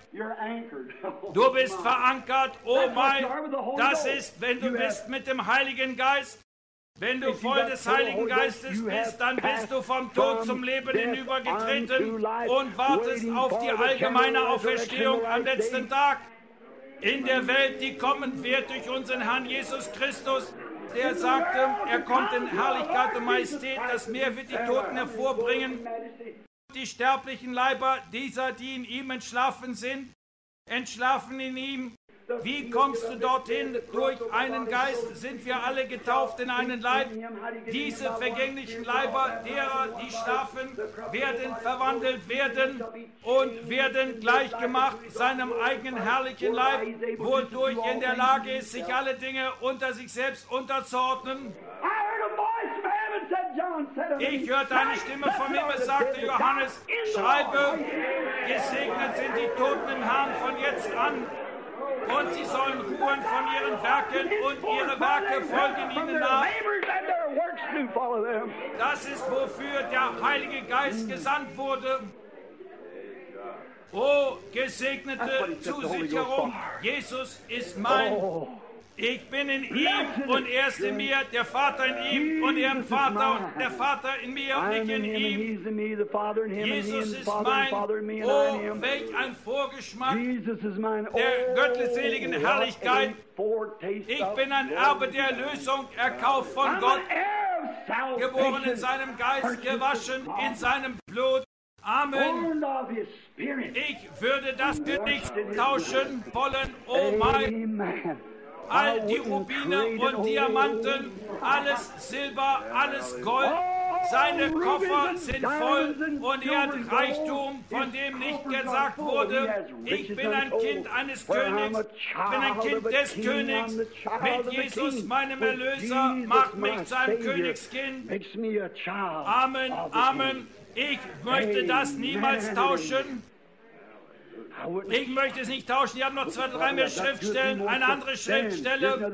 [SPEAKER 1] Du bist verankert, oh mein, das ist, wenn du bist mit dem Heiligen Geist. Wenn du voll des Heiligen Geistes bist, dann bist du vom Tod zum Leben hinübergetreten und wartest auf die allgemeine Auferstehung am letzten Tag. In der Welt, die kommen wird durch unseren Herrn Jesus Christus, der sagte, er kommt in Herrlichkeit und Majestät, das Meer wird die Toten hervorbringen. Die sterblichen Leiber dieser, die in ihm entschlafen sind, entschlafen in ihm. Wie kommst du dorthin? Durch einen Geist sind wir alle getauft in einen Leib. Diese vergänglichen Leiber, derer, die schlafen, werden verwandelt werden und werden gleichgemacht seinem eigenen herrlichen Leib, wodurch er in der Lage ist, sich alle Dinge unter sich selbst unterzuordnen. Ich hörte eine Stimme vom Himmel, sagte Johannes, schreibe, gesegnet sind die Toten im Herrn von jetzt an. Und sie sollen ruhen von ihren Werken und ihre Werke folgen ihnen nach. Das ist, wofür der Heilige Geist gesandt wurde. O gesegnete Zusicherung, Jesus ist mein. Ich bin in ihm und er ist in mir, der Vater in ihm und er im Vater und der Vater in mir und ich in ihm. Jesus ist mein. Oh, welch ein Vorgeschmack der göttlichen Herrlichkeit. Ich bin ein Erbe der Erlösung, erkauft von Gott, geboren in seinem Geist, gewaschen in seinem Blut. Amen. Ich würde das für nichts tauschen wollen, oh mein. All die Rubine und Diamanten, alles Silber, alles Gold, seine Koffer sind voll und er hat Reichtum, von dem nicht gesagt wurde, ich bin ein Kind eines Königs, ich bin ein Kind des Königs, mit Jesus, meinem Erlöser, macht mich zu einem Königskind. Amen, Amen. Ich möchte das niemals tauschen. Ich möchte es nicht tauschen. Ich habe noch zwei, drei mehr Schriftstellen. Eine andere Schriftstelle.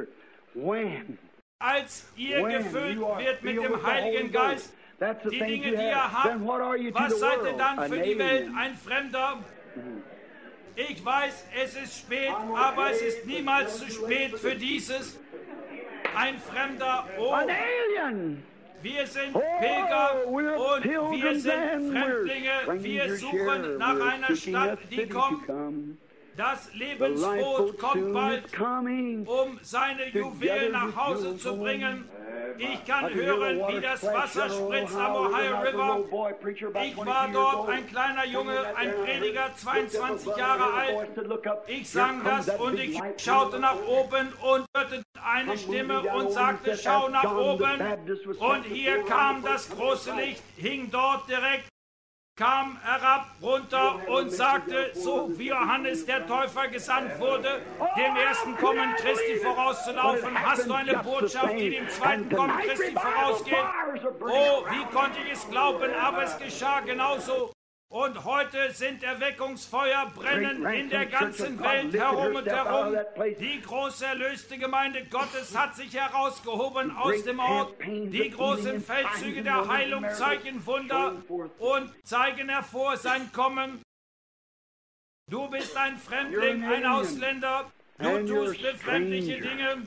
[SPEAKER 1] Als ihr gefüllt wird mit dem Heiligen Geist, die Dinge, die ihr habt, was seid ihr dann für die Welt? Ein Fremder? Ich weiß, es ist spät, aber es ist niemals zu spät für dieses. Ein Fremder, oh, wir sind Pilger und wir sind Fremdlinge. Wir suchen nach einer Stadt, die kommt. Das Lebensboot kommt bald, um seine Juwelen nach Hause zu bringen. Ich kann hören, wie das Wasser spritzt am Ohio River. Ich war dort ein kleiner Junge, ein Prediger, zweiundzwanzig Jahre alt. Ich sang das und ich schaute nach oben und hörte eine Stimme und sagte, schau nach oben. Und hier kam das große Licht, hing dort direkt, kam herab, runter und sagte, so wie Johannes der Täufer gesandt wurde, dem ersten Kommen Christi vorauszulaufen, hast du eine Botschaft, die dem zweiten Kommen Christi vorausgeht. Oh, wie konnte ich es glauben, aber es geschah genauso. Und heute sind Erweckungsfeuer brennen in der ganzen Welt herum und herum. Die große erlöste Gemeinde Gottes hat sich herausgehoben aus dem Ort. Die großen Feldzüge der Heilung zeigen Wunder und zeigen hervor sein Kommen. Du bist ein Fremdling, ein Ausländer. Du tust befremdliche Dinge.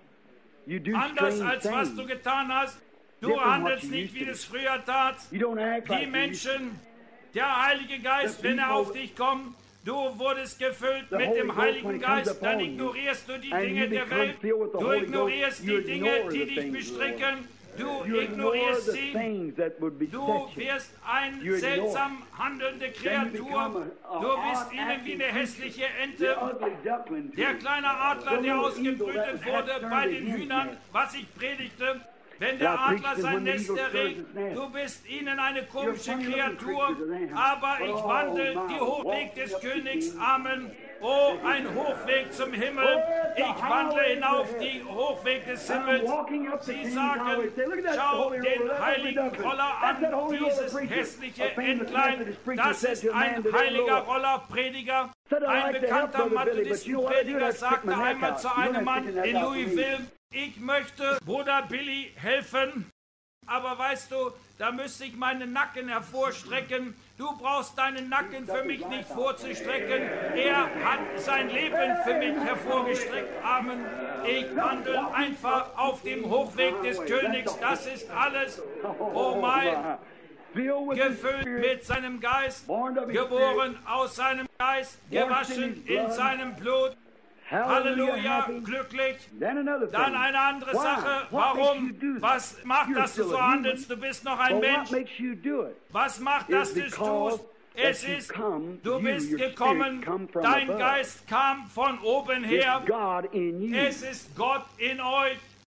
[SPEAKER 1] Anders als was du getan hast. Du handelst nicht, wie du es früher tatst. Die Menschen... Der Heilige Geist, wenn er auf dich kommt, du wurdest gefüllt mit dem Heiligen Geist, dann ignorierst du die Dinge der Welt, du ignorierst die Dinge, die dich bestricken, du ignorierst sie, du wirst eine seltsam handelnde Kreatur, du bist ihnen wie eine hässliche Ente, der kleine Adler, der ausgebrütet wurde bei den Hühnern, was ich predigte. Wenn der Adler sein Nest erregt, du bist ihnen eine komische Kreatur, aber ich wandle die Hochweg des Königs, Amen. Oh, ein Hochweg zum Himmel. Ich wandle hinauf die Hochweg des Himmels. Sie sagen, schau den heiligen Roller an, dieses hässliche Entlein. Das ist ein heiliger Rollerprediger. Ein bekannter Methodistenprediger sagte einmal zu einem Mann in Louisville, ich möchte Bruder Billy helfen, aber weißt du, da müsste ich meinen Nacken hervorstrecken. Du brauchst deinen Nacken für mich nicht vorzustrecken. Er hat sein Leben für mich hervorgestreckt. Amen. Ich wandle einfach auf dem Hochweg des Königs. Das ist alles. Oh mein, gefüllt mit seinem Geist, geboren aus seinem Geist, gewaschen in seinem Blut. Halleluja, glücklich. Dann eine andere Sache. Warum? Was macht, dass du so handelst? Du bist noch ein Mensch. Was macht, dass du es tust? Es ist, du bist gekommen, dein Geist kam von oben her. Es ist Gott in euch.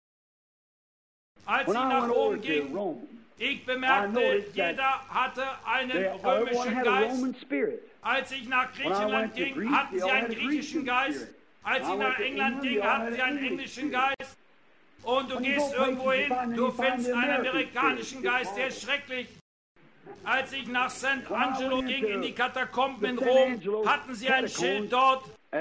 [SPEAKER 1] Als ich nach Rom ging, ich bemerkte, jeder hatte einen römischen Geist. Als ich nach Griechenland ging, hatten sie einen griechischen Geist. Als sie nach England ging, hatten sie einen englischen Geist. Und du gehst irgendwo hin, du findest einen amerikanischen Geist, der ist schrecklich. Als ich nach Sankt Angelo ging, in die Katakomben in Rom, hatten sie ein Schild dort.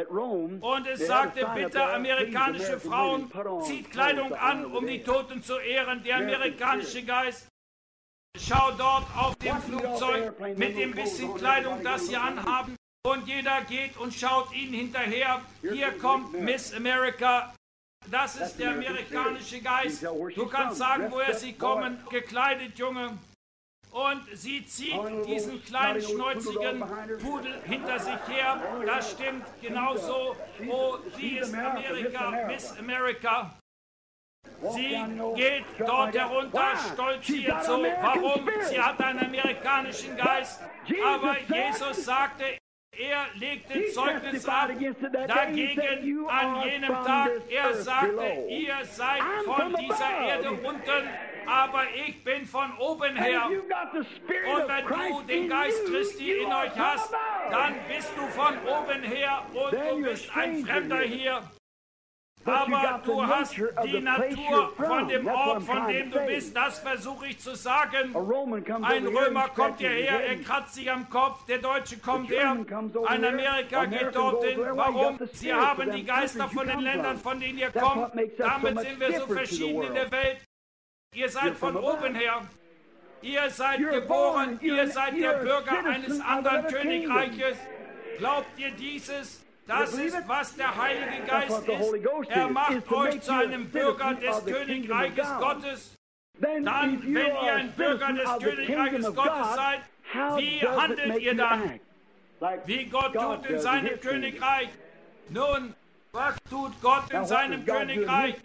[SPEAKER 1] Und es sagte, bitte amerikanische Frauen, zieht Kleidung an, um die Toten zu ehren. Der amerikanische Geist. Schau dort auf dem Flugzeug mit dem bisschen Kleidung, das sie anhaben. Und jeder geht und schaut ihnen hinterher. Hier kommt Miss America. Das ist der amerikanische Geist. Du kannst sagen, woher sie kommen. Gekleidet, Junge. Und sie zieht diesen kleinen, schnäuzigen Pudel hinter sich her. Das stimmt genauso. Oh, sie ist Amerika, Miss America. Sie geht dort herunter, stolziert so. Warum? Sie hat einen amerikanischen Geist. Aber Jesus sagte, er legte Zeugnis ab dagegen an jenem Tag. Er sagte, ihr seid von dieser Erde unten, aber ich bin von oben her. Und wenn du den Geist Christi in euch hast, dann bist du von oben her und du bist ein Fremder hier. Aber du hast die Natur von dem Ort, von dem du bist, das versuche ich zu sagen. Ein Römer kommt hierher, er kratzt sich am Kopf, der Deutsche kommt her, ein Amerika geht dorthin. Warum? Sie haben die Geister von den Ländern, von denen ihr kommt. Damit sind wir so verschieden in der Welt. Ihr seid von oben her. Ihr seid geboren, ihr seid der Bürger eines anderen Königreiches. Glaubt ihr dieses? Das ist, was der Heilige Geist ist. Er macht euch zu einem Bürger des Königreiches Gottes. Dann, wenn ihr ein Bürger des Königreiches Gottes seid, wie handelt ihr dann? wie Gott tut in seinem Königreich. Nun, was tut Gott in seinem Königreich?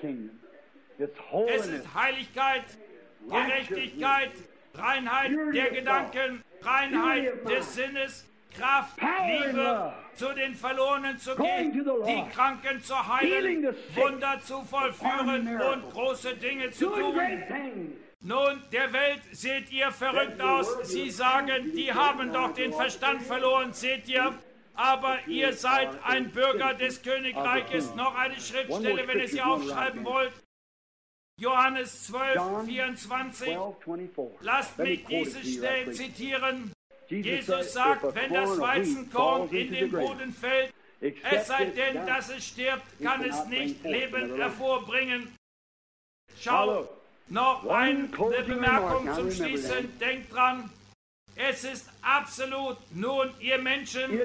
[SPEAKER 1] Es ist Heiligkeit, Gerechtigkeit, Reinheit der Gedanken, Reinheit des Sinnes, Kraft, Liebe, zu den Verlorenen zu gehen, die Kranken zu heilen, Wunder zu vollführen und große Dinge zu tun. Nun, der Welt seht ihr verrückt aus. Sie sagen, die haben doch den Verstand verloren, seht ihr. Aber ihr seid ein Bürger des Königreiches. Noch eine Schriftstelle, wenn ihr sie aufschreiben wollt. Johannes zwölf, vierundzwanzig. Lasst mich diese schnell zitieren. Jesus sagt, wenn das Weizenkorn in den Boden fällt, es sei denn, dass es stirbt, kann es nicht Leben hervorbringen. Schau, noch eine Bemerkung zum Schließen. Denkt dran, es ist absolut, nun ihr Menschen,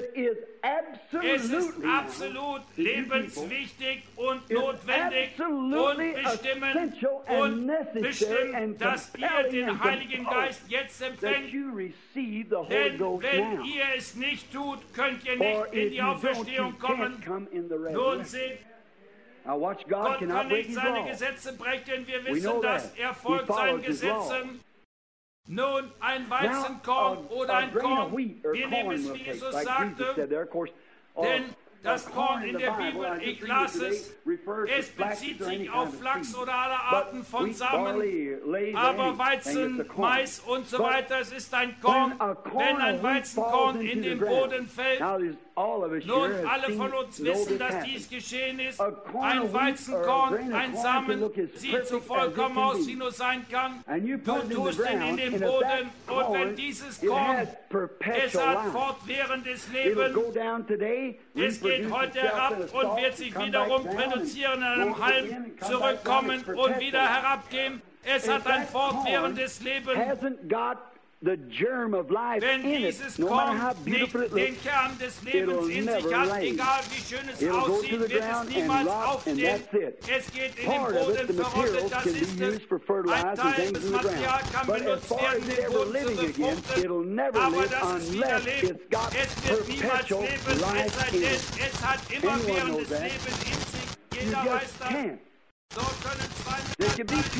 [SPEAKER 1] es ist absolut lebenswichtig und notwendig und bestimmend und bestimmt, dass ihr den Heiligen Geist jetzt empfängt. Denn wenn ihr es nicht tut, könnt ihr nicht in die Auferstehung kommen. Nun seht, Gott kann nicht seine Gesetze brechen. Wir wissen, dass er folgt seinen Gesetzen. Nun, ein Weizenkorn oder ein Korn, wir nehmen es, wie Jesus sagte, denn das Korn in der Bibel, ich las es, es bezieht sich auf Flachs oder alle Arten von Samen, aber Weizen, Mais und so weiter, es ist ein Korn. Wenn ein Weizenkorn in den Boden fällt, nun, alle von uns wissen, dass dies geschehen ist. Ein Weizenkorn, ein Samen, sieht so vollkommen aus, wie nur sein kann. Du tust ihn in den Boden und wenn dieses Korn, es hat fortwährendes Leben, es geht heute herab und wird sich wiederum reduzieren, in einem Halm zurückkommen und wieder herabgehen. Es hat ein fortwährendes Leben. Wenn dieses Korn nicht den Kern des Lebens in sich hat, egal wie schön es aussieht, wird es niemals aufstehen. Es geht in den Boden verrottet, das ist es. Ein Teil des Materials kann benutzt werden, den Boden zu befruchten, aber das ist wieder Leben. Es wird niemals leben, es sei denn, es hat immerwährendes Leben in sich. Jeder weiß das. So können zwei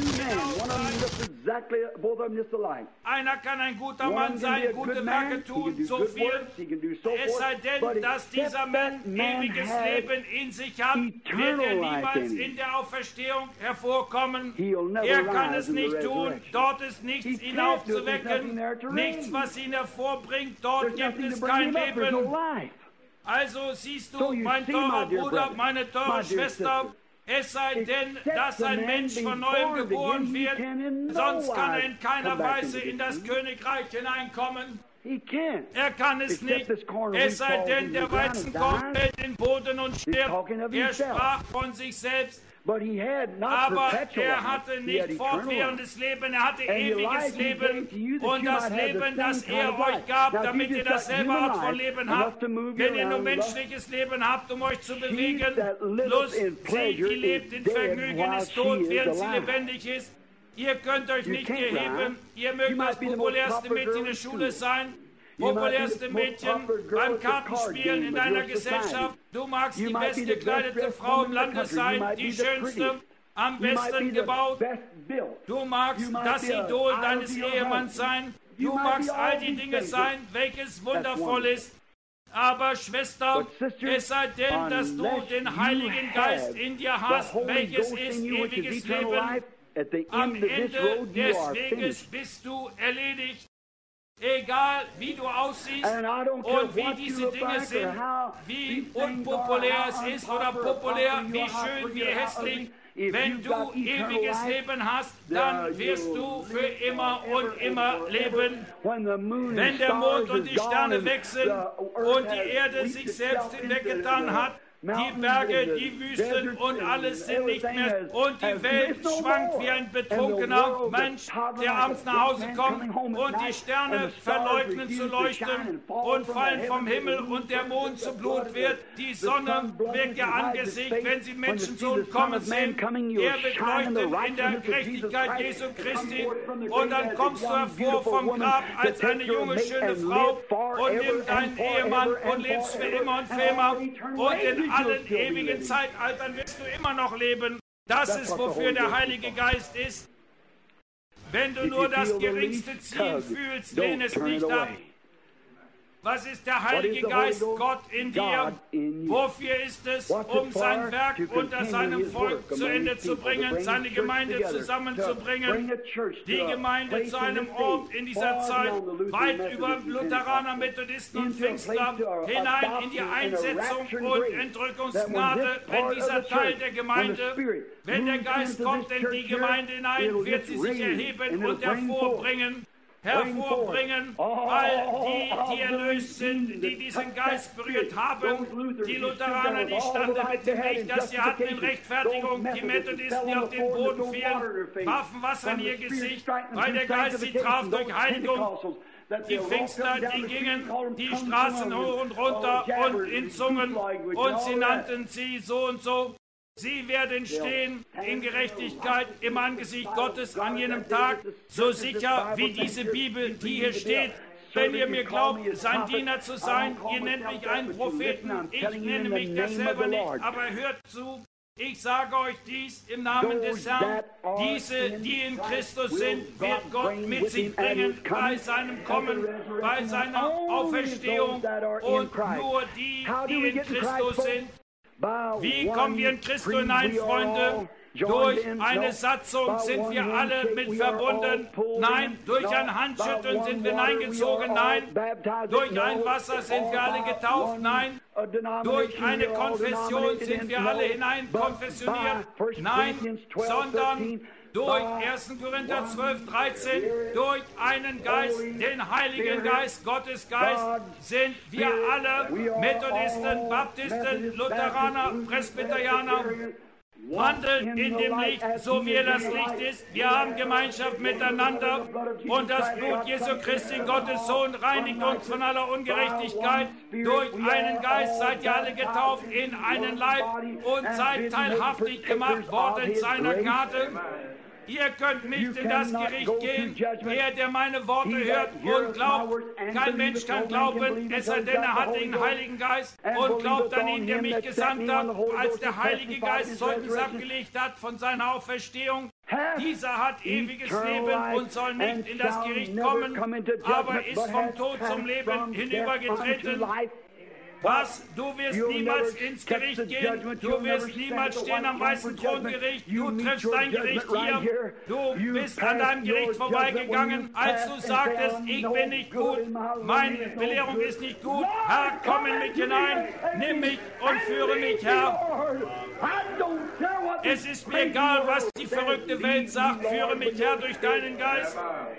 [SPEAKER 1] Männer einer kann ein guter Mann sein, gute Werke tun, so viel. Es sei denn, dass dieser Mann ewiges Leben in sich hat, wird er niemals in der Auferstehung hervorkommen. Er kann es nicht tun, dort ist nichts, ihn aufzuwecken, nichts, was ihn hervorbringt, dort gibt es kein Leben. Also siehst du, mein teurer Bruder, meine teure Schwester, es sei denn, dass ein Mensch von neuem geboren wird, sonst kann er in keiner Weise in das Königreich hineinkommen. Er kann es nicht, es sei denn, der Weizenkorn fällt in den Boden und stirbt. Er sprach von sich selbst, aber er hatte nicht fortwährendes Leben, er hatte ewiges Leben und das Leben, das er euch gab, damit ihr dasselbe Art von Leben habt. Wenn ihr nur menschliches Leben habt, um euch zu bewegen, Lust, sie, die lebt in Vergnügen, ist tot, während sie lebendig ist. Ihr könnt euch nicht erheben, ihr mögt das populärste Mädchen in der Schule sein, populärste Mädchen beim Kartenspielen in deiner Gesellschaft. Du magst die bestgekleidete Frau im Lande sein, die schönste, am besten gebaut. Du magst das Idol deines Ehemanns sein. Du magst all die Dinge sein, welches wundervoll ist. Aber Schwester, es sei denn, dass du den Heiligen Geist in dir hast, welches ist ewiges Leben. Am Ende des Weges bist du erledigt. Egal wie du aussiehst und wie diese Dinge sind, wie unpopulär es ist oder populär, wie schön, wie hässlich, wenn du ewiges Leben hast, dann wirst du für immer und immer leben. Wenn der Mond und die Sterne weg sind und die Erde sich selbst hinweggetan hat, Die Berge, die Wüsten und alles sind nicht mehr. Und die Welt schwankt wie ein betrunkener Mensch, der abends nach Hause kommt und die Sterne verleugnen zu leuchten und fallen vom Himmel und der Mond zu Blut wird. Die Sonne wirkt ihr Angesicht, wenn sie Menschensohn kommen sehen. Er wird leuchten in der Gerechtigkeit Jesu Christi. Und dann kommst du hervor vom Grab als eine junge, schöne Frau und nimmst deinen Ehemann und lebst für immer und für immer. Und in allen ewigen Zeitaltern wirst du immer noch leben. Das ist, wofür der Heilige Geist ist. Wenn du nur das geringste Ziel fühlst, lehn es nicht ab. Was ist der Heilige Geist? Gott in dir. Wofür ist es? Um sein Werk unter seinem Volk zu Ende zu bringen, seine Gemeinde zusammenzubringen, die Gemeinde zu einem Ort in dieser Zeit, weit über Lutheraner, Methodisten und Pfingstler, hinein in die Einsetzung und Entrückungsgnade, wenn dieser Teil der Gemeinde, wenn der Geist kommt in die Gemeinde hinein, wird sie sich erheben und hervorbringen, hervorbringen, all die, die erlöst sind, die diesen Geist berührt haben. Die Lutheraner, die standen mit dem Licht, das sie hatten in Rechtfertigung. Die Methodisten, die auf den Boden fielen, warfen Wasser in ihr Gesicht, weil der Geist sie traf durch Heiligung. Die Pfingstler, die gingen die Straßen hoch und runter und in Zungen und sie nannten sie so und so. Sie werden stehen in Gerechtigkeit im Angesicht Gottes an jenem Tag, so sicher wie diese Bibel, die hier steht. Wenn ihr mir glaubt, sein Diener zu sein, ihr nennt mich einen Propheten, ich nenne mich das selber nicht, aber hört zu. Ich sage euch dies im Namen des Herrn. Diese, die in Christus sind, wird Gott mit sich bringen bei seinem Kommen, bei seiner Auferstehung. Und nur die, die in Christus sind. Wie kommen wir in Christus hinein, Freunde? Durch eine Satzung sind wir alle mit verbunden. Nein, durch ein Handschütteln sind wir hineingezogen. Nein, durch ein Wasser sind wir alle getauft. Nein, durch eine Konfession sind wir alle hinein konfessioniert. Nein, sondern durch erster Korinther zwölf, dreizehn, durch einen Geist, den Heiligen Geist, Gottes Geist, sind wir alle Methodisten, Baptisten, Lutheraner, Presbyterianer, wandeln in dem Licht, so wie das Licht ist. Wir haben Gemeinschaft miteinander und das Blut Jesu Christi, Gottes Sohn, reinigt uns von aller Ungerechtigkeit. Durch einen Geist seid ihr alle getauft in einen Leib und seid teilhaftig gemacht worden seiner Gnade. Ihr könnt nicht in das Gericht gehen, er, der meine Worte hört und glaubt. Kein Mensch kann glauben, es sei denn, er hat den Heiligen Geist und glaubt an ihn, der mich gesandt hat, als der Heilige Geist Zeugnis abgelegt hat von seiner Auferstehung. Dieser hat ewiges Leben und soll nicht in das Gericht kommen, aber ist vom Tod zum Leben hinübergetreten. Was? Du wirst niemals ins Gericht gehen. Du wirst niemals stehen am weißen Throngericht. Du triffst dein Gericht hier. Du bist an deinem Gericht vorbeigegangen, als du sagtest, ich bin nicht gut, meine Belehrung ist nicht gut. Herr, komm in mich hinein, nimm mich und führe mich, Herr. Es ist mir egal, was die verrückte Welt sagt, führe mich, Herr, durch deinen Geist.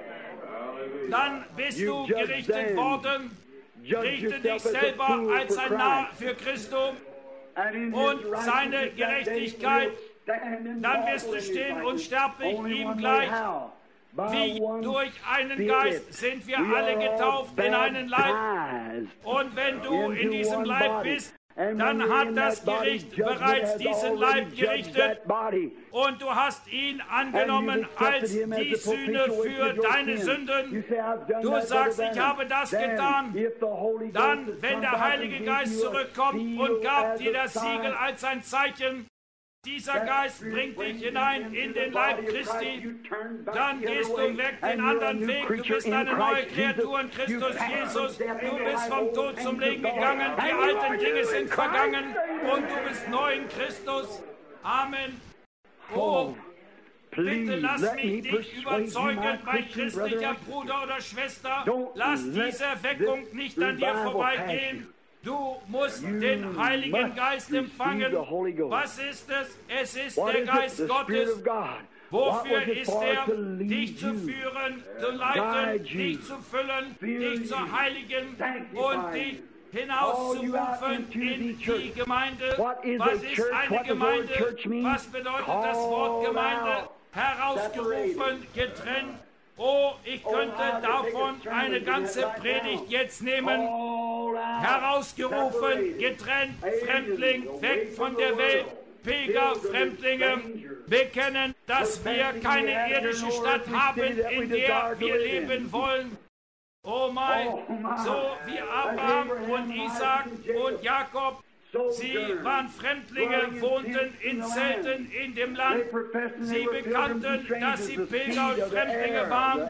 [SPEAKER 1] Dann bist du gerichtet worden. Richte dich selber als ein Narr für Christus und seine Gerechtigkeit. Dann wirst du stehen und sterblich ihm gleich. Wie durch einen Geist sind wir alle getauft in einen Leib. Und wenn du in diesem Leib bist, dann hat das Gericht bereits diesen Leib gerichtet und du hast ihn angenommen als die Sühne für deine Sünden. Du sagst, ich habe das getan. Dann, wenn der Heilige Geist zurückkommt und gab dir das Siegel als ein Zeichen, dieser Geist bringt dich hinein in den Leib Christi, dann gehst du weg den anderen Weg, du bist eine neue Kreatur in Christus Jesus, du bist vom Tod zum Leben gegangen, die alten Dinge sind vergangen und du bist neu in Christus. Amen. Oh, bitte lass mich dich überzeugen, mein christlicher Bruder oder Schwester, lass diese Erweckung nicht an dir vorbeigehen. Du musst den Heiligen Geist empfangen. Was ist es? Es ist der Geist Gottes. Wofür ist er? Dich zu führen, zu leiten, dich zu füllen, dich zu heiligen und dich hinauszurufen in die Gemeinde. Was ist eine Gemeinde? Was bedeutet das Wort Gemeinde? Herausgerufen, getrennt. Oh, ich könnte davon eine ganze Predigt jetzt nehmen. Herausgerufen, getrennt, Fremdling, weg von der Welt, Pilger, Fremdlinge, bekennen, dass wir keine irdische Stadt haben, in der wir leben wollen. Oh mein, so wie Abraham und Isaac und Jakob, sie waren Fremdlinge, wohnten in Zelten in dem Land. Sie bekannten, dass sie Pilger und Fremdlinge waren.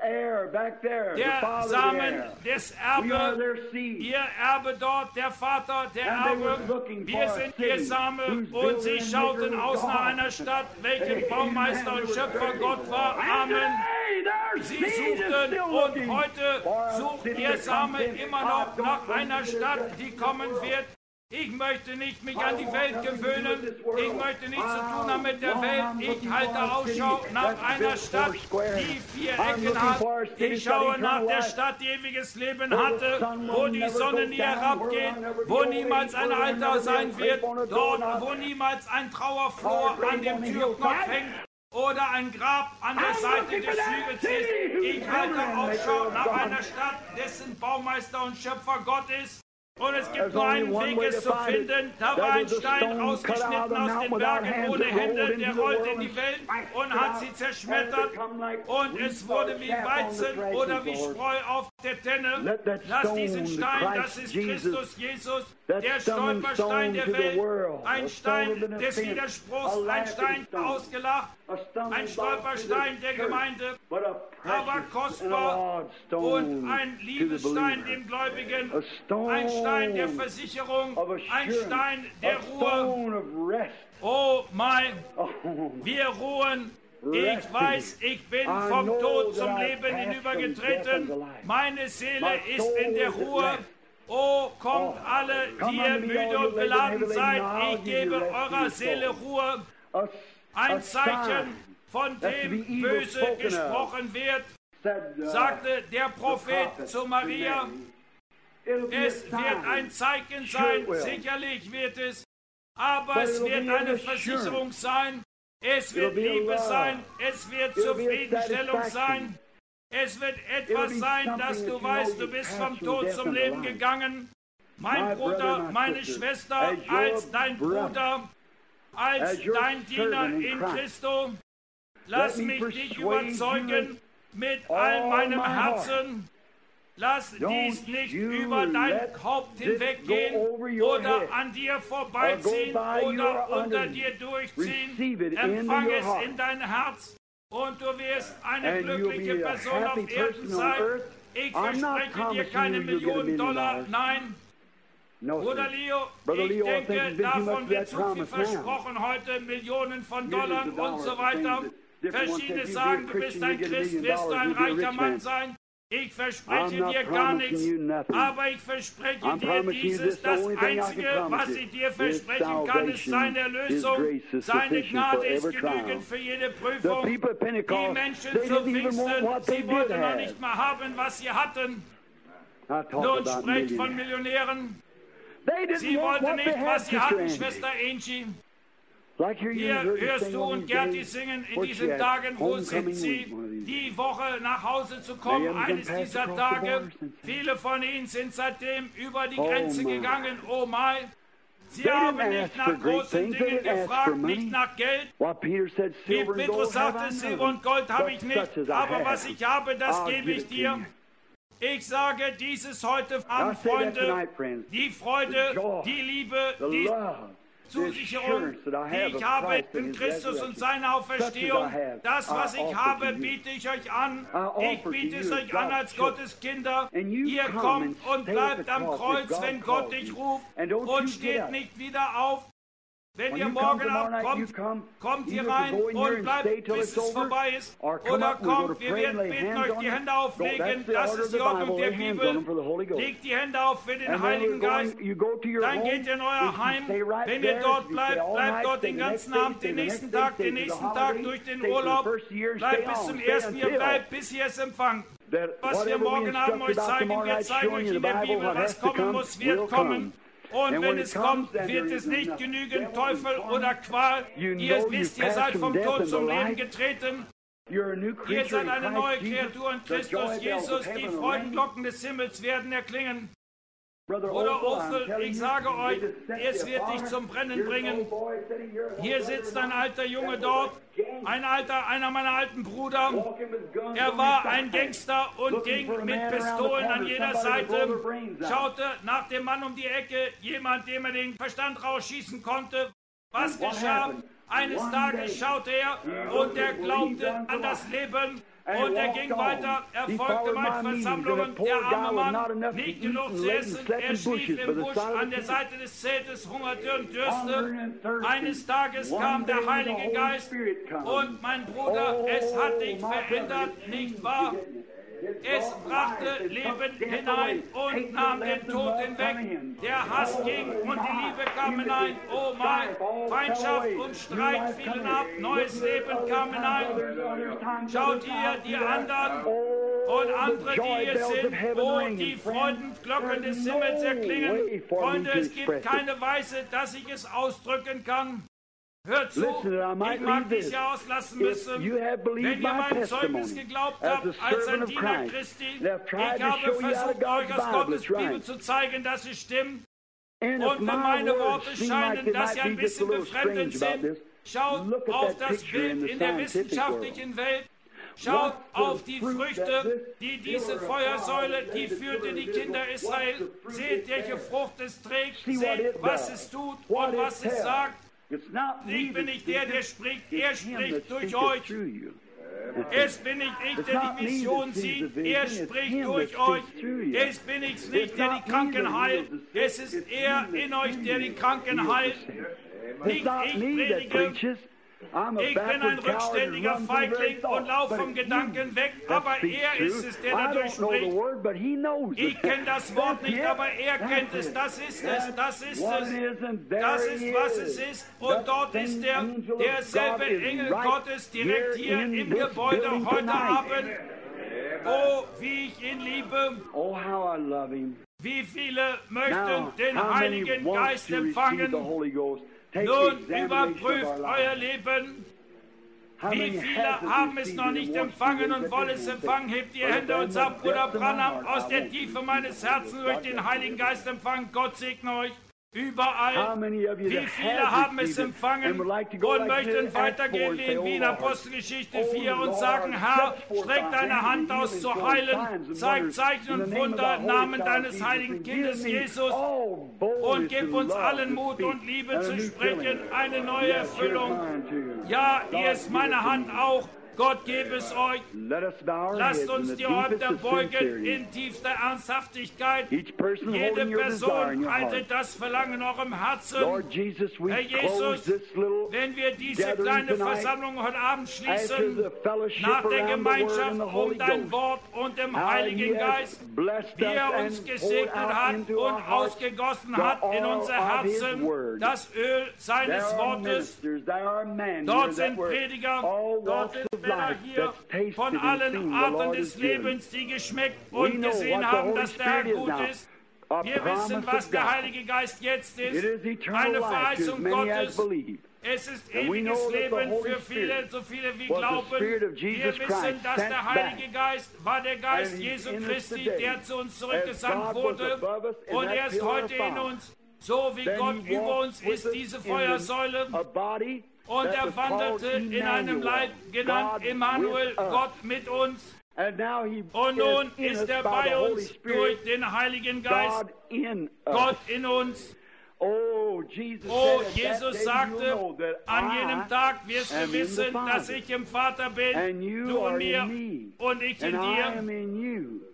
[SPEAKER 1] Der Samen des Erbe, ihr Erbe dort, der Vater, der Erbe. Wir sind ihr Same und sie schauten aus nach einer Stadt, welchen Baumeister und Schöpfer Gott war. Amen. Sie suchten und heute sucht ihr Same immer noch nach einer Stadt, die kommen wird. Ich möchte nicht mich an die Welt gewöhnen. Ich möchte nichts zu tun haben mit der Welt. Ich halte Ausschau nach einer Stadt, die vier Ecken hat. Ich schaue nach der Stadt, die ewiges Leben hatte, wo die Sonne nie herabgeht, wo niemals ein Alter sein wird, dort, wo niemals ein Trauerflor an dem Türknopf hängt oder ein Grab an der Seite des Hügels ist. Ich halte Ausschau nach einer Stadt, dessen Baumeister und Schöpfer Gott ist. Und es gibt nur einen Weg, es zu finden. Da war ein Stein rausgeschnitten aus den Bergen ohne Hände, der rollte in die Welt und hat sie zerschmettert. Und es wurde wie Weizen oder wie Spreu auf der Tenne. Lass diesen Stein, das ist Christus Jesus, der Stolperstein der Welt, ein Stein des Widerspruchs, ein Stein ausgelacht, ein Stolperstein der Gemeinde, aber kostbar und ein Liebesstein dem Gläubigen, ein Stein der Versicherung, ein Stein der Ruhe. Oh mein, wir ruhen. Ich weiß, ich bin vom Tod zum Leben hinübergetreten. Meine Seele ist in der Ruhe. Oh, kommt alle, die ihr müde und beladen seid. Ich gebe eurer Seele Ruhe. Ein Zeichen, von dem böse gesprochen wird, sagte der Prophet zu Maria. Es wird ein Zeichen sein, sicherlich wird es, aber es wird eine Versicherung sein, es wird Liebe sein, es wird Zufriedenstellung sein, es wird etwas sein, dass du weißt, du bist vom Tod zum Leben gegangen. Mein Bruder, meine Schwester, als dein Bruder, als dein Diener in Christo, lass mich dich überzeugen mit all meinem Herzen. Lass dies nicht über dein Haupt hinweggehen oder an dir vorbeiziehen oder unter dir durchziehen. Empfang es in dein Herz und du wirst eine glückliche Person auf Erden sein. Ich verspreche dir keine Millionen Dollar, nein. Bruder Leo, ich denke, davon wird zu viel versprochen heute, Millionen von Dollar und so weiter. Verschiedene sagen, du bist ein Christ, wirst du ein reicher Mann sein. Ich verspreche dir gar nichts, aber ich verspreche dir dieses, das Einzige, was ich dir versprechen kann, ist seine Erlösung. Seine Gnade ist genügend für jede Prüfung. Die Menschen zu Pfingsten, sie wollten noch nicht mal haben, was sie hatten. Nun sprecht von Millionären. Sie wollten nicht, was sie hatten, Schwester Angie. Hier hörst du und Gerti singen in diesen Tagen, wo sind sie, die Woche nach Hause zu kommen, eines dieser Tage. Viele von ihnen sind seitdem über die Grenze gegangen, oh mein. Sie haben nicht nach großen Dingen gefragt, nicht nach Geld. Wie Petrus sagte, Silber und Gold habe ich nicht, aber was ich habe, das gebe ich dir. Ich sage dieses heute Abend, Freunde, die Freude, die Liebe, die Zusicherung, die ich habe in Christus und seiner Auferstehung. Das, was ich habe, biete ich euch an. Ich biete es euch an als Gottes Kinder. Ihr kommt und bleibt am Kreuz, wenn Gott dich ruft und steht nicht wieder auf. Wenn ihr morgen Abend kommt, kommt ihr rein und bleibt, bis es vorbei ist. Oder kommt, wir werden beten, euch die Hände auflegen. Das ist die Ordnung der Bibel. Legt die Hände auf für den Heiligen Geist. Dann geht ihr in euer Heim. Wenn ihr dort bleibt, bleibt dort den ganzen Abend, den nächsten Tag, den nächsten Tag durch den Urlaub. Bleibt bis zum ersten Jahr, bleibt, bis ihr es empfangt. Was wir morgen Abend euch zeigen, wir zeigen euch in der Bibel, was kommen muss, wird kommen. Und wenn es kommt, wird es nicht genügen, Teufel oder Qual. Ihr wisst, ihr seid vom Tod zum Leben getreten. Ihr seid eine neue Kreatur in Christus Jesus. Die Freudenglocken des Himmels werden erklingen. Bruder Ophel, ich sage euch, es wird dich zum Brennen bringen. Hier sitzt ein alter Junge dort, ein alter, einer meiner alten Brüder. Er war ein Gangster und ging mit Pistolen an jeder Seite, schaute nach dem Mann um die Ecke, jemand, dem er den Verstand rausschießen konnte. Was geschah? Eines Tages schaute er und er glaubte an das Leben. Und er ging weiter, er folgte meinen Versammlungen, der arme Mann, nicht genug zu essen, er schlief im Busch an der Seite des Zeltes, hungerte und dürste. Eines Tages kam der Heilige Geist und mein Bruder, es hat dich verändert, nicht wahr? Es brachte Leben hinein und nahm den Tod hinweg. Der Hass ging und die Liebe kam hinein. Oh mein, Feindschaft und Streit fielen ab. Neues Leben kam hinein. Schaut ihr die anderen und andere, die hier sind, wo die Freudenglocken des Himmels erklingen. Freunde, es gibt keine Weise, dass ich es ausdrücken kann. Hört zu, ich mag dies ja auslassen müssen. Wenn ihr mein Zeugnis geglaubt habt, als ein Diener Christi, ich habe versucht, euch aus Gottes Bibel zu zeigen, dass es stimmt. Und wenn meine Worte scheinen, dass sie ein bisschen befremdend sind, schaut auf das Bild in der wissenschaftlichen Welt. Schaut auf die Früchte, die diese Feuersäule, die führte die Kinder Israel. Seht, welche Frucht es trägt, seht, was es tut und was es sagt. Ich bin nicht der, der spricht, er spricht durch euch. Es bin nicht ich, der die Mission sieht, er spricht durch euch. Es bin ich nicht, der die Kranken heilt. Es ist er in euch, der die Kranken heilt. Nicht ich predige. Ich bin ein rückständiger Feigling und laufe vom Gedanken weg, aber er ist es, der dadurch spricht. Ich kenne das Wort nicht, aber er kennt es. Das ist es, das ist es. Das ist, was es ist. Und dort ist er, derselbe Engel Gottes, direkt hier im Gebäude heute Abend. Oh, wie ich ihn liebe. Wie viele möchten den Heiligen Geist empfangen? Nun überprüft euer Leben. Wie viele haben es noch nicht empfangen und wollen es empfangen? Hebt die Hände und sagt, Bruder Branham, aus der Tiefe meines Herzens durch den Heiligen Geist empfangen. Gott segne euch. Überall. Wie viele haben es empfangen und möchten weitergehen wie in Wien Apostelgeschichte vier und sagen, Herr, streck deine Hand aus zu heilen, zeig Zeichen und Wunder im Namen deines heiligen Kindes Jesus und gib uns allen Mut und Liebe zu sprechen, eine neue Erfüllung. Ja, hier ist meine Hand auch. Gott gebe es euch. Lasst uns die Häupter beugen in tiefster Ernsthaftigkeit. Jede Person halte das Verlangen in eurem Herzen. Herr Jesus, wenn wir diese kleine Versammlung heute Abend schließen, nach der Gemeinschaft um dein Wort und dem Heiligen Geist, wie er uns gesegnet hat und ausgegossen hat in unser Herzen, das Öl seines Wortes. Dort sind Prediger, dort sind hier von allen Arten des Lebens, die geschmeckt und gesehen haben, dass der Herr gut ist. Wir wissen, was der Heilige Geist jetzt ist. Eine Verheißung Gottes. Es ist ewiges Leben für viele, so viele wie glauben. Wir wissen, dass der Heilige Geist war der Geist Jesu Christi, der zu uns zurückgesandt wurde. Und er ist heute in uns. So wie Gott über uns ist, diese Feuersäule. Und er wanderte in einem Leib, genannt Emmanuel, Gott mit uns. Und nun ist er bei uns durch den Heiligen Geist, Gott in uns. Oh, Jesus sagte, an jenem Tag wirst du wissen, dass ich im Vater bin, du in mir und ich in dir.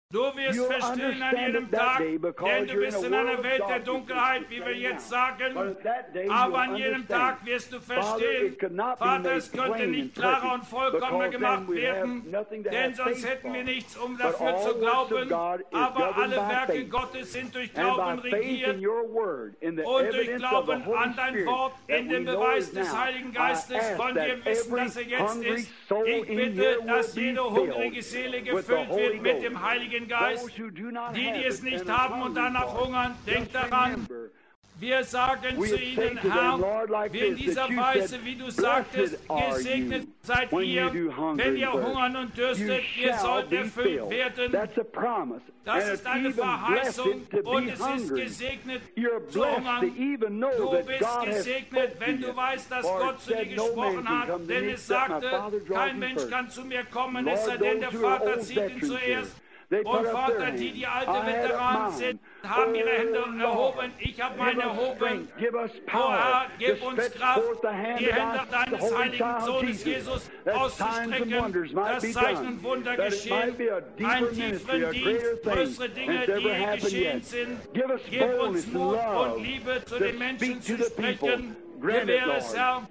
[SPEAKER 1] Du wirst verstehen an jedem Tag, denn du bist in einer Welt der Dunkelheit, wie wir jetzt sagen. Aber an jedem Tag wirst du verstehen, Vater, es könnte nicht klarer und vollkommener gemacht werden, denn sonst hätten wir nichts, um dafür zu glauben. Aber alle Werke Gottes sind durch Glauben regiert und durch Glauben an dein Wort, in dem Beweis des Heiligen Geistes, von dem Wissen, dass er jetzt ist. Ich bitte, dass jede hungrige Seele gefüllt wird mit dem Heiligen Geist. Die, die es nicht haben und danach hungern, denkt daran. Wir sagen zu ihnen, Herr, wie in dieser Weise, wie du sagtest, gesegnet seid ihr, wenn ihr hungern und dürstet, ihr sollt erfüllt werden. Das ist eine Verheißung und es ist gesegnet zu hungern. Du bist gesegnet, wenn du weißt, dass Gott zu dir gesprochen hat, denn es sagte, kein Mensch kann zu mir kommen, es sei denn, der Vater zieht ihn zuerst. Und Vater, die, die alte Veteranen sind, haben ihre Hände erhoben. Ich habe meine erhoben. O Herr, gib uns Kraft, die Hände deines heiligen Sohnes Jesus auszustrecken, dass Zeichen und Wunder geschehen. Einen tieferen Dienst, größere Dinge, die je geschehen sind. Gib uns Mut und Liebe, zu den Menschen zu sprechen. Gewähre es, Herr.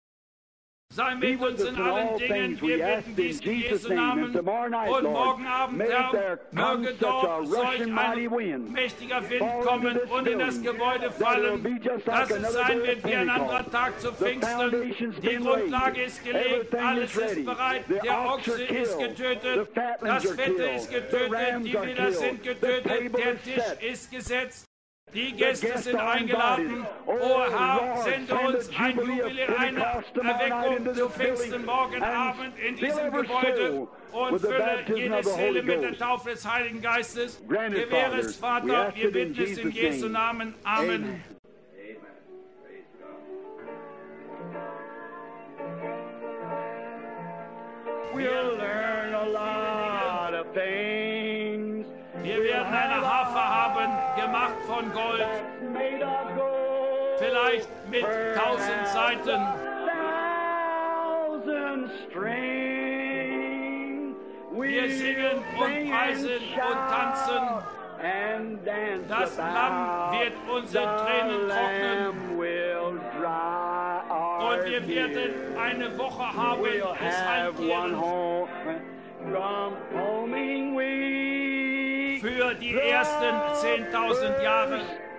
[SPEAKER 1] Sei mit uns in allen Dingen, wir bitten dies in Jesu Namen. Und morgen Abend, Herr, möge dort solch ein mächtiger Wind kommen und in das Gebäude fallen, dass es sein wird wie ein anderer Tag zu Pfingsten. Die Grundlage ist gelegt, alles ist bereit, der Ochse ist getötet, das Fette ist getötet, die Widder sind getötet, der Tisch ist gesetzt. Die Gäste sind eingeladen. O Herr, sende uns ein Jubiläum, eine Erweckung zu Pfingsten morgen Abend in diesem Gebäude und fülle jede Seele mit der Taufe des Heiligen Geistes. Gewähre es, Vater, wir bitten es in Jesu Namen. Amen.
[SPEAKER 2] We'll learn a lot of things.
[SPEAKER 1] Wir werden eine Harfe haben, gemacht von Gold, vielleicht mit tausend Saiten. Wir singen und preisen und tanzen. Das Lamm wird unsere Tränen trocknen. Und wir werden eine Woche haben des Heimkehrens. Für die ersten zehntausend Jahre.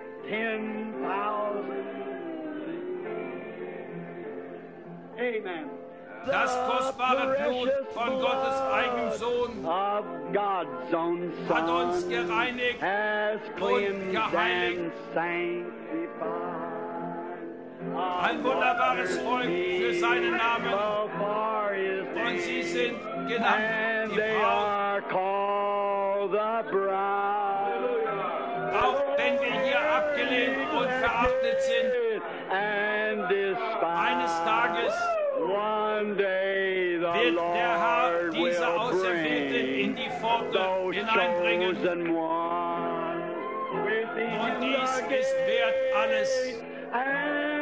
[SPEAKER 1] Das kostbare Blut von Gottes eigenem Sohn hat uns gereinigt und geheiligt. Ein wunderbares Volk für seinen Namen. Und sie sind genannt die Braut. Auch wenn wir hier abgelehnt und verachtet sind, eines Tages wird der Herr diese Auserwählten in die Pforte hineinbringen. Und dies ist wert alles.